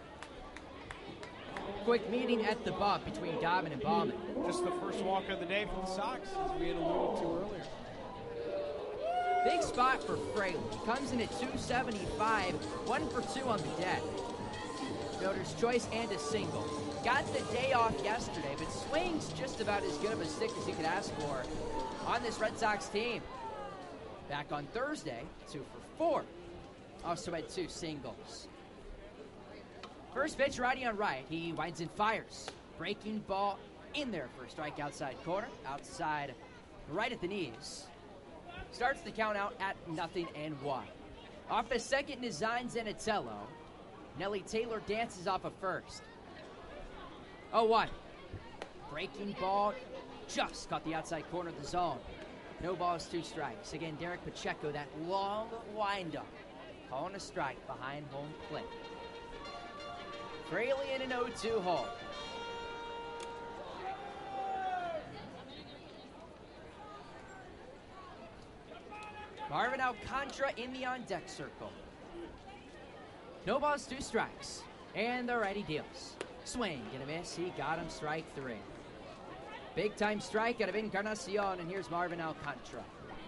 Quick meeting at the bump between Dobbin and Bauman. Just the first walk of the day for the Sox, as we had alluded to earlier. Big spot for Fraley. Comes in at 275, 1 for 2 on the deck. Fielder's choice and a single. Got the day off yesterday, but swings just about as good of a stick as you could ask for on this Red Sox team. Back on Thursday, 2 for 4. Also had 2 singles. First pitch, righty on right. He winds and fires. Breaking ball in there for a strike outside corner. Outside right at the knees. Starts the count out at 0-1. Off the second, Nizan Zenatello. Nelly Taylor dances off a first. 0-1. Breaking ball just caught the outside corner of the zone. No balls, 2 strikes. Again, Derek Pacheco, that long windup. Calling a strike behind home plate. Fraley in an 0-2 hole. Marvin Alcantara in the on-deck circle. No balls, 2 strikes. And the righty deals. Swing, get a miss. He got him, strike 3. Big-time strike out of Encarnacion, and here's Marvin Alcantara.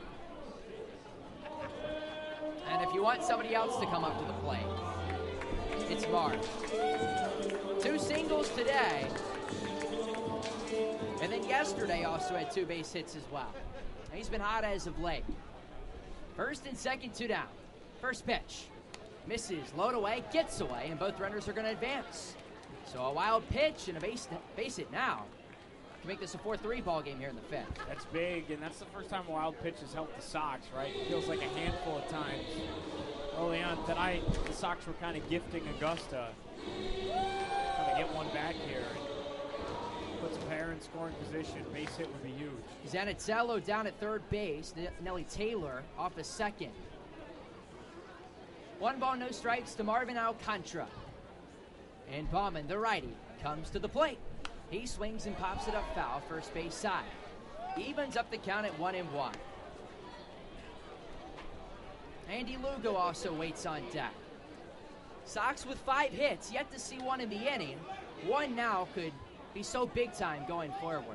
And if you want somebody else to come up to the plate, it's Marv. 2 singles. today. And then yesterday also had 2 base hits as well. And he's been hot as of late. First and second, 2 down. First pitch. Misses, load away, gets away, and both runners are going to advance. So a wild pitch and a base hit now to make this a 4-3 ball game here in the 5th. That's big, and that's the first time a wild pitch has helped the Sox, right? It feels like a handful of times early on tonight. The Sox were kind of gifting Augusta. Trying to get one back here. Puts a pair in scoring position. Base hit would be huge. Zanatello down at third base. Nelly Taylor off a second. 1 ball, no strikes to Marvin Alcantara. And Baumann, the righty, comes to the plate. He swings and pops it up foul, first base side. Evens up the count at 1-1. Andy Lugo also waits on deck. Sox with 5 hits, yet to see one in the inning. One now could be so big time going forward.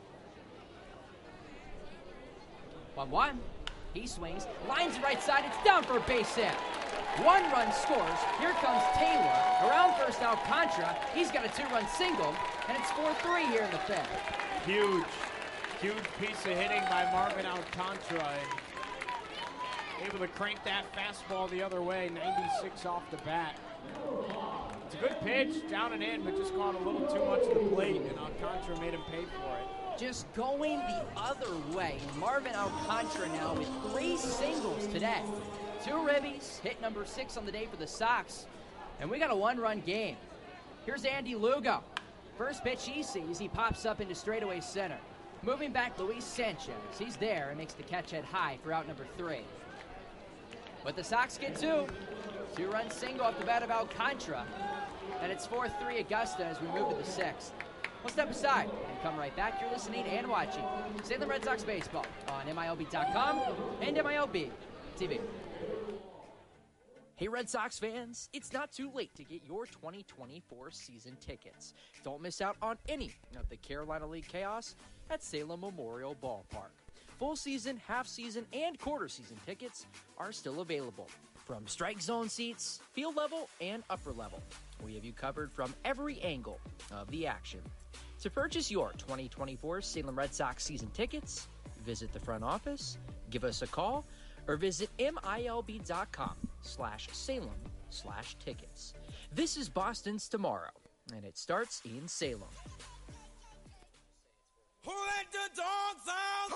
1-1. He swings, lines the right side, it's down for a base hit. 1 run scores. Here comes Taylor. Around first Alcantara. He's got a 2-run single, and it's 4-3 here in the 5th. Huge piece of hitting by Marvin Alcantara. And able to crank that fastball the other way, 96 off the bat. It's a good pitch, down and in, but just caught a little too much of the plate, and Alcantara made him pay for it. Just going the other way. Marvin Alcantara now with 3 singles today. 2 ribbies, hit number 6 on the day for the Sox. And we got a 1-run game. Here's Andy Lugo. First pitch he sees, he pops up into straightaway center. Moving back, Luis Sanchez. He's there and makes the catch head high for out number 3. But the Sox get 2. 2-run single off the bat of Alcantara. And it's 4-3 Augusta as we move to the 6th. We'll step aside and come right back. You're listening and watching Salem Red Sox Baseball on MILB.com and MILB TV. Hey Red Sox fans, it's not too late to get your 2024 season tickets. Don't miss out on any of the Carolina League chaos at Salem Memorial Ballpark. Full season, half season, and quarter season tickets are still available. From strike zone seats, field level, and upper level, we have you covered from every angle of the action. To purchase your 2024 Salem Red Sox season tickets, visit the front office, give us a call, or visit MILB.com/Salem/tickets. This is Boston's Tomorrow, and it starts in Salem. Who let the dogs out?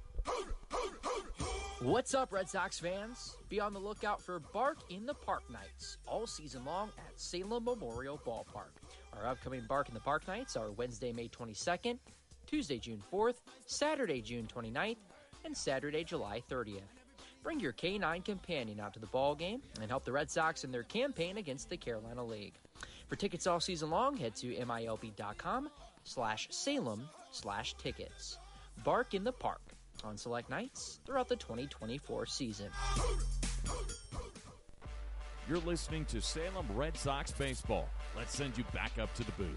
What's up, Red Sox fans? Be on the lookout for Bark in the Park nights all season long at Salem Memorial Ballpark. Our upcoming Bark in the Park nights are Wednesday, May 22nd, Tuesday, June 4th, Saturday, June 29th, and Saturday, July 30th. Bring your K9 companion out to the ball game and help the Red Sox in their campaign against the Carolina League. For tickets all season long, head to MILB.com/Salem/tickets. Bark in the Park on select nights throughout the 2024 season. You're listening to Salem Red Sox Baseball. Let's send you back up to the booth.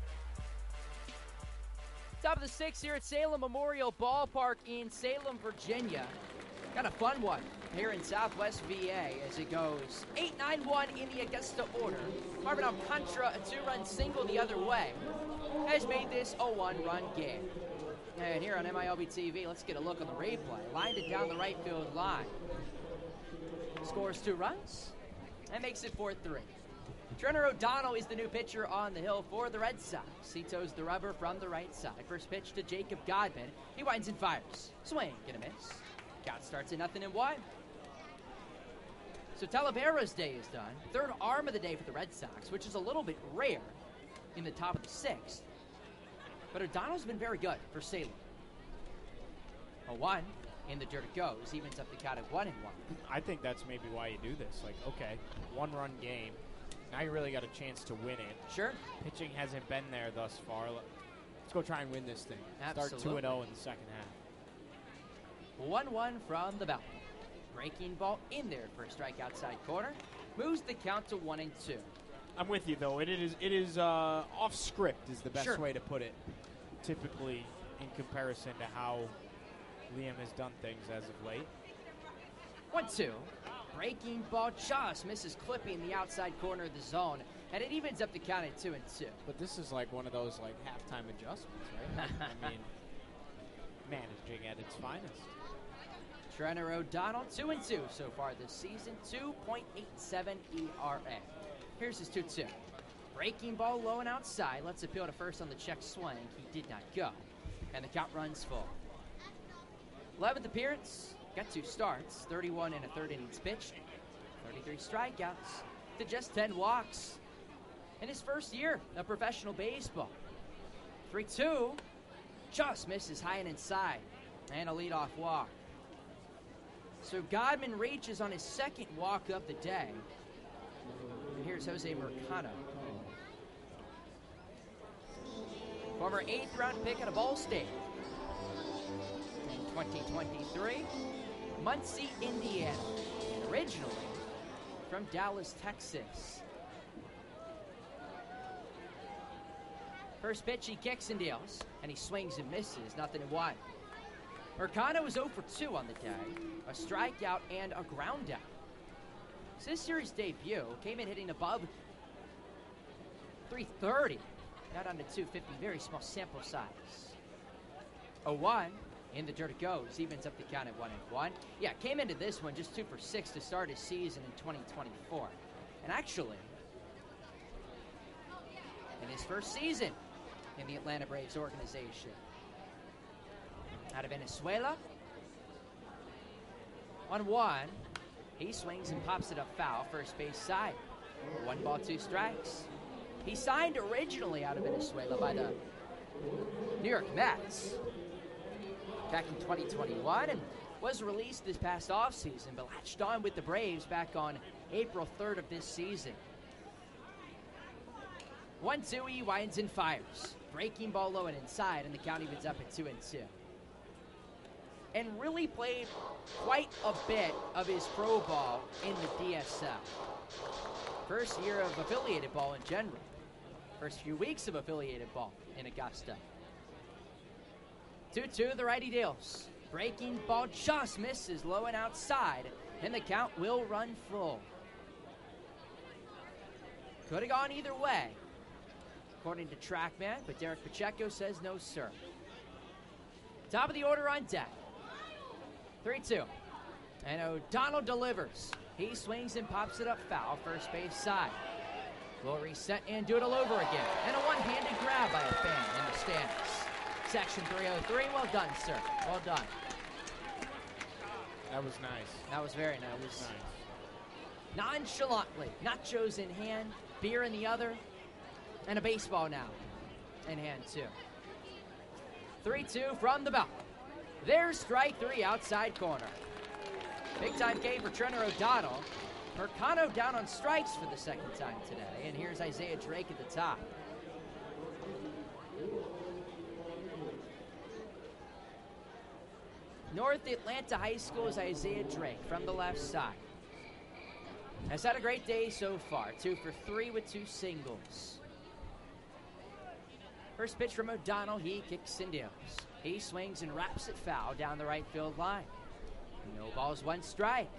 Top of the 6th here at Salem Memorial Ballpark in Salem, Virginia. Got a fun one here in Southwest VA as it goes 8-9-1 in the Augusta order. Marvin Alcantara, a 2-run single the other way, has made this a 1-run game. And here on MILB TV, let's get a look on the replay. Lined it down the right field line. Scores 2 runs and makes it 4-3. Turner O'Donnell is the new pitcher on the hill for the Red Sox. He toes the rubber from the right side. First pitch to Jacob Godman. He winds and fires. Swing and a miss. Count starts at 0-1. So Talavera's day is done. 3rd arm of the day for the Red Sox, which is a little bit rare in the top of the 6th. But O'Donnell's been very good for Salem. 0-1. In the dirt it goes. Evens up the count at 1-1. I think that's maybe why you do this. Like, okay, 1-run game. Now you really got a chance to win it. Sure. Pitching hasn't been there thus far. Let's go try and win this thing. Absolutely. Start 2-0 in the second half. 1-1 from the balcony. Breaking ball in there for a strike outside corner. Moves the count to 1-2. I'm with you, though. It is off script is the best way to put it, typically in comparison to how Liam has done things as of late. 1-2. Breaking ball just misses clipping the outside corner of the zone. and it evens up the count at 2-2. But this is like one of those like halftime adjustments, right? I mean, managing at its finest. Trenner O'Donnell, 2-2 so far this season, 2.87 ERA. Here's his 2-2. Breaking ball low and outside. Let's appeal to first on the check swing. He did not go. And the count runs full. 11th appearance. Got 2 starts. 31 and a third innings pitched. 33 strikeouts to just 10 walks. In his first year of professional baseball. 3-2. Just misses high and inside. And a leadoff walk. So Godman reaches on his second walk of the day. And here's Jose Mercado. Former 8th round pick out of Ball State. In 2023, Muncie, Indiana. And originally from Dallas, Texas. First pitch, he kicks and deals. And he swings and misses, nothing in 1. Mercado was 0 for 2 on the day. A strikeout and a ground out. So this series debut came in hitting above 330. Now down to 250, very small sample size. 0-1, in the dirt it goes, evens up the count at 1-1. Yeah, came into this one just 2 for 6 to start his season in 2024. And actually, in his first season in the Atlanta Braves organization. Out of Venezuela, 1-1, he swings and pops it up foul, first base side. 1 ball, 2 strikes. He signed originally out of Venezuela by the New York Mets back in 2021 and was released this past offseason, but latched on with the Braves back on April 3rd of this season. 1-2, he winds and fires. Breaking ball low and inside, and the count evens up at 2-2. And really played quite a bit of his pro ball in the DSL. First year of affiliated ball in general. First few weeks of affiliated ball in Augusta. 2-2, the righty deals. Breaking ball just misses low and outside, and the count will run full. Could have gone either way, according to TrackMan, but Derek Pacheco says no, sir. Top of the order on deck. 3-2. And O'Donnell delivers. He swings and pops it up foul, first base side. We'll reset and do it all over again. And a one-handed grab by a fan in the stands. Section 303, well done, sir. Well done. That was nice. That was very nice. That was nice. Nonchalantly, nachos in hand, beer in the other, and a baseball now in hand, too. 3-2 from the belt. There's strike 3 outside corner. Big-time K for Trenner O'Donnell. Mercado down on strikes for the second time today. And here's Isaiah Drake at the top. North Atlanta High School's Isaiah Drake from the left side. Has had a great day so far. 2 for 3 with 2 singles. First pitch from O'Donnell. He kicks and deals. He swings and wraps it foul down the right field line. No balls, 1 strike.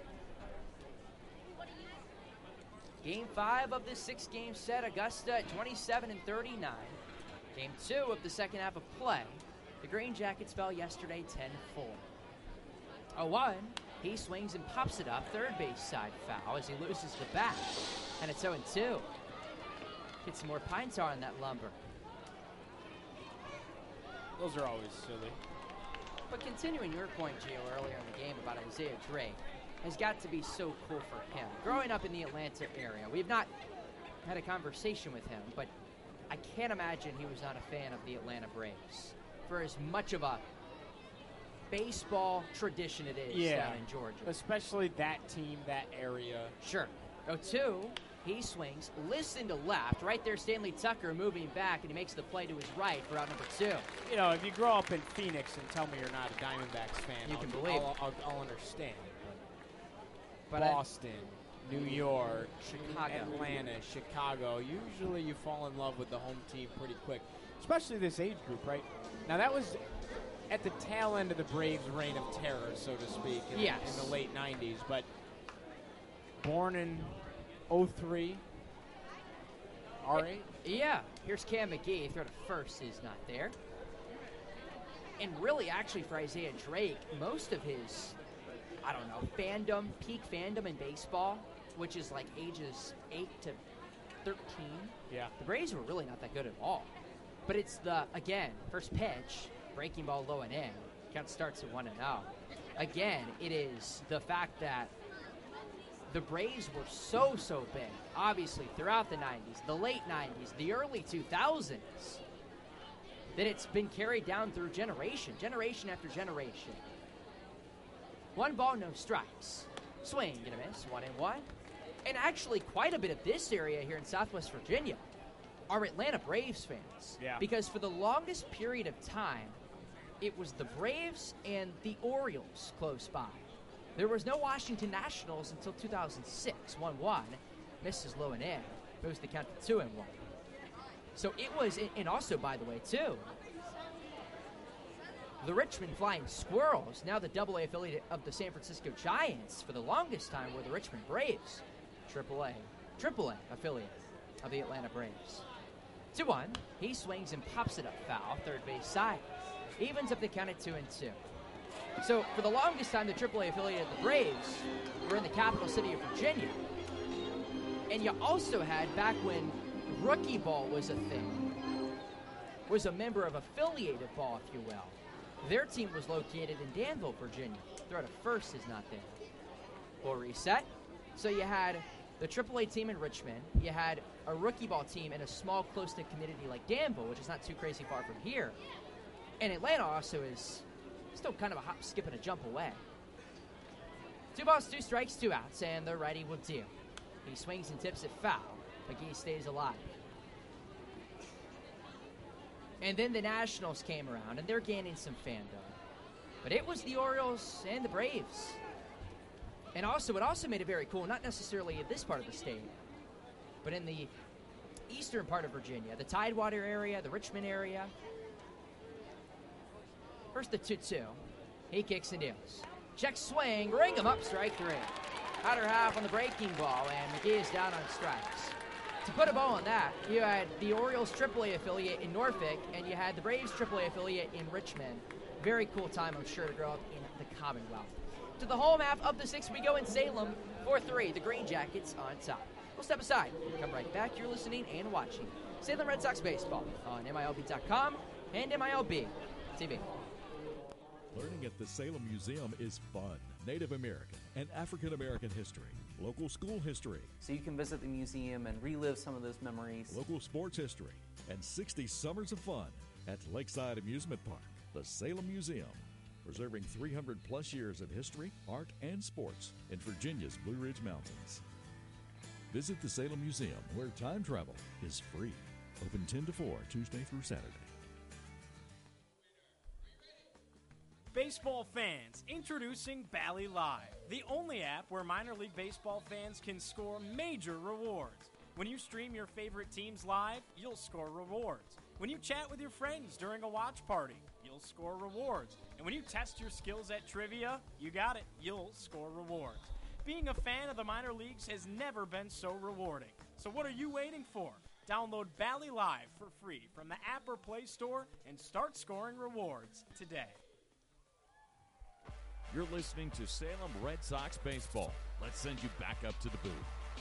Game 5 of this 6-game set. Augusta at 27-39. Game 2 of the second half of play. The Green Jackets fell yesterday 10-4. 0-1. He swings and pops it up. Third base side foul as he loses the bat. And it's 0-2. Get some more pine tar on that lumber. Those are always silly. But continuing your point, Gio, earlier in the game about Isaiah Drake, has got to be so cool for him. Growing up in the Atlanta area, we've not had a conversation with him, but I can't imagine he was not a fan of the Atlanta Braves. For as much of a baseball tradition it is down in Georgia. Especially that team, that area. Sure. 0-2. He swings, listen to left. Right there, Stanley Tucker moving back, and he makes the play to his right for out number 2. You know, if you grow up in Phoenix and tell me you're not a Diamondbacks fan, You can believe it. I'll understand. But Boston, New York, Chicago. Atlanta, Chicago. Usually you fall in love with the home team pretty quick, especially this age group, right? Now, that was at the tail end of the Braves' reign of terror, so to speak, in the late 90s. But born in 03, R8? Yeah. Here's Cam McGee. Throw to first is not there. And really, actually, for Isaiah Drake, most of his, peak fandom in baseball, which is like ages 8 to 13. Yeah. The Braves were really not that good at all. But it's first pitch, breaking ball low and in. Count starts at 1-0. Again, it is the fact that the Braves were so big, obviously, throughout the 90s, the late 90s, the early 2000s, that it's been carried down through generation after generation. 1 ball, no strikes. Swing, gonna miss, 1-1. And actually, quite a bit of this area here in Southwest Virginia are Atlanta Braves fans. Yeah. Because for the longest period of time, it was the Braves and the Orioles close by. There was no Washington Nationals until 2006. 1-1. Misses low and in. Moves the count to 2-1. So it was, and also, by the way, too, the Richmond Flying Squirrels, now the AA affiliate of the San Francisco Giants, for the longest time were the Richmond Braves. AAA affiliate of the Atlanta Braves. 2-1. He swings and pops it up foul, third base side. Evens up the count at 2-2. So for the longest time, the AAA affiliate of the Braves were in the capital city of Virginia. And you also had, back when rookie ball was a thing, was a member of affiliated ball, if you will. Their team was located in Danville, Virginia. Throw to first is not there. We'll reset. So you had the AAA team in Richmond. You had a rookie ball team in a small, close-knit community like Danville, which is not too crazy far from here. And Atlanta also is still kind of a hop, skip, and a jump away. 2 balls, 2 strikes, 2 outs, and the righty will deal. He swings and tips it foul. McGee stays alive. And then the Nationals came around, and they're gaining some fandom. But it was the Orioles and the Braves. And also, it also made it very cool, not necessarily in this part of the state, but in the eastern part of Virginia, the Tidewater area, the Richmond area. First the 2-2. He kicks and deals. Check swing, ring him up, strike 3. Outer half on the breaking ball, and McGee is down on strikes. To put a bow on that, you had the Orioles AAA affiliate in Norfolk, and you had the Braves AAA affiliate in Richmond. Very cool time, I'm sure, to grow up in the Commonwealth. To the home half of the 6th, we go in Salem, 4-3, the Green Jackets on top. We'll step aside, come right back. You're listening and watching Salem Red Sox baseball on MILB.com and MILB TV. Learning at the Salem Museum is fun. Native American and African American history, local school history, So you can visit the museum and relive some of those memories. local sports history, and 60 summers of fun at Lakeside Amusement Park, the Salem Museum, preserving 300-plus years of history, art, and sports in Virginia's Blue Ridge Mountains. Visit the Salem Museum, where time travel is free. Open 10 to 4, Tuesday through Saturday. Baseball fans, introducing Bally Live, the only app where minor league baseball fans can score major rewards. When you stream your favorite teams live, you'll score rewards. When you chat with your friends during a watch party, you'll score rewards. And when you test your skills at trivia, you got it, you'll score rewards. Being a fan of the minor leagues has never been so rewarding. So what are you waiting for? Download Bally Live for free from the app or Play Store and start scoring rewards today. You're listening to Salem Red Sox baseball. Let's send you back up to the booth.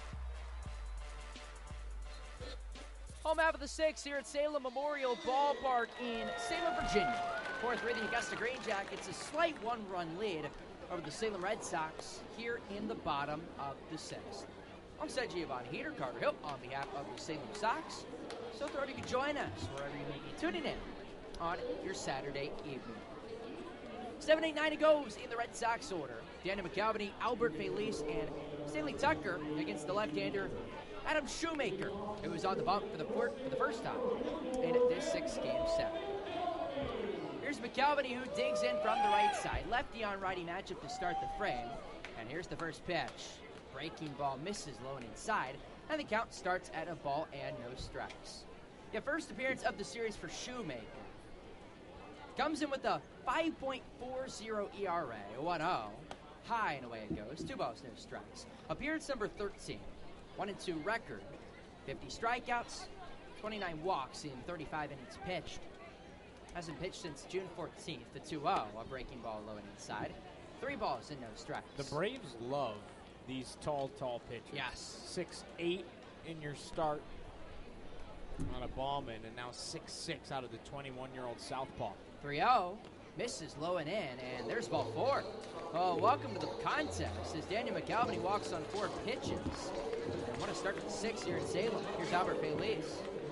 Home half of the 6th here at Salem Memorial Ballpark in Salem, Virginia. 4-3, the Augusta Green Jackets, a slight 1-run lead over the Salem Red Sox here in the bottom of the 6th. Alongside Giovanni Heater, Carter Hill on behalf of the Salem Sox. So thrilled you could join us wherever you may be tuning in on your Saturday evening. 7-8-9 it goes in the Red Sox order. Daniel McAlvany, Albert Felice, and Stanley Tucker against the left-hander Adam Shoemaker, who was on the bump for the first time in this 6-game set. Here's McAlvany, who digs in from the right side. Lefty on righty matchup to start the frame. And here's the first pitch. Breaking ball misses low and inside, and the count starts at a ball and no strikes. The first appearance of the series for Shoemaker. Comes in with a 5.40 ERA, 1-0. High and away it goes. 2 balls, no strikes. Appearance number 13. 1-2 record. 50 strikeouts, 29 walks in 35 innings pitched. Hasn't pitched since June 14th, the 2-0, a breaking ball low and inside. 3 balls and no strikes. The Braves love these tall pitchers. Yes. 6'8" in your start on a Ballman, and now 6'6" out of the 21-year-old southpaw. 3-0, misses low and in, and there's ball 4. Oh, welcome to the contest as Daniel McAlvany walks on 4 pitches. And what a start to the 6th here in Salem. Here's Albert Feliz.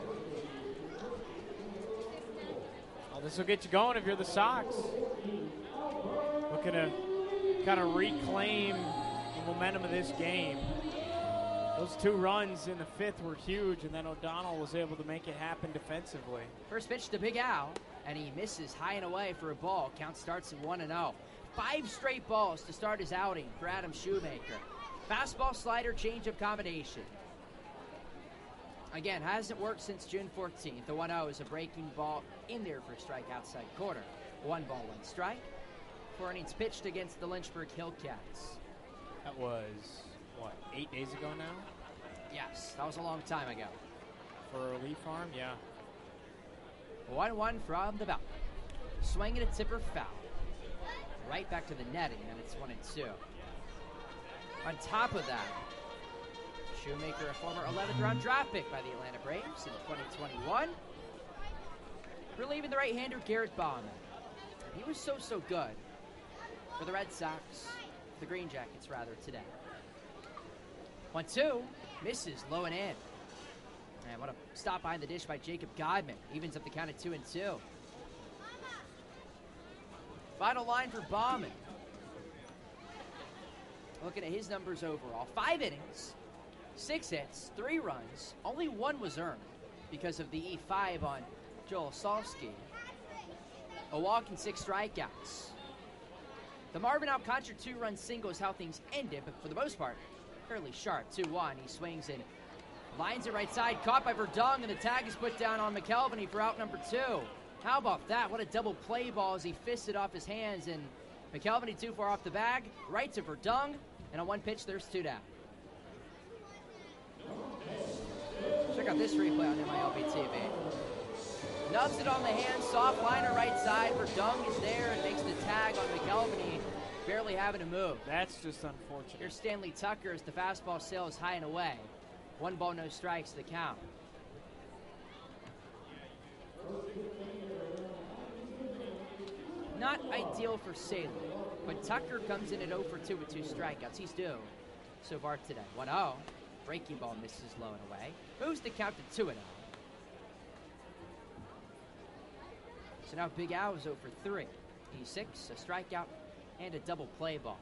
Well, this will get you going if you're the Sox. Looking to kind of reclaim the momentum of this game. Those 2 runs in the 5th were huge, and then O'Donnell was able to make it happen defensively. First pitch to Big Al, and he misses high and away for a ball. Count starts at 1-0. 5 straight balls to start his outing for Adam Shoemaker. Fastball, slider, changeup combination. Again, hasn't worked since June 14th. The 1-0 is a breaking ball in there for a strike outside corner. 1 ball, 1 strike. 4 innings pitched against the Lynchburg Hillcats. That was, 8 days ago now? Yes, that was a long time ago. For a relief arm, yeah. 1-1 from the belt. Swing and a tipper foul. Right back to the netting, and it's 1-2. On top of that, Shoemaker, a former 11th round draft pick by the Atlanta Braves in 2021. Relieving the right-hander Garrett Bauman. He was so good for the Red Sox, the Green Jackets rather, today. 1-2, misses low and in. And what a stop behind the dish by Jacob Godman. Evens up the count at 2-2. Final line for Bauman. Looking at his numbers overall. 5 innings, 6 hits, 3 runs. Only 1 was earned because of the E5 on Joel Salsky. A walk and 6 strikeouts. The Marvin Alcantara 2-run single is how things ended, but for the most part, fairly sharp. 2-1, he swings in. Lines it right side, caught by Verdung, and the tag is put down on McElvany for out number 2. How about that? What a double play ball as he fisted off his hands, and McElvany too far off the bag, right to Verdung, and on 1 pitch, there's 2 down. Check out this replay on MILB TV. Nubs it on the hand, soft liner right side. Verdung is there and makes the tag on McElvany, barely having to move. That's just unfortunate. Here's Stanley Tucker as the fastball sails high and away. 1 ball, no strikes to the count. Not ideal for Salem, but Tucker comes in at 0 for 2 with 2 strikeouts. He's due so far today. 1-0. Breaking ball misses low and away. Moves the count to 2-0. So now Big Al is 0 for 3. He's 6, a strikeout, and a double play ball.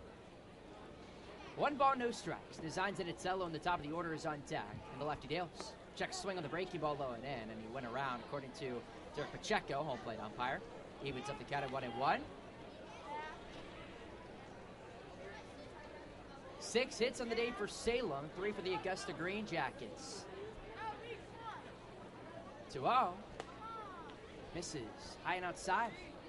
1 ball, no strikes. Designs and Itzello in the top of the order is on deck. And the lefty deals. Check swing on the breaking ball low and in, and he went around, according to Derek Pacheco, home plate umpire. Evens up the count at 1-1. 6 hits on the day for Salem, 3 for the Augusta Green Jackets. 2-0. Misses high and outside.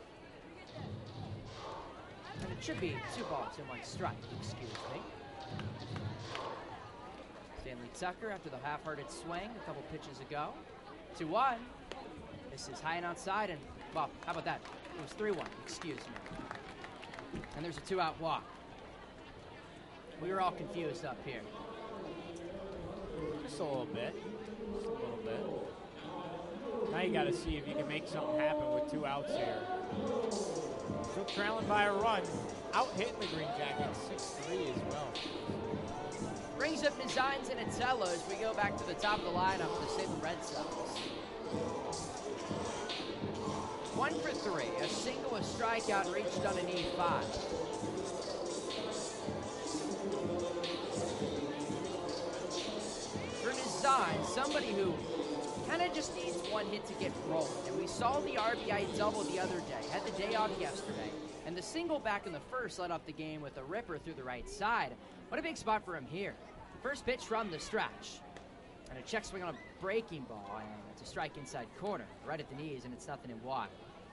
And it should be 2 balls and 1 strike, excuse me. Stanley Tucker after the half-hearted swing a couple pitches ago. 2-1. Misses high and outside, and, well, how about that? It was 3-1, excuse me. And there's a 2-out walk. We were all confused up here. Just a little bit. Just a little bit. Now you got to see if you can make something happen with 2 outs here. Still trailing by a run. Out hitting the Green Jackets 6-3 as well. Brings up Designs and Itzello as we go back to the top of the lineup for the Salem Red Sox. 1 for 3. A single, a strikeout reached on an E5. For Design, somebody who kind of just needs 1 hit to get rolling. And we saw the RBI double the other day. Had the day off yesterday. And the single back in the first led off the game with a ripper through the right side. What a big spot for him here. First pitch from the stretch. And a check swing on a breaking ball. And it's a strike inside corner. Right at the knees, and it's nothing in wide.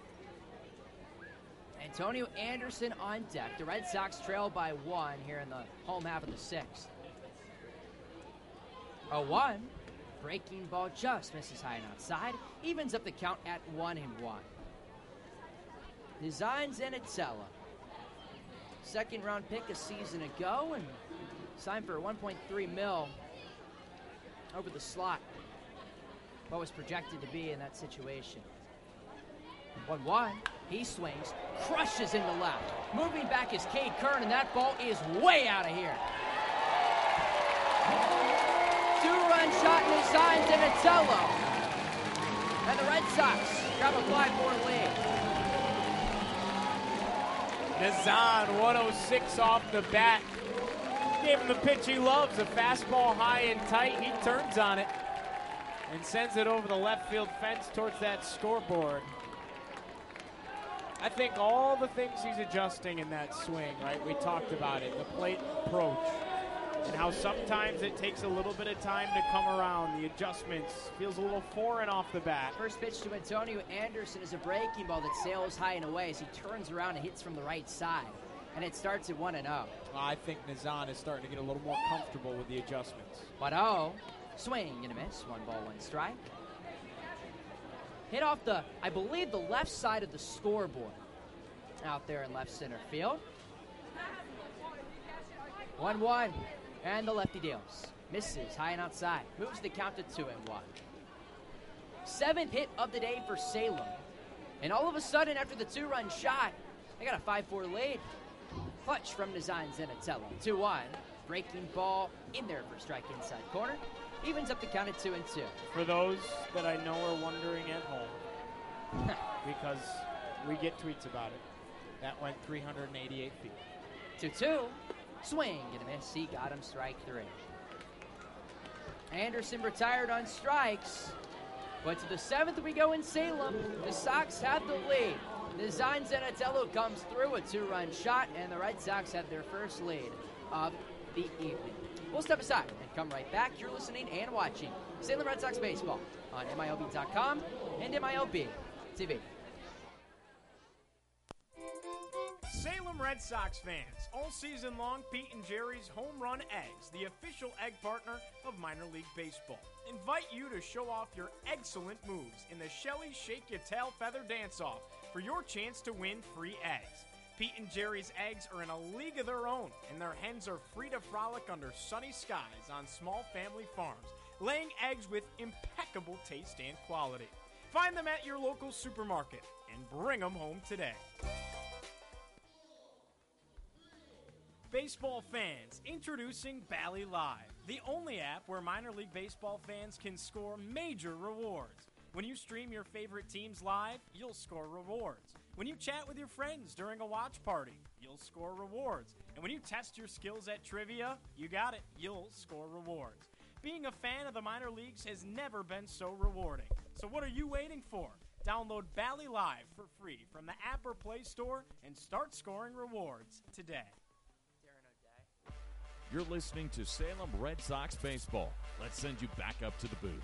Antonio Anderson on deck. The Red Sox trail by 1 here in the home half of the 6th. 0-1. breaking ball just misses high and outside. Evens up the count at 1-1. Nazan Zanatello, second-round pick a season ago, and signed for $1.3 million over the slot. What was projected to be in that situation. 1-1. He swings, crushes into left. Moving back is Cade Kern, and that ball is way out of here. Two-run shot, Nazan Zanatello. And the Red Sox grab a 5-4 lead. Nazan, 106 off the bat. Gave him the pitch he loves, a fastball high and tight. He turns on it and sends it over the left field fence towards that scoreboard. I think all the things he's adjusting in that swing, right? We talked about it, the plate approach, and how sometimes it takes a little bit of time to come around. The adjustments feels a little foreign off the bat. First pitch to Antonio Anderson is a breaking ball that sails high and away as he turns around and hits from the right side. And it starts at 1-0. I think Nazan is starting to get a little more comfortable with the adjustments. 1-0. Swing and a miss. 1 ball, 1 strike. Hit off the, I believe, the left side of the scoreboard. Out there in left center field. 1-1. And the lefty deals. Misses high and outside. Moves the count to 2-1. 7th hit of the day for Salem. And all of a sudden, after the 2-run shot, they got a 5-4 lead. Clutch from Nazan Zanatello. 2-1. Breaking ball in there for strike inside corner. Evens up the count at 2-2. For those that I know are wondering at home, because we get tweets about it, that went 388 feet. 2-2. Swing and a miss. He got him strike 3. Anderson retired on strikes. But to the 7th we go in Salem. The Sox have the lead. Nazan Zanatello comes through a 2-run shot, and the Red Sox have their first lead of the evening. We'll step aside and come right back. You're listening and watching Salem Red Sox Baseball on MILB.com and MILB TV. Salem Red Sox fans, all season long, Pete and Jerry's Home Run Eggs, the official egg partner of minor league baseball, invite you to show off your excellent moves in the Shelly Shake Your Tail Feather Dance-Off for your chance to win free eggs. Pete and Jerry's eggs are in a league of their own, and their hens are free to frolic under sunny skies on small family farms, laying eggs with impeccable taste and quality. Find them at your local supermarket and bring them home today. Baseball fans, introducing Bally Live, the only app where minor league baseball fans can score major rewards. When you stream your favorite teams live, you'll score rewards. When you chat with your friends during a watch party, you'll score rewards. And when you test your skills at trivia, you got it, you'll score rewards. Being a fan of the minor leagues has never been so rewarding. So what are you waiting for? Download Bally Live for free from the app or Play Store and start scoring rewards today. You're listening to Salem Red Sox Baseball. Let's send you back up to the booth.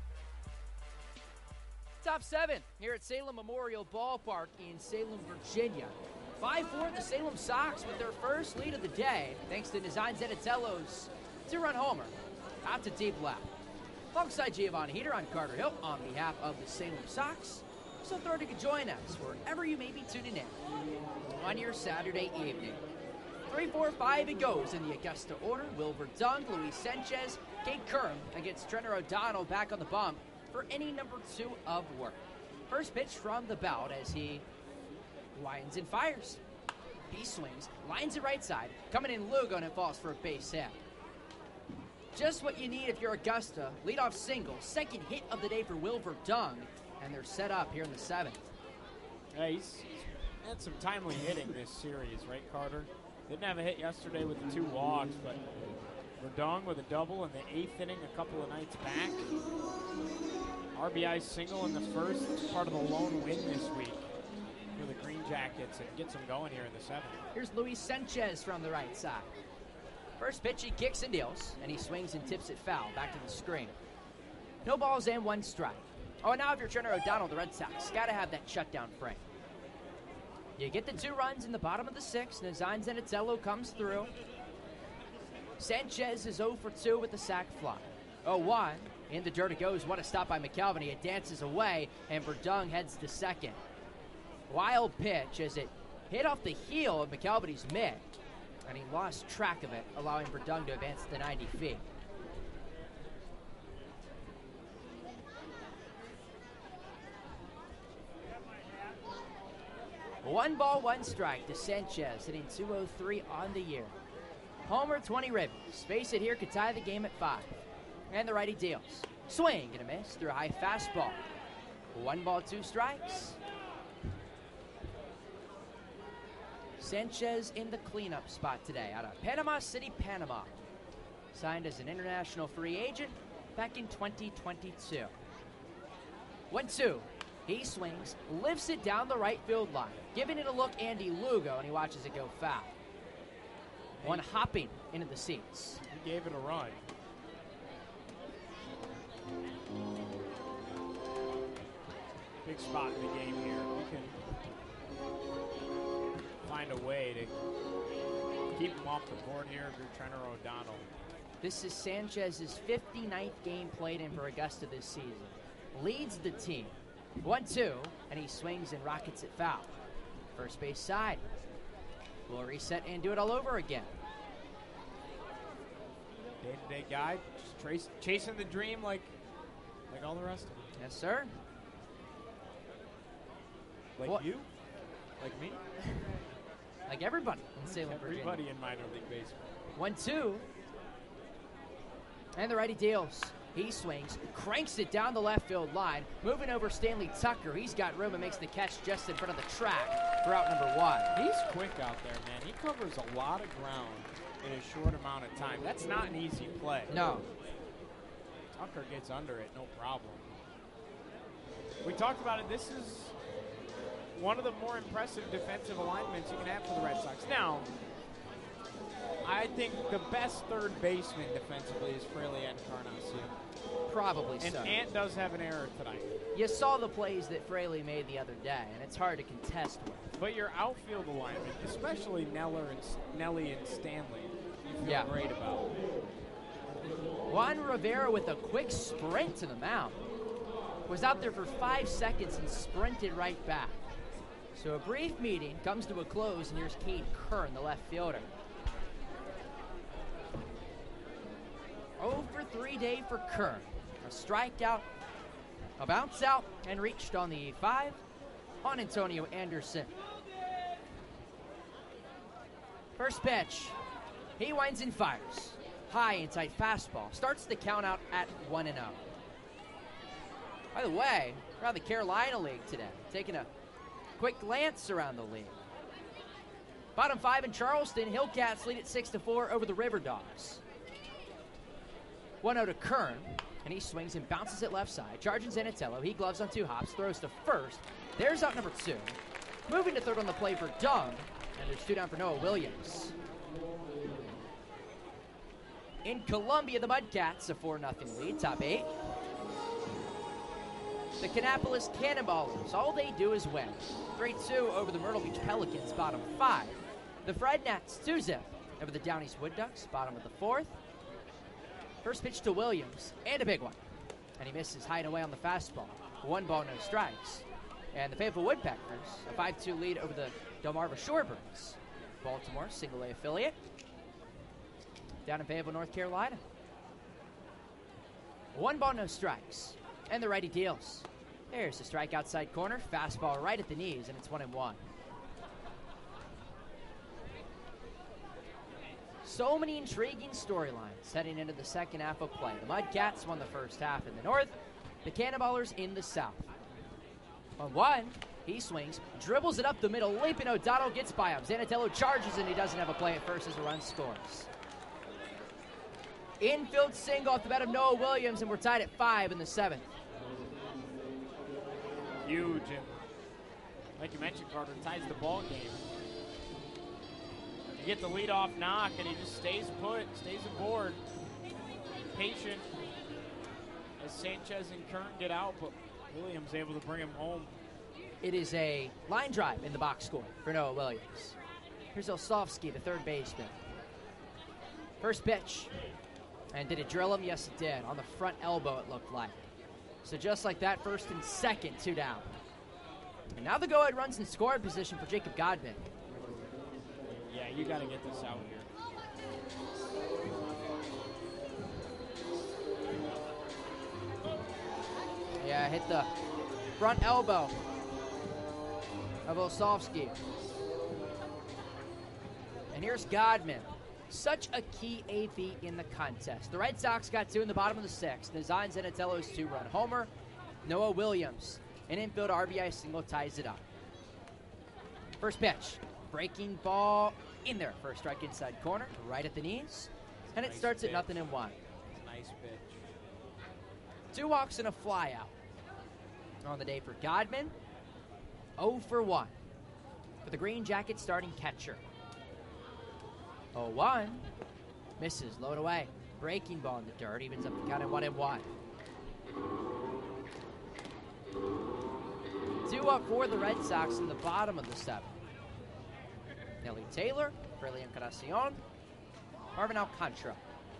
Top 7 here at Salem Memorial Ballpark in Salem, Virginia. 5-4 the Salem Sox with their first lead of the day, thanks to Nazan Zanatello's 2-run homer out to deep left. Alongside Giovanni Heater on Carter Hill on behalf of the Salem Sox. So thrilled you can join us wherever you may be tuning in on your Saturday evening. 3-4-5 it goes in the Augusta order. Wilver Dung, Luis Sanchez, Cade Kern against Trenner O'Donnell back on the bump for inning number 2 of work. First pitch from the bout as he winds and fires. He swings, lines it right side, coming in Lugo, and it falls for a base hit. Just what you need if you're Augusta. Leadoff single, second hit of the day for Wilver Dung, and they're set up here in the 7th. Yeah, he's had some timely hitting this series, right, Carter? Didn't have a hit yesterday with the 2 walks, but Verdong with a double in the 8th inning a couple of nights back. RBI single in the first, part of the lone win this week for the Green Jackets, and gets them going here in the 7th. Here's Luis Sanchez from the right side. First pitch, he kicks and deals, and he swings and tips it foul back to the screen. No balls and 1 strike. Oh, and now if you're Trenner O'Donnell, the Red Sox, got to have that shutdown frame. You get the 2 runs in the bottom of the 6th. Nazan Zanatello comes through. Sanchez is 0 for 2 with the sac fly. 0-1. In the dirt it goes. What a stop by McKelvey. It dances away, and Verdung heads to second. Wild pitch as it hit off the heel of McKelvey's mitt, and he lost track of it, allowing Verdung to advance to 90 feet. One ball, one strike to Sanchez, hitting .203 on the year. Homer, 20 ribbies. Base hit here could tie the game at 5. And the righty deals. Swing and a miss through a high fastball. 1 ball, 2 strikes. Sanchez in the cleanup spot today out of Panama City, Panama. Signed as an international free agent back in 2022. 1-2. He swings, lifts it down the right field line, giving it a look Andy Lugo, and he watches it go foul. One hopping into the seats. He gave it a run. Big spot in the game here. We can find a way to keep him off the board here if you're Trenner O'Donnell. This is Sanchez's 59th game played in for Augusta this season. Leads the team. 1-2, and he swings and rockets it foul. First base side. We'll reset and do it all over again. Day-to-day guy, just chasing the dream like all the rest of them. Yes, sir. Like What? you? Like me? Like everybody in Salem, Virginia. Everybody in minor league baseball. 1-2. And the righty deals. He swings, cranks it down the left field line, moving over Stanley Tucker. He's got room and makes the catch just in front of the track for out number 1. He's quick out there, man. He covers a lot of ground in a short amount of time. That's not an easy play. No. Tucker gets under it, no problem. We talked about it. This is one of the more impressive defensive alignments you can have for the Red Sox. Now, I think the best third baseman defensively is Fraley Encarnacion. Probably And so. Ant does have an error tonight. You saw the plays that Fraley made the other day, and it's hard to contest with. But your outfield alignment, especially Nelly and Stanley, you feel great about. Juan Rivera with a quick sprint to the mound. Was out there for 5 seconds and sprinted right back. So a brief meeting comes to a close, and here's Cade Kern, the left fielder. 0 for 3 day for Kern. A strikeout, a bounce out, and reached on the 5 on Antonio Anderson. First pitch. He winds and fires. High and tight fastball. Starts the count out at 1-0. By the way, around the Carolina League today, taking a quick glance around the league. Bottom 5 in Charleston, Hillcats lead at 6-4 over the River Dogs. 1-0 to Kern, and he swings and bounces it left side. Charging Zanatello, he gloves on 2 hops, throws to first. There's out number 2. Moving to third on the play for Dung, and there's 2 down for Noah Williams. In Columbia, the Mudcats, a 4-0 lead, top 8. The Kannapolis Cannonballers, all they do is win. 3-2 over the Myrtle Beach Pelicans, bottom 5. The Fred Nats, 2-0 over the Down East Wood Ducks, bottom of the 4th. First pitch to Williams, and a big one. And he misses high and away on the fastball. 1 ball, no strikes. And the Fayetteville Woodpeckers, a 5-2 lead over the Delmarva Shorebirds. Baltimore, single-A affiliate. Down in Fayetteville, North Carolina. 1 ball, no strikes. And the righty deals. There's the strike outside corner. Fastball right at the knees, and it's 1-1. So many intriguing storylines heading into the second half of play. The Mudcats won the first half in the north. The Cannonballers in the south. On 1, he swings, dribbles it up the middle. Leaping O'Donnell gets by him. Zanatello charges, and he doesn't have a play at first as a run scores. Infield single off the bat of Noah Williams, and we're tied at 5 in the 7th. Huge, and like you mentioned, Carter, ties the ball game. You get the leadoff knock, and he just stays put, stays aboard. Patient as Sanchez and Kern get out, but Williams able to bring him home. It is a line drive in the box score for Noah Williams. Here's Olsovsky, the third baseman. First pitch. And did it drill him? Yes, it did. On the front elbow, it looked like. So just like that, first and second, 2 down. And now the go-ahead runs in scoring position for Jacob Godman. Yeah, you got to get this out here. Yeah, hit the front elbow of Olszewski. And here's Godman. Such a key AB in the contest. The Red Sox got 2 in the bottom of the 6th. Nazan Zenatello's 2-run homer. Noah Williams, an infield RBI single, ties it up. First pitch. Breaking ball in there. First strike inside corner, right at the knees. And it starts at 0-1. Nice pitch. 2 walks and a fly out on the day for Godman. 0 for 1 for the Green Jackets starting catcher. 0-1. Misses, load away. Breaking ball in the dirt, evens up the count at 1-1. 2 up for the Red Sox in the bottom of the 7th. Nelly Taylor, Freli Encarnacion, Marvin Alcantara.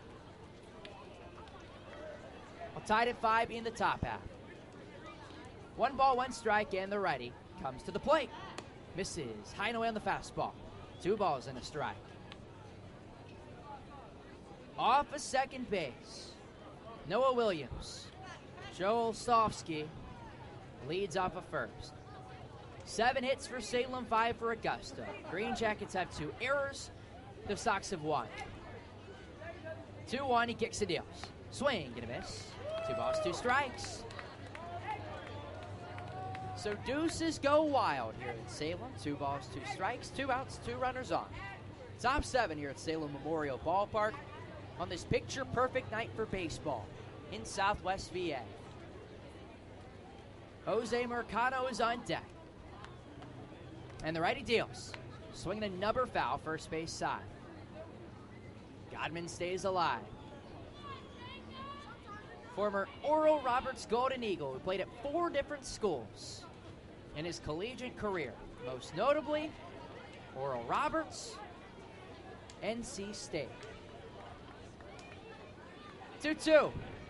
All tied at 5 in the top half. 1 ball, 1 strike, and the righty comes to the plate. Misses, high and away on the fastball. 2 balls and a strike. Off of second base, Noah Williams. Joe Olszewski leads off of first. 7 hits for Salem, 5 for Augusta. Green Jackets have 2 errors. The Sox have 1. 2-1, he kicks and deals. Swing and a miss. 2 balls, 2 strikes. So deuces go wild here in Salem. 2 balls, 2 strikes, 2 outs, 2 runners on. Top 7 here at Salem Memorial Ballpark on this picture-perfect night for baseball in Southwest VA. Jose Mercado is on deck. And the righty deals. Swinging a number foul, first base side. Godman stays alive. Former Oral Roberts Golden Eagle who played at 4 different schools in his collegiate career. Most notably, Oral Roberts, NC State. 2-2.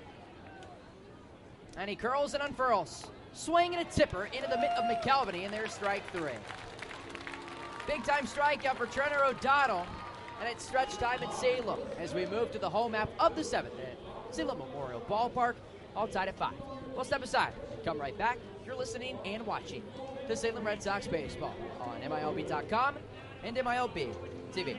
And he curls and unfurls. Swing and a tipper into the mitt of McKelvey, and there's strike 3. Big-time strikeout for Trenner O'Donnell, and it's stretch time at Salem as we move to the home half of the 7th at Salem Memorial Ballpark, all tied at 5. We'll step aside, come right back. You're listening and watching to Salem Red Sox Baseball on MILB.com and MILB TV.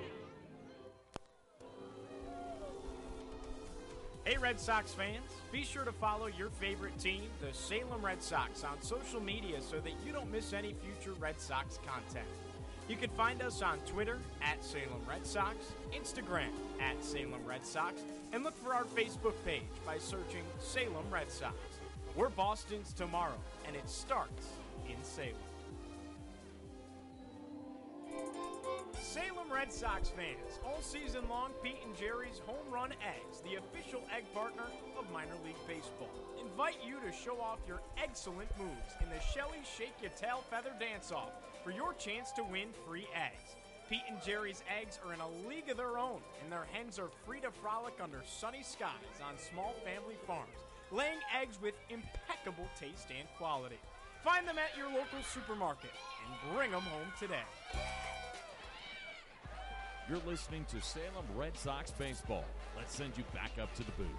Hey Red Sox fans, be sure to follow your favorite team, the Salem Red Sox, on social media so that you don't miss any future Red Sox content. You can find us on Twitter at Salem Red Sox, Instagram at Salem Red Sox, and look for our Facebook page by searching Salem Red Sox. We're Boston's tomorrow, and it starts in Salem. Salem Red Sox fans, all season long, Pete and Jerry's Home Run Eggs, the official egg partner of minor league baseball, invite you to show off your excellent moves in the Shelly Shake Your Tail Feather Dance-Off for your chance to win free eggs. Pete and Jerry's eggs are in a league of their own, and their hens are free to frolic under sunny skies on small family farms, laying eggs with impeccable taste and quality. Find them at your local supermarket and bring them home today. You're listening to Salem Red Sox Baseball. Let's send you back up to the booth.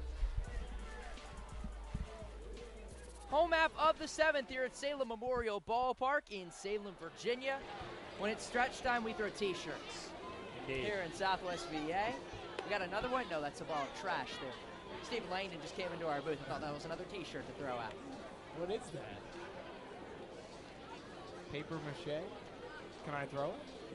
Home half of the 7th here at Salem Memorial Ballpark in Salem, Virginia. When it's stretch time, we throw T-shirts. Indeed. Here in Southwest VA. We got another one? No, that's a ball of trash there. Steve Langdon just came into our booth and thought that was another T-shirt to throw out. What is that? Paper mache? Can I throw it?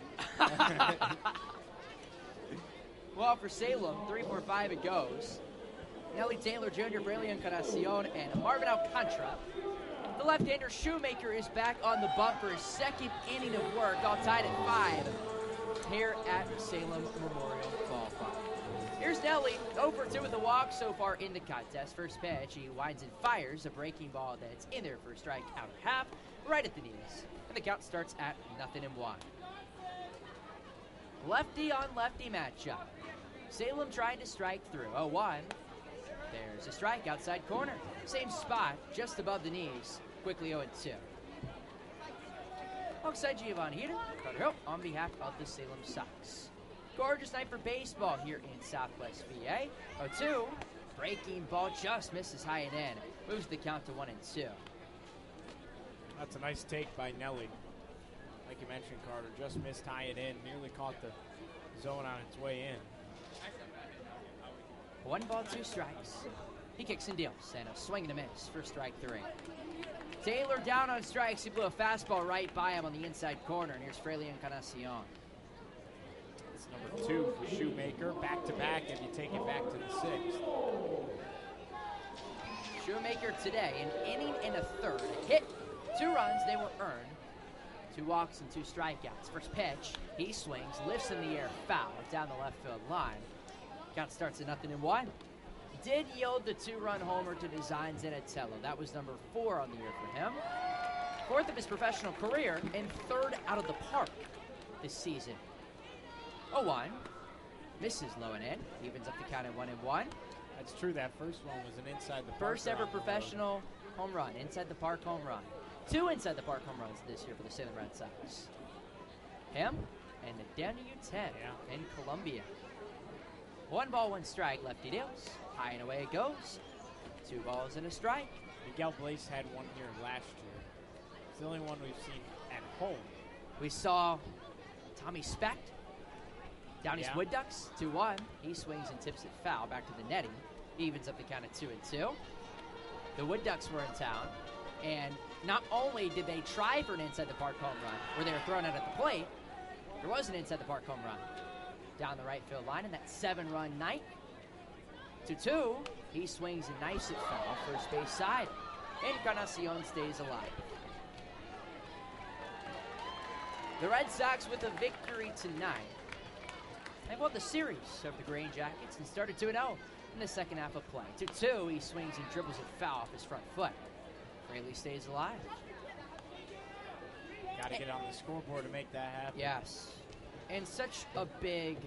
Well, for Salem, 3-4-5 it goes. Nelly Taylor Jr., Freli Encarnacion, and Marvin Alcantara. The left-hander Shoemaker is back on the bump for his 2nd inning of work, all tied at 5 here at Salem Memorial Ballpark. Here's Nelly, 0 for 2 with a walk so far in the contest. First pitch, he winds and fires a breaking ball that's in there for a strike outer half, right at the knees. And the count starts at 0-1. Lefty on lefty matchup. Salem tried to strike through. 0-1. There's a strike outside corner. Same spot, just above the knees. Quickly 0-2. Alongside Giovanni Heater, Carter Hill on behalf of the Salem Sox. Gorgeous night for baseball here in Southwest VA. 0-2. Breaking ball just misses high and in. Moves the count to 1-2. That's a nice take by Nelly. Like you mentioned, Carter, just missed high and in. Nearly caught the zone on its way in. 1 ball, 2 strikes. He kicks and deals, and a swing and a miss for strike 3. Taylor down on strikes. He blew a fastball right by him on the inside corner, and here's Fraley Encarnacion. It's number 2 for Shoemaker. Back-to-back if you take it back to the 6th. Shoemaker today, an inning and a third. A hit, 2 runs, they were earned. 2 walks and 2 strikeouts. First pitch, he swings, lifts in the air, foul down the left field line. Count starts at 0-1. Did yield the 2-run homer to Design Zenatello. That was number 4 on the year for him. 4th of his professional career and 3rd out of the park this season. 0-1. Misses low and in. Evens up the count at 1-1. That's true. That first one was an inside the park. First ever professional home run, inside the park home run. 2 inside the park home runs this year for the Salem Red Sox. Him and Daniel Uten in Columbia. 1 ball, 1 strike, lefty deals. High and away it goes. 2 balls and a strike. Miguel Blaze had one here last year. It's the only one we've seen at home. We saw Tommy Specht, Downey's Wood Ducks, 2-1. He swings and tips it foul back to the netting. Evens up the count at 2-2. The Wood Ducks were in town, and not only did they try for an inside the park home run, where they were thrown out at the plate, there was an inside the park home run down the right field line in that 7-run night. 2-2, he swings and knifes it foul, first base side. Encarnacion stays alive. The Red Sox with a victory tonight. They've won the series over the Green Jackets and started 2-0 in the second half of play. 2-2, he swings and dribbles it foul off his front foot. Fraley stays alive. Got to get on the scoreboard to make that happen. Yes. And such a big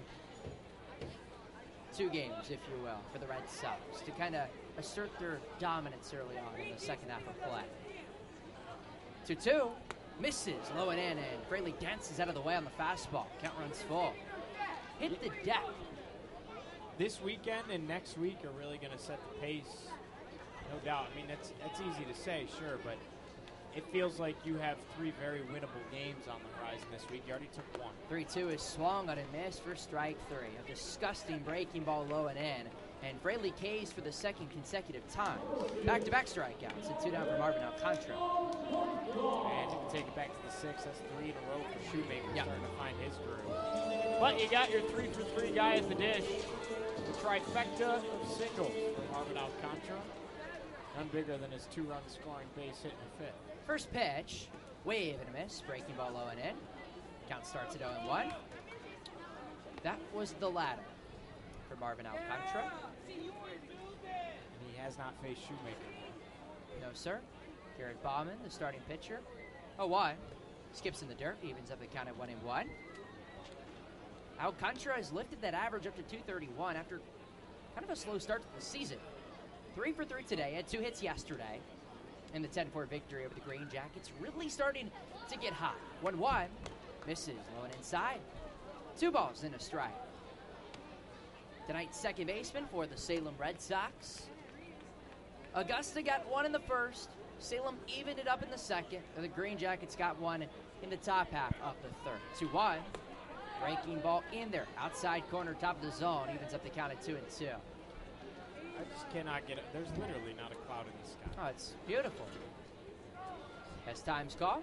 2 games, if you will, for the Red Sox to kind of assert their dominance early on in the second half of play. 2-2, misses low and in, and Fraley dances out of the way on the fastball. Count runs full. Hit the deck. This weekend and next week are really going to set the pace, no doubt. I mean, that's easy to say, sure, but it feels like you have 3 very winnable games on the horizon this week. You already took 1. 3-2 is swung on a miss for strike 3. A disgusting breaking ball low and in. And Fraley K's for the 2nd consecutive time. Back-to-back strikeouts and 2 down for Marvin Alcantara. And if you take it back to the 6th, that's 3 in a row for Shoemaker starting to find his groove. But you got your 3-for-3 guy at the dish. The trifecta of singles for Marvin Alcantara. None bigger than his 2-run scoring base hit in the 5th. First pitch, wave and a miss, breaking ball low and in. Count starts at 0-1. That was the ladder for Marvin Alcantara. And he has not faced Shoemaker. No, sir. Garrett Bauman, the starting pitcher. 0-1. Skips in the dirt, evens up the count at 1-1. Alcantara has lifted that average up to 231 after kind of a slow start to the season. 3-for-3 today, had 2 hits yesterday. In the 10-4 victory over the Green Jackets, really starting to get hot. 1-1, misses low and inside. 2 balls and a strike. Tonight's second baseman for the Salem Red Sox. Augusta got 1 in the first. Salem evened it up in the second. The Green Jackets got 1 in the top half of the third. 2-1, breaking ball in there, outside corner, top of the zone. Evens up the count at 2-2. I just cannot get it. There's literally not a cloud in the sky. Oh, it's beautiful. As time's called.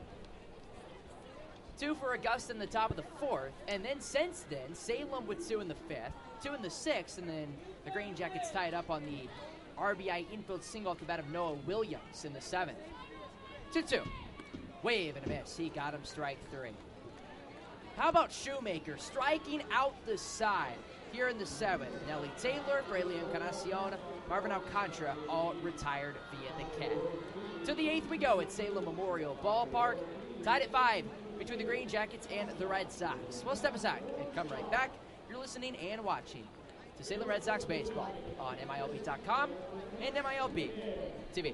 2 for Augusta in the top of the 4th. And then since then, Salem with 2 in the 5th, 2 in the 6th, and then the Green Jackets tied up on the RBI infield single off the bat of Noah Williams in the 7th. 2-2. Wave and a miss. He got him strike 3. How about Shoemaker striking out the side here in the 7th? Nelly Taylor, Fraley Encarnacion, Marvin Alcantara all retired via the Cat. To the 8th we go at Salem Memorial Ballpark. Tied at 5 between the Green Jackets and the Red Sox. We'll step aside and come right back. You're listening and watching to Salem Red Sox Baseball on MILB.com and MILB TV.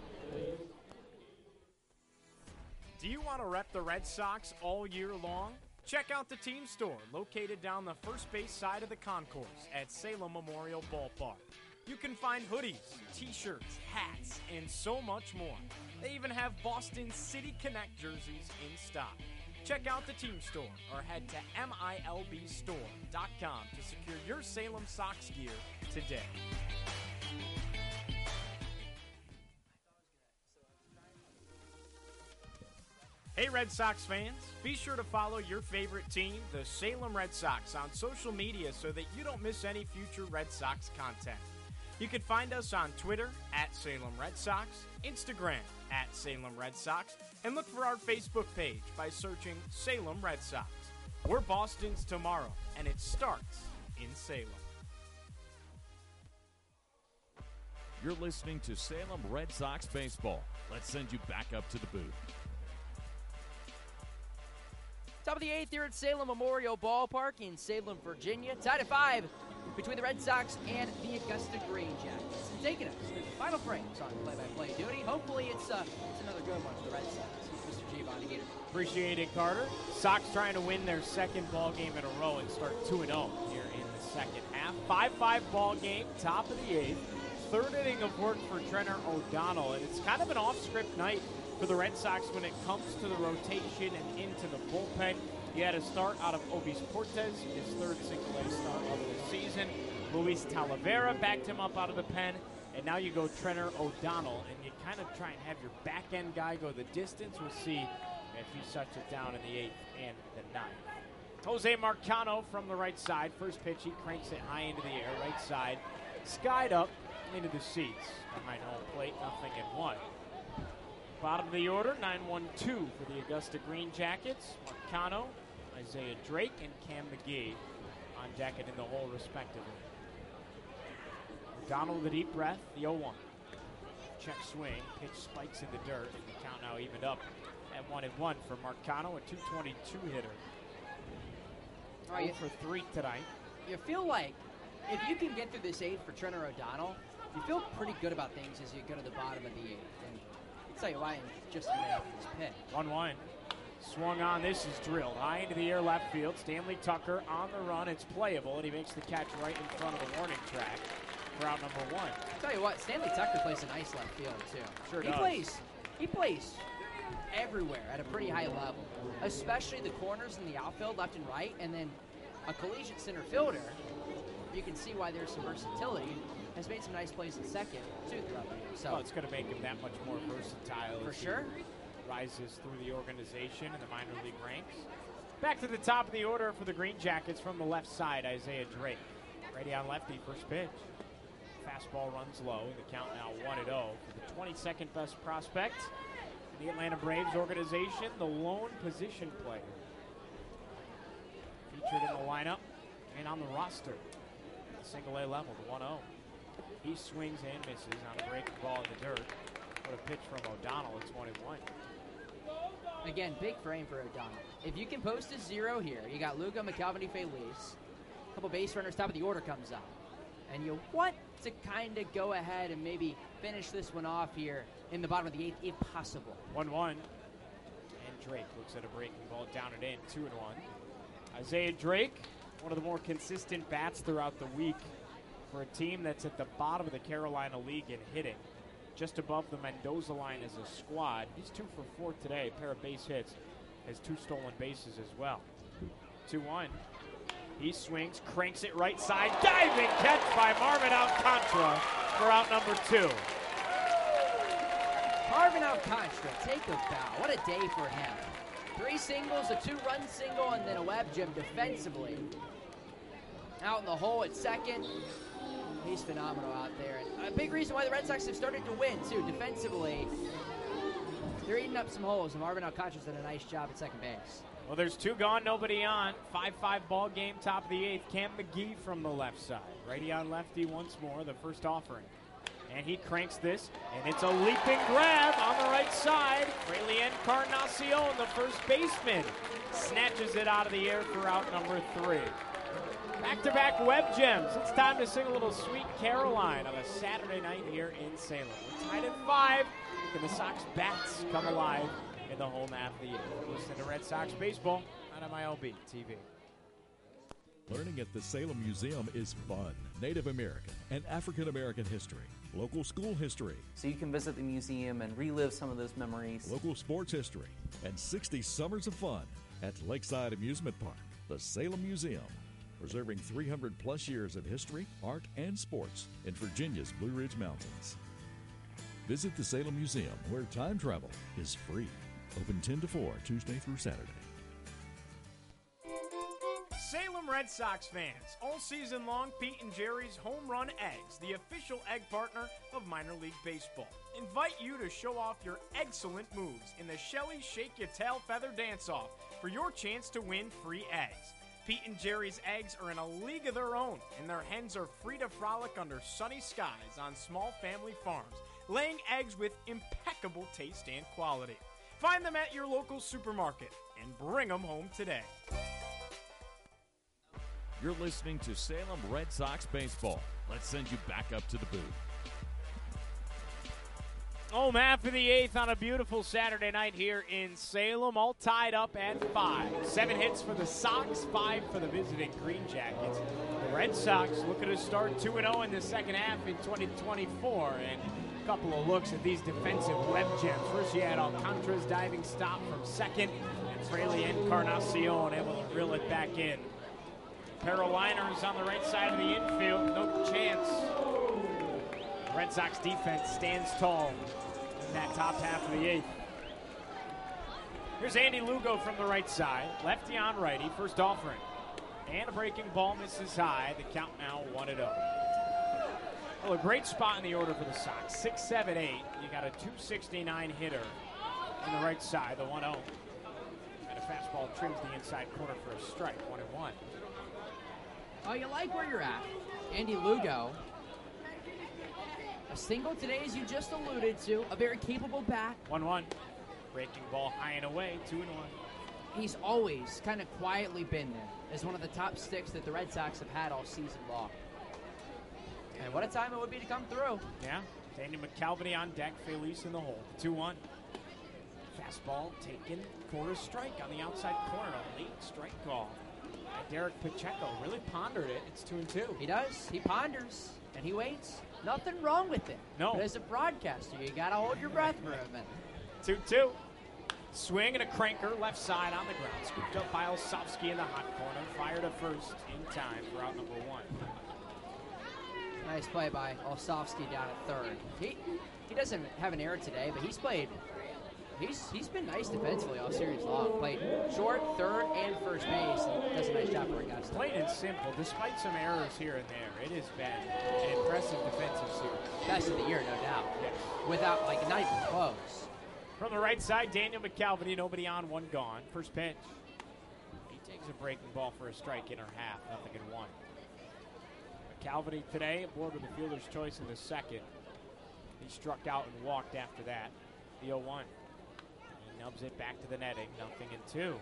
Do you want to rep the Red Sox all year long? Check out the team store located down the first base side of the concourse at Salem Memorial Ballpark. You can find hoodies, t-shirts, hats, and so much more. They even have Boston City Connect jerseys in stock. Check out the team store or head to MILBstore.com to secure your Salem Sox gear today. Hey Red Sox fans, be sure to follow your favorite team, the Salem Red Sox, on social media so that you don't miss any future Red Sox content. You can find us on Twitter at Salem Red Sox, Instagram at Salem Red Sox, and look for our Facebook page by searching Salem Red Sox. We're Boston's tomorrow, and it starts in Salem. You're listening to Salem Red Sox Baseball. Let's send you back up to the booth. Top of the 8th here at Salem Memorial Ballpark in Salem, Virginia. Tied at 5 between the Red Sox and the Augusta Green Jackets. And taking us to the final frames on play-by-play duty. Hopefully it's another good one for the Red Sox. Here's Mr. Giovanni Gator. Appreciate it, Carter. Sox trying to win their second ball game in a row and start 2-0 here in the second half. 5-5 ball game, top of the 8th. Third inning of work for Trenner O'Donnell, and it's kind of an off-script night for the Red Sox when it comes to the rotation and into the bullpen. He had a start out of Obis Cortez, his third single-A start of the season. Luis Talavera backed him up out of the pen, and now you go Trenner O'Donnell, and you kind of try and have your back-end guy go the distance. We'll see if he shuts it down in the 8th and the 9th. Jose Marcano from the right side. First pitch, he cranks it high into the air, right side. Skied up into the seats behind home plate, 0-1. Bottom of the order, 9-1-2 for the Augusta Green Jackets. Marcano, Isaiah Drake, and Cam McGee on deck and in the hole, respectively. O'Donnell with a deep breath, the 0-1. Check swing, pitch spikes in the dirt, and the count now evened up at 1-1 for Marcano, a .222 hitter. All right, for 3 tonight. You feel like if you can get through this 8th for Trenner O'Donnell, you feel pretty good about things as you go to the bottom of the 8th. And I'll tell you why in just a minute after this pitch. 1-1. Swung on. This is drilled high into the air left field. Stanley Tucker on the run. It's playable, and he makes the catch right in front of the warning track for out number 1. I'll tell you what, Stanley Tucker plays a nice left field, too. Sure he does. He plays everywhere at a pretty high level, especially the corners in the outfield, left and right, and then a collegiate center fielder. You can see why there's some versatility. Has made some nice plays in second, too, throughout the year. So Well, it's going to make him that much more versatile. for as he sure. rises through the organization in the minor league ranks. Back to the top of the order for the Green Jackets from the left side, Isaiah Drake. Ready on lefty, first pitch. Fastball runs low. The count now 1-0 for the 22nd best prospect in the Atlanta Braves organization, the lone position player. Featured in the lineup and on the roster at the single-A level, the 1-0. He swings and misses on a breaking ball in the dirt. What a pitch from O'Donnell. It's 1-1. Again, big frame for O'Donnell. If you can post a 0 here, you got Lugo McAlvany Feliz. A couple base runners, top of the order comes up. And you want to kind of go ahead and maybe finish this one off here in the bottom of the 8th, if possible. 1-1. And Drake looks at a breaking ball down and in, 2-1. Isaiah Drake, one of the more consistent bats throughout the week for a team that's at the bottom of the Carolina League in hitting. Just above the Mendoza line as a squad. He's 2 for 4 today, a pair of base hits. Has 2 stolen bases as well. 2-1. He swings, cranks it right side. Diving catch by Marvin Alcantara for out number 2. Marvin Alcantara, take a bow. What a day for him. 3 singles, a 2-run single, and then a web gem defensively. Out in the hole at second. He's phenomenal out there. And a big reason why the Red Sox have started to win, too, defensively. They're eating up some holes, and Marvin Alcantara's done a nice job at second base. Well, there's 2 gone, nobody on. 5-5 ball game, top of the 8th. Cam McGee from the left side. Righty on lefty once more, the first offering. And he cranks this, and it's a leaping grab on the right side. Raylien Encarnacion, the first baseman, snatches it out of the air for out number 3. Back-to-back Web Gems. It's time to sing a little Sweet Caroline on a Saturday night here in Salem. We're tied at 5, and the Sox bats come alive in the home half of the year. Listen to Red Sox baseball on MILB TV. Learning at the Salem Museum is fun. Native American and African American history, local school history, So you can visit the museum and relive some of those memories. local sports history, and 60 summers of fun at Lakeside Amusement Park, the Salem Museum, preserving 300 plus years of history, art, and sports in Virginia's Blue Ridge Mountains. Visit the Salem Museum, where time travel is free. Open 10 to 4, Tuesday through Saturday. Salem Red Sox fans, all season long, Pete and Jerry's Home Run Eggs, the official egg partner of minor league baseball, invite you to show off your excellent moves in the Shelly Shake Your Tail Feather Dance-Off for your chance to win free eggs. Pete and Jerry's eggs are in a league of their own, and their hens are free to frolic under sunny skies on small family farms, laying eggs with impeccable taste and quality. Find them at your local supermarket and bring them home today. You're listening to Salem Red Sox baseball. Let's send you back up to the booth. Home half of the 8th on a beautiful Saturday night here in Salem, all tied up at 5. 7 hits for the Sox, 5 for the visiting Green Jackets. The Red Sox looking to start 2-0 in the second half in 2024, and a couple of looks at these defensive web gems. First, you had Alcantara's diving stop from second, and Fraley Encarnacion able to reel it back in. Pair of liners on the right side of the infield, no chance. Red Sox defense stands tall in that top half of the 8th. Here's Andy Lugo from the right side. Lefty on righty, first offering. And a breaking ball misses high. The count now 1-0. Well, a great spot in the order for the Sox. 6, 7, 8. You got a 269 hitter on the right side, the 1-0. And a fastball trims the inside corner for a strike, 1-1. Oh, you like where you're at. Andy Lugo. A single today, as you just alluded to. A very capable bat. 1-1. Breaking ball high and away, 2-1. He's always kind of quietly been there as one of the top sticks that the Red Sox have had all season long. And what a time it would be to come through. Yeah. Daniel McCalvany on deck, Felice in the hole. 2-1. Fastball taken, quarter strike on the outside corner. A late strike call. Derek Pacheco really pondered it. It's 2-2. He does. He ponders, and he waits. Nothing wrong with it. No. But as a broadcaster, you got to hold your breath for a minute. 2-2. Swing and a cranker left side on the ground. Scooped up by Olsovsky in the hot corner. Fired to first in time for out number 1. Nice play by Olsovsky down at third. He doesn't have an error today, but he's played. He's been nice defensively all series long. Played short, third, and first base, and does a nice job for Augusta. Plain and simple. Despite some errors here and there, it has been an impressive defensive series. Best of the year, no doubt. Yes. Without, not even close. From the right side, Daniel McCalvany, nobody on, 1 gone. First pitch. He takes a breaking ball for a strike, inner half, nothing in 1. McCalvany today aboard with the fielder's choice in the second. He struck out and walked after that. The 0-1. He nubs it back to the netting, nothing in 2.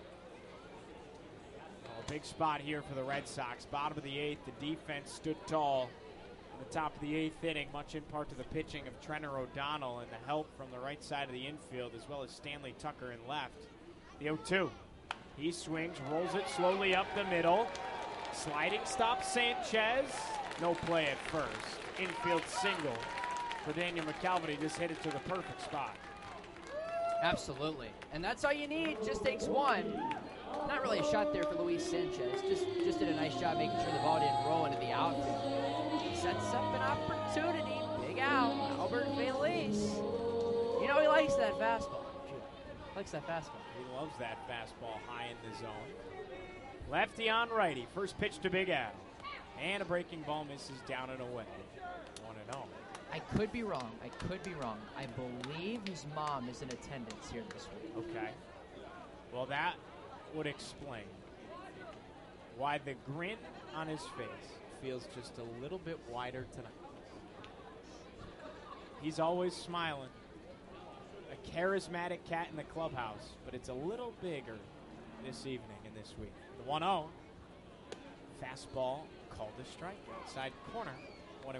A big spot here for the Red Sox. Bottom of the 8th, the defense stood tall. In the top of the 8th inning, much in part to the pitching of Trenner O'Donnell and the help from the right side of the infield, as well as Stanley Tucker in left. The 0-2. He swings, rolls it slowly up the middle. Sliding stop Sanchez. No play at first. Infield single for Daniel McCalvany. Just hit it to the perfect spot. Absolutely. And that's all you need. Just takes one. Not really a shot there for Luis Sanchez. Just did a nice job making sure the ball didn't roll into the outfield. Sets up an opportunity. Big out. Albert Feliz. You know he likes that fastball. Likes that fastball. He loves that fastball high in the zone. Lefty on righty. First pitch to Big Al. And a breaking ball misses down and away. 1-0. I could be wrong. I believe his mom is in attendance here this week. Okay. Well, that would explain why the grin on his face feels just a little bit wider tonight. He's always smiling. A charismatic cat in the clubhouse, but it's a little bigger this evening and this week. The 1-0. Fastball called a strike. Outside corner, 1-1.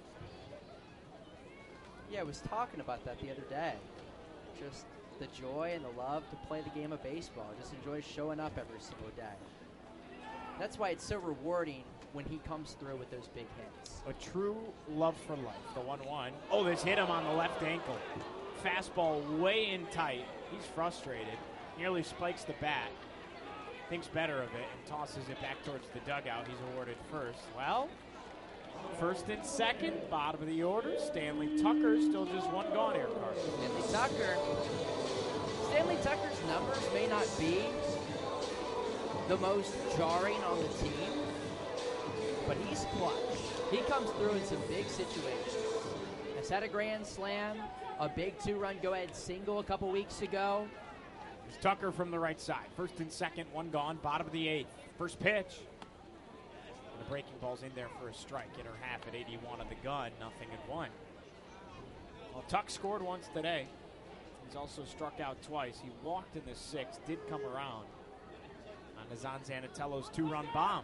Yeah, I was talking about that the other day. Just the joy and the love to play the game of baseball. Just enjoy showing up every single day. That's why it's so rewarding when he comes through with those big hits. A true love for life. The 1-1. Oh, this hit him on the left ankle. Fastball way in tight. He's frustrated. Nearly spikes the bat. Thinks better of it and tosses it back towards the dugout. He's awarded first. Well, first and second, bottom of the order. Stanley Tucker, still just one gone here, Carson. Stanley Tucker's numbers may not be the most jarring on the team, but he's clutch. He comes through in some big situations. Has had a grand slam, a big 2-run go-ahead single a couple weeks ago. There's Tucker from the right side. First and second, one gone, bottom of the 8th. First pitch. And the breaking ball's in there for a strike. Inner half at 81 on the gun, 0-1. Well, Tuck scored once today. He's also struck out twice. He walked in the 6th, did come around on Nazan Zanatello's 2-run bomb.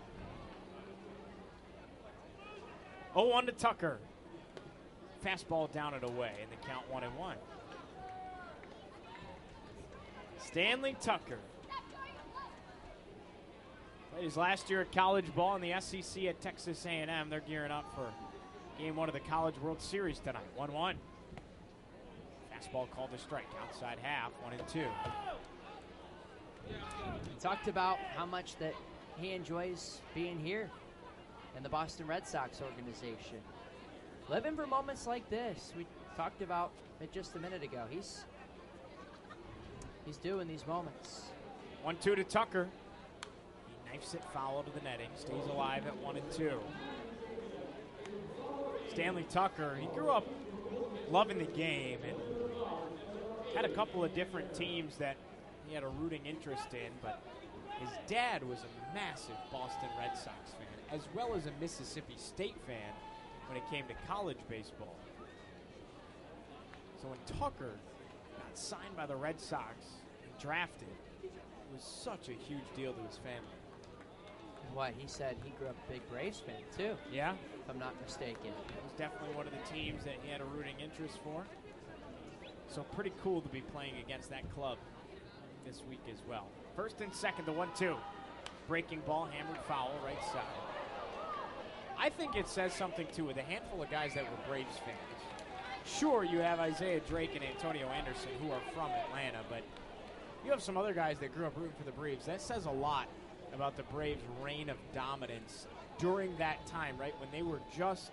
0-1 to Tucker. Fastball down and away, and the count 1-1. Stanley Tucker played his last year at college ball in the SEC at Texas A&M. They're gearing up for Game 1 of the College World Series tonight. 1-1. Fastball called a strike. Outside half, 1-2. He talked about how much that he enjoys being here in the Boston Red Sox organization. Living for moments like this. We talked about it just a minute ago. He's doing these moments. 1-2 to Tucker. He knifes it foul to the netting. Stays alive at 1-2. Stanley Tucker, he grew up loving the game and had a couple of different teams that he had a rooting interest in, but his dad was a massive Boston Red Sox fan, as well as a Mississippi State fan when it came to college baseball. So when Tucker got signed by the Red Sox and drafted, it was such a huge deal to his family. What, he said he grew up a big Braves fan, too. Yeah? If I'm not mistaken. It was definitely one of the teams that he had a rooting interest for. So pretty cool to be playing against that club this week as well. First and second, the 1-2. Breaking ball, hammered foul, right side. I think it says something, too, with a handful of guys that were Braves fans. Sure, you have Isaiah Drake and Antonio Anderson, who are from Atlanta, but you have some other guys that grew up rooting for the Braves. That says a lot about the Braves' reign of dominance during that time, right, when they were just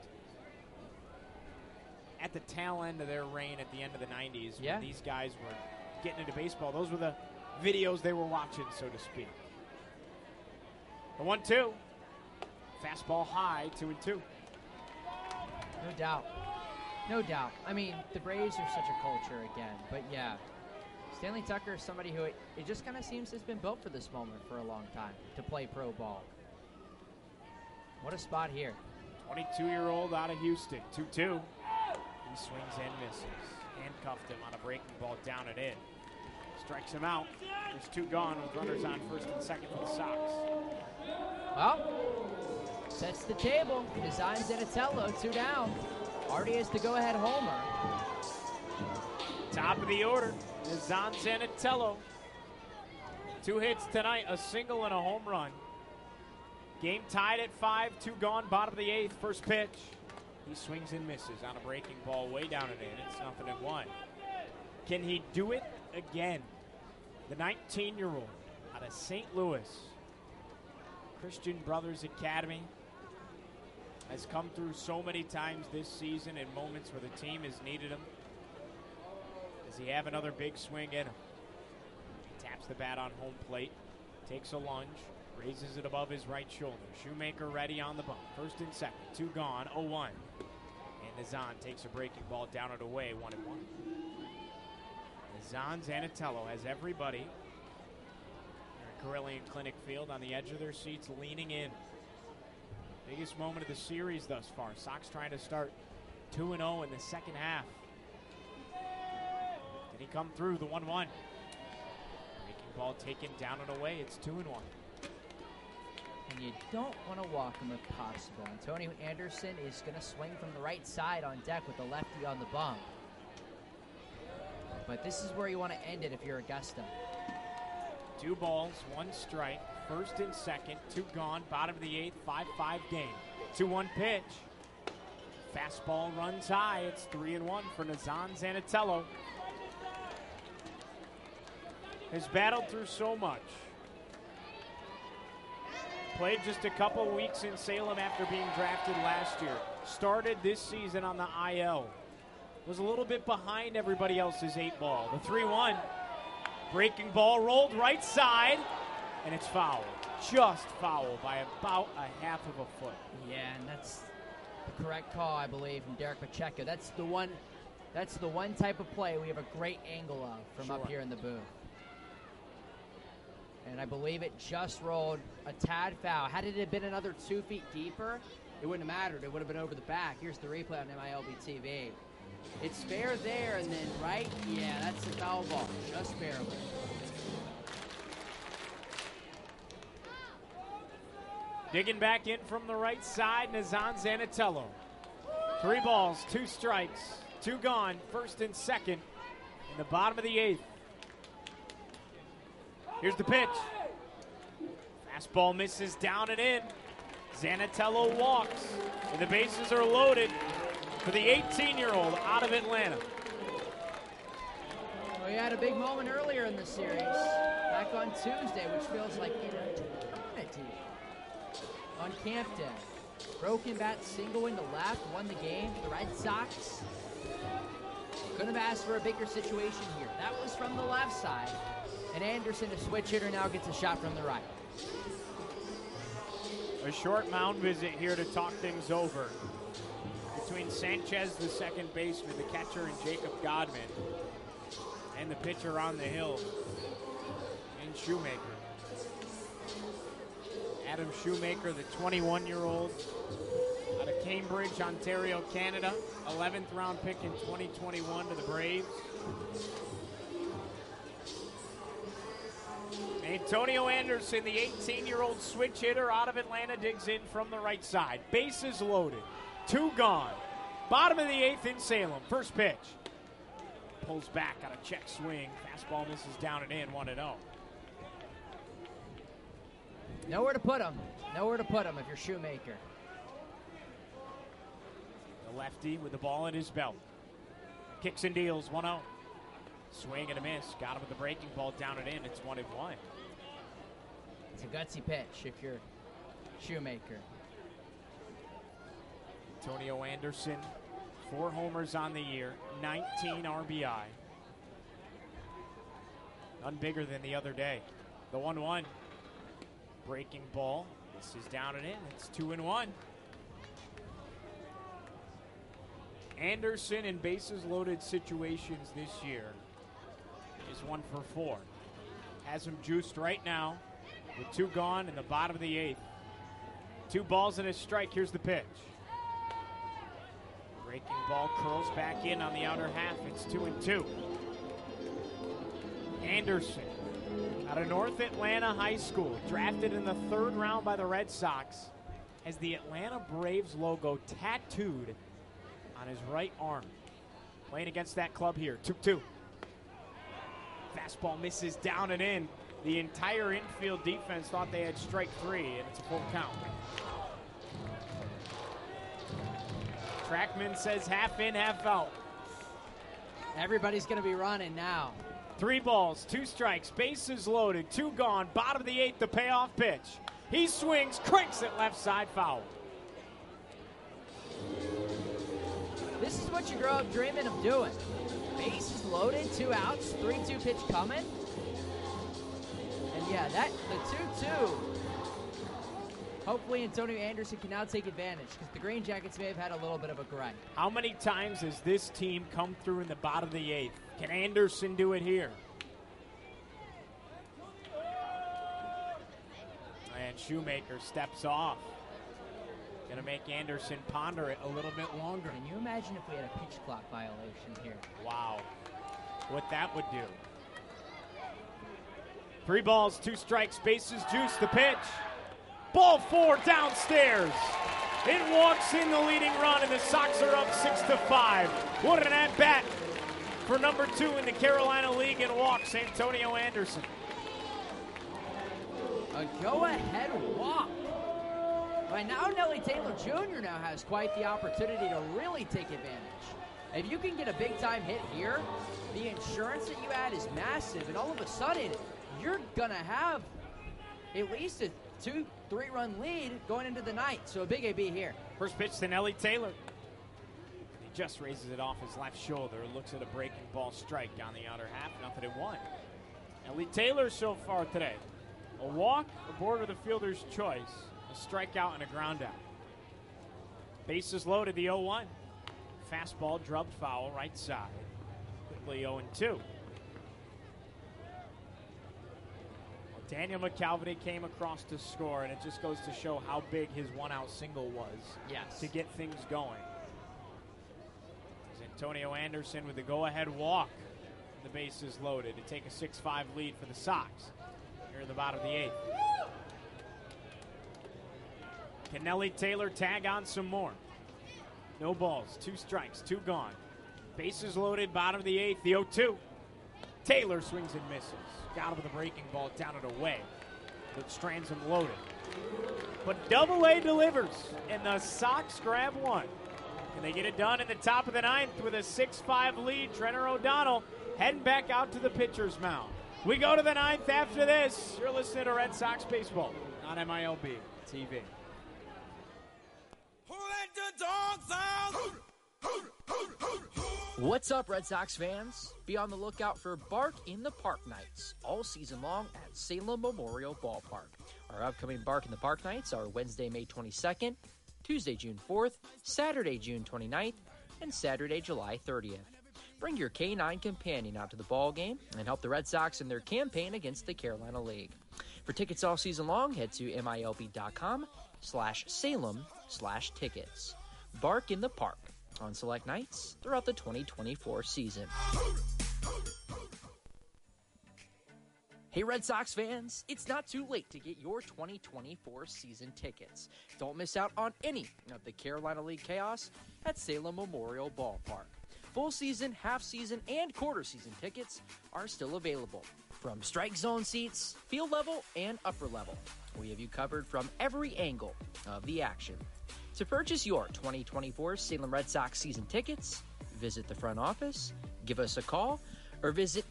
at the tail end of their reign at the end of the 90s, yeah, when these guys were getting into baseball. Those were the videos they were watching, so to speak. The 1-2. Fastball high, 2-2. No doubt. No doubt. I mean, the Braves are such a culture again, but yeah. Stanley Tucker is somebody who it just kind of seems has been built for this moment for a long time, to play pro ball. What a spot here. 22-year-old out of Houston, 2-2. He swings and misses. Handcuffed him on a breaking ball down and in. Strikes him out. There's 2 gone with runners on first and second for the Sox. Well, sets the table. Nazan Zanatello, 2 down. Already has to go-ahead homer. Top of the order, Nazan Zanatello. 2 hits tonight, a single and a home run. Game tied at 5, 2 gone, bottom of the 8th, first pitch. He swings and misses on a breaking ball way down and in. It's 0-1. Can he do it again? The 19-year-old out of St. Louis, Christian Brothers Academy, has come through so many times this season in moments where the team has needed him. Does he have another big swing in him? He taps the bat on home plate, takes a lunge, raises it above his right shoulder. Shoemaker ready on the bump. First and second, 2 gone, 0-1. And Nazan takes a breaking ball down and away, 1-1. Nazan Zanatello has everybody at Carilion Clinic Field on the edge of their seats, leaning in. Biggest moment of the series thus far. Sox trying to start 2-0 in the second half. Did he come through the 1-1? Breaking ball taken down and away. It's 2-1. And you don't want to walk him if possible. Antonio Anderson is going to swing from the right side on deck with the lefty on the bump. But this is where you want to end it if you're Augusta. 2 balls, 1 strike. First and second, 2 gone. Bottom of the 8th, 5-5 game. 2-1 pitch. Fastball runs high. It's 3-1 for Nazan Zanatello. Has battled through so much. Played just a couple weeks in Salem after being drafted last year. Started this season on the IL. Was a little bit behind everybody else's 8-ball. The 3-1. Breaking ball rolled right side, and it's foul. Just foul by about a half of a foot. Yeah, and that's the correct call, I believe, from Derek Pacheco. That's the one type of play we have a great angle of from up here in the booth. And I believe it just rolled a tad foul. Had it have been another 2 feet deeper, it wouldn't have mattered. It would have been over the back. Here's the replay on MILB TV. It's fair there, and then right, yeah, that's a foul ball, just barely. Digging back in from the right side, Nazan Zanatello. 3 balls, 2 strikes, 2 gone, first and second in the bottom of the 8th. Here's the pitch. Fastball misses down and in. Zanatello walks, and the bases are loaded for the 18-year-old out of Atlanta. Well, he had a big moment earlier in the series, back on Tuesday, which feels like an eternity. On Camp Day, broken bat single into left, won the game. The Red Sox couldn't have asked for a bigger situation here. That was from the left side, and Anderson, a switch hitter, now gets a shot from the right. A short mound visit here to talk things over between Sanchez, the second baseman, the catcher, and Jacob Godman, and the pitcher on the hill, and Shoemaker. Adam Shoemaker, the 21-year-old out of Cambridge, Ontario, Canada, 11th round pick in 2021 to the Braves. Antonio Anderson, the 18-year-old switch hitter out of Atlanta, digs in from the right side. Bases loaded. 2 gone. Bottom of the 8th in Salem. First pitch. Pulls back on a check swing. Fastball misses down and in, 1-0. Nowhere to put him. Nowhere to put him if you're Shoemaker. The lefty with the ball in his belt. Kicks and deals, 1-0. Swing and a miss. Got him with the breaking ball down and in. It's 1-1. It's a gutsy pitch if you're Shoemaker. Antonio Anderson, 4 homers on the year, 19 RBI. None bigger than the other day. The 1-1. Breaking ball. This is down and in. It's 2-1. Anderson in bases loaded situations this year is 1 for 4. Has him juiced right now with 2 gone in the bottom of the 8th. 2 balls and a strike. Here's the pitch. Breaking ball curls back in on the outer half. It's 2-2. Anderson, out of North Atlanta High School, drafted in the 3rd round by the Red Sox, has the Atlanta Braves logo tattooed on his right arm. Playing against that club here. 2-2. Fastball misses down and in. The entire infield defense thought they had strike 3, and it's a full count. Trackman says half in, half out. Everybody's going to be running now. 3 balls, 2 strikes, bases loaded, 2 gone, bottom of the 8th, the payoff pitch. He swings, cranks it left side, foul. This is what you grow up dreaming of doing. Bases loaded, 2 outs, 3-2 pitch coming. And yeah, the 2-2. Hopefully Antonio Anderson can now take advantage because the Green Jackets may have had a little bit of a grind. How many times has this team come through in the bottom of the 8th? Can Anderson do it here? And Shoemaker steps off. Going to make Anderson ponder it a little bit longer. Can you imagine if we had a pitch clock violation here? Wow. What that would do. 3 balls, 2 strikes, bases juice, the pitch. Ball 4 downstairs. It walks in the leading run, and the Sox are up 6-5. What an at-bat for number 2 in the Carolina League in walks, Antonio Anderson. A go-ahead walk. Right now, Nelly Taylor Jr. now has quite the opportunity to really take advantage. If you can get a big-time hit here, the insurance that you add is massive, and all of a sudden, you're going to have at least a 2-3 run lead going into the night. So a big AB here. First pitch to Nelly Taylor. He just raises it off his left shoulder. Looks at a breaking ball strike down the outer half. 0-1. Nelly Taylor so far today. A walk aboard with a fielder's choice. A strikeout and a ground out. Bases loaded, the 0-1. Fastball drubbed foul right side. Quickly 0-2. Daniel McCalvany came across to score, and it just goes to show how big his one-out single was to get things going. As Antonio Anderson with the go-ahead walk. The bases loaded to take a 6-5 lead for the Sox here in the bottom of the 8th. Can Nelly Taylor tag on some more? No balls, 2 strikes, 2 gone. Bases loaded, bottom of the 8th, the 0-2. Taylor swings and misses. Got him with a breaking ball down and away. But strands him loaded. But Double-A delivers, and the Sox grab one. Can they get it done in the top of the 9th with a 6-5 lead? Trenner O'Donnell heading back out to the pitcher's mound. We go to the 9th after this. You're listening to Red Sox Baseball on MILB TV. Who let the dogs out? What's up, Red Sox fans? Be on the lookout for Bark in the Park nights all season long at Salem Memorial Ballpark. Our upcoming Bark in the Park nights are Wednesday, May 22nd, Tuesday, June 4th, Saturday, June 29th, and Saturday, July 30th. Bring your K9 companion out to the ball game and help the Red Sox in their campaign against the Carolina League. For tickets all season long, head to milb.com/Salem/tickets. Bark in the Park on select nights throughout the 2024 season. Hey Red Sox fans, it's not too late to get your 2024 season tickets. Don't miss out on any of the Carolina League chaos at Salem Memorial Ballpark. Full season, half season, and quarter season tickets are still available. From strike zone seats, field level, and upper level, we have you covered from every angle of the action. To purchase your 2024 Salem Red Sox season tickets, visit the front office, give us a call, or visit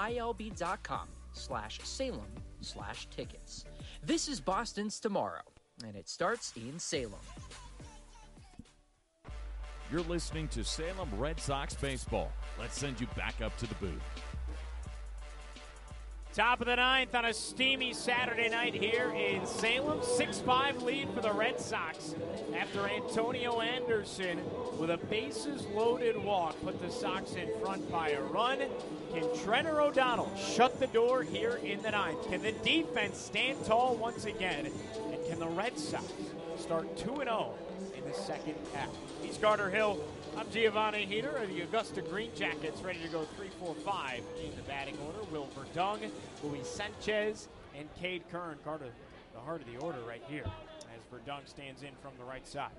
milb.com/Salem/tickets. This is Boston's Tomorrow, and it starts in Salem. You're listening to Salem Red Sox Baseball. Let's send you back up to the booth. Top of the 9th on a steamy Saturday night here in Salem. 6-5 lead for the Red Sox after Antonio Anderson with a bases-loaded walk put the Sox in front by a run. Can Trenner O'Donnell shut the door here in the 9th? Can the defense stand tall once again? And can the Red Sox start 2-0 in the second half? He's Carter Hill. I'm Giovanni Heater of the Augusta Green Jackets, ready to go 3-4-5 in the batting order. Will Verdung, Luis Sanchez, and Cade Kern. Carter, the heart of the order right here, as Verdung stands in from the right side.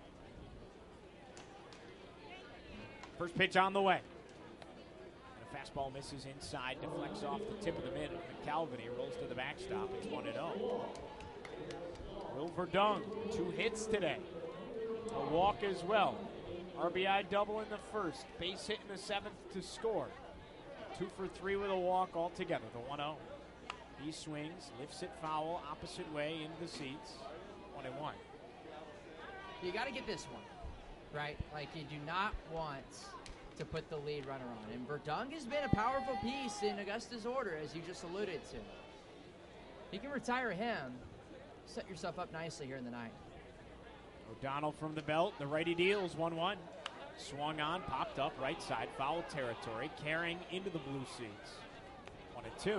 First pitch on the way. And a fastball misses inside, deflects off the tip of the mitt. McCalvany rolls to the backstop. It's 1-0. Will Verdung, 2 hits today. A walk as well. RBI double in the first. Base hit in the 7th to score. 2 for 3 with a walk altogether. The 1-0. He swings, lifts it foul, opposite way into the seats. 1-1. You got to get this one, right? Like, you do not want to put the lead runner on. And Verdung has been a powerful piece in Augusta's order, as you just alluded to. You can retire him, set yourself up nicely here in the 9th. O'Donnell from the belt. The righty deals 1-1. Swung on, popped up, right side, foul territory, carrying into the blue seats. 1-2.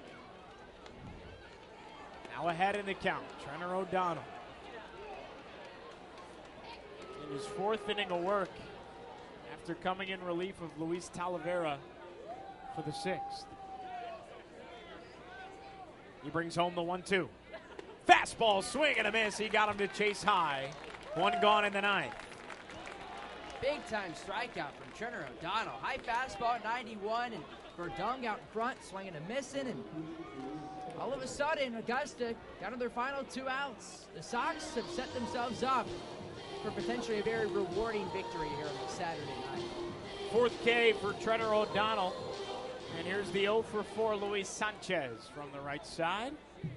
Now ahead in the count, Trenner O'Donnell. In his 4th inning of work, after coming in relief of Luis Talavera for the 6th. He brings home the 1-2. Fastball, swing and a miss. He got him to chase high. One gone in the ninth. Big time strikeout from Turner O'Donnell. High fastball at 91, and Verdung out in front, swinging and missing, and all of a sudden, Augusta down to their final 2 outs. The Sox have set themselves up for potentially a very rewarding victory here on Saturday night. 4th K for Trevor O'Donnell. And here's the 0 for 4 Luis Sanchez from the right side.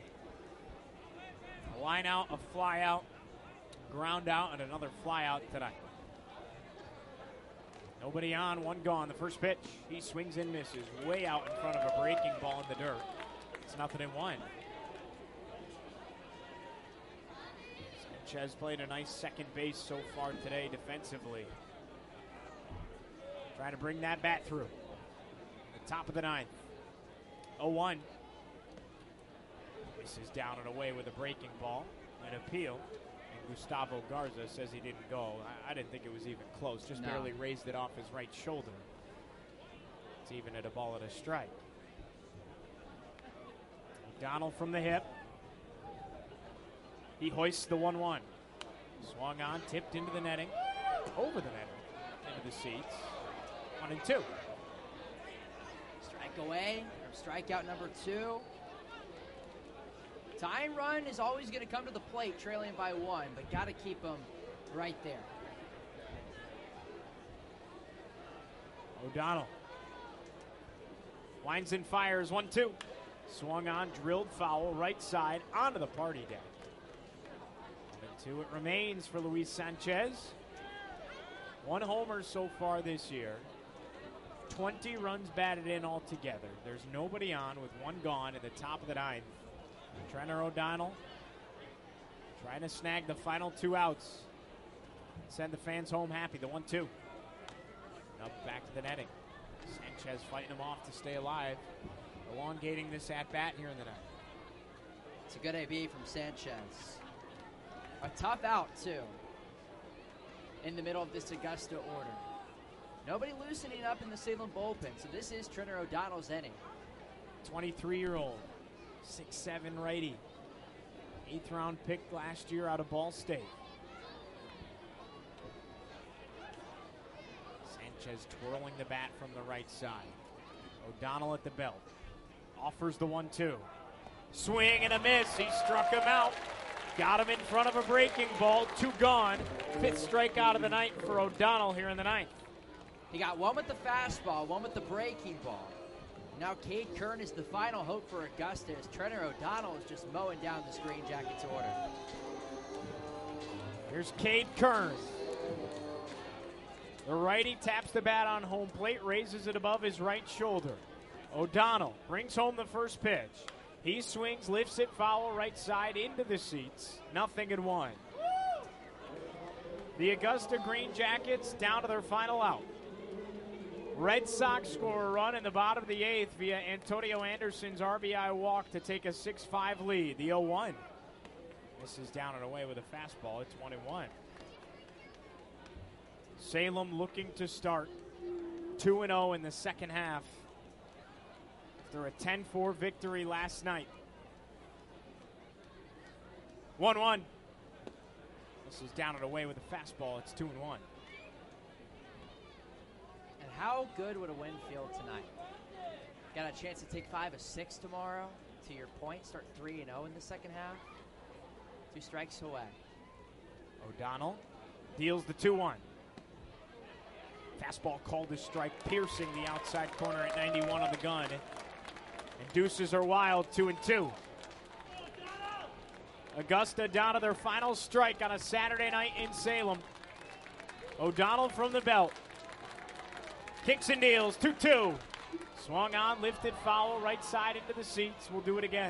A line out, a fly out, ground out, and another fly out tonight. Nobody on, 1 gone. The first pitch, he swings and misses way out in front of a breaking ball in the dirt. It's 0-1. Sanchez played a nice second base so far today defensively. Trying to bring that bat through. The top of the 9th. 0-1. Misses down and away with a breaking ball. An appeal. And Gustavo Garza says he didn't go. I didn't think it was even close. Just barely raised it off his right shoulder. It's even at a ball and a strike. O'Donnell from the hip. He hoists the 1-1. Swung on, tipped into the netting. Over the netting. Into the seats. 1-2. Strike away, or strikeout number 2. Tying run is always going to come to the plate, trailing by 1, but got to keep them right there. O'Donnell winds and fires. 1-2. Swung on, drilled foul, right side, onto the party deck. 1-2 it remains for Luis Sanchez. 1 homer so far this year. 20 runs batted in altogether. There's nobody on with 1 gone at the top of the 9th. Trenner O'Donnell trying to snag the final 2 outs. Send the fans home happy. The 1-2. Up back to the netting. Sanchez fighting him off to stay alive. Elongating this at-bat here in the ninth. It's a good AB from Sanchez. A tough out, too, in the middle of this Augusta order. Nobody loosening up in the Salem bullpen, so this is Trenner O'Donnell's inning. 23-year-old, 6'7" righty. 8th round pick last year out of Ball State. Sanchez twirling the bat from the right side. O'Donnell at the belt. Offers the 1-2. Swing and a miss. He struck him out. Got him in front of a breaking ball. 2 gone. 5th strikeout of the night for O'Donnell here in the 9th. He got 1 with the fastball, 1 with the breaking ball. Now Cade Kern is the final hope for Augusta as Trenner O'Donnell is just mowing down this Green Jackets order. Here's Cade Kern. The righty taps the bat on home plate, raises it above his right shoulder. O'Donnell brings home the first pitch. He swings, lifts it foul right side into the seats. 0-1. The Augusta Green Jackets down to their final out. Red Sox score a run in the bottom of the 8th via Antonio Anderson's RBI walk to take a 6-5 lead. The 0-1. This is down and away with a fastball. It's 1-1. Salem looking to start 2-0 in the second half after a 10-4 victory last night. 1-1. This is down and away with a fastball. It's 2-1. And how good would a win feel tonight? Got a chance to take 5 of 6 tomorrow. To your point, start 3-0 in the second half. 2 strikes away. O'Donnell deals the 2-1. Fastball called a strike, piercing the outside corner at 91 on the gun. And deuces are wild, 2-2. Augusta down to their final strike on a Saturday night in Salem. O'Donnell from the belt. Kicks and deals, 2-2. Swung on, lifted foul, right side into the seats. We'll do it again.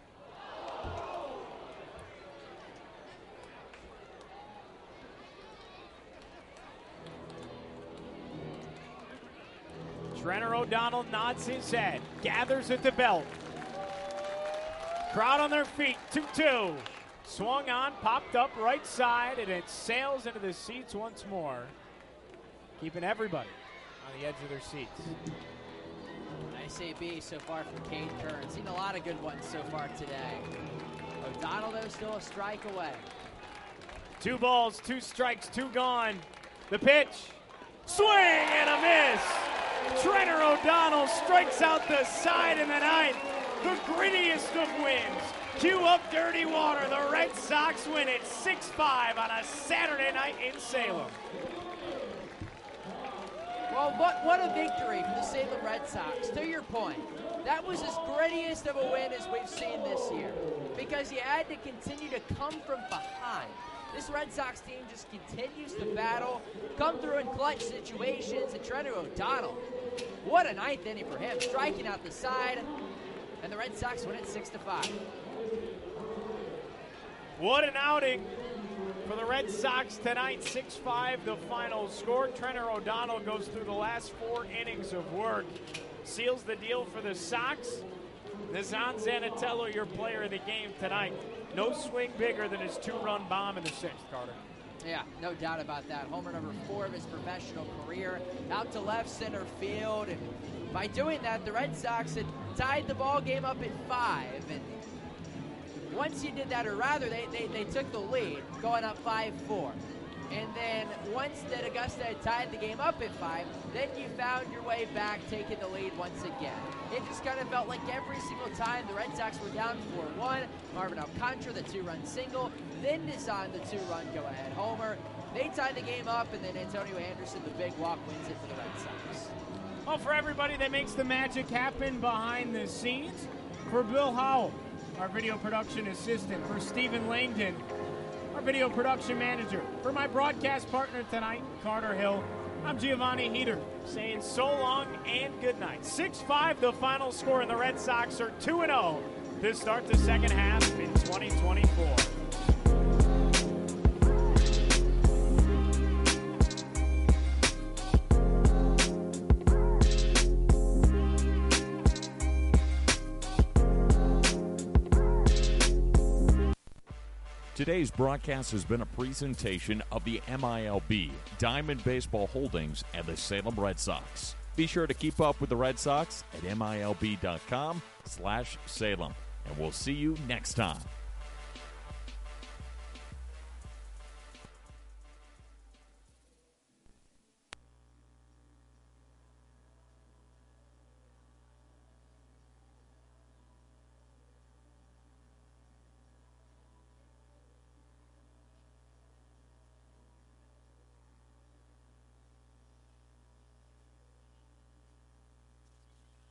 Trenner O'Donnell nods his head, gathers at the belt. Crowd on their feet, 2-2. Swung on, popped up right side, and it sails into the seats once more, keeping everybody on the edge of their seats. Nice AB so far from Cade Kern. Seen a lot of good ones so far today. O'Donnell, though, still a strike away. 2 balls, 2 strikes, 2 gone. The pitch. Swing and a miss. Trenner O'Donnell strikes out the side in the ninth. The grittiest of wins. Cue up dirty water. The Red Sox win it 6-5 on a Saturday night in Salem. Well, what a victory for the Salem Red Sox. To your point, that was as grittiest of a win as we've seen this year because you had to continue to come from behind. This Red Sox team just continues to battle, come through in clutch situations, and Trenner O'Donnell, what a ninth inning for him, striking out the side, and the Red Sox win it 6-5. What an outing for the Red Sox tonight, 6-5 the final score. Trenner O'Donnell goes through the last 4 innings of work, seals the deal for the Sox. Nazan Zanatello, your player of the game tonight. No swing bigger than his 2-run bomb in the 6th, Carter. Yeah, no doubt about that. Homer number 4 of his professional career, out to left center field. And by doing that, the Red Sox had tied the ball game up at 5. And once you did that, or rather, they took the lead, going up 5-4. And then once that Augusta had tied the game up at 5, then you found your way back, taking the lead once again. It just kind of felt like every single time the Red Sox were down 4-1, Marvin Alcantara, the 2-run single, then Nazan, the 2-run go-ahead homer. They tied the game up, and then Antonio Anderson, the big walk, wins it for the Red Sox. Well, for everybody that makes the magic happen behind the scenes, for Bill Howell, our video production assistant, for Stephen Langdon, our video production manager, for my broadcast partner tonight, Carter Hill, I'm Giovanni Heater, saying so long and good night. 6-5 the final score, and the Red Sox are 2-0 to start the second half in 2024. Today's broadcast has been a presentation of the MILB, Diamond Baseball Holdings, and the Salem Red Sox. Be sure to keep up with the Red Sox at MILB.com/Salem, and we'll see you next time.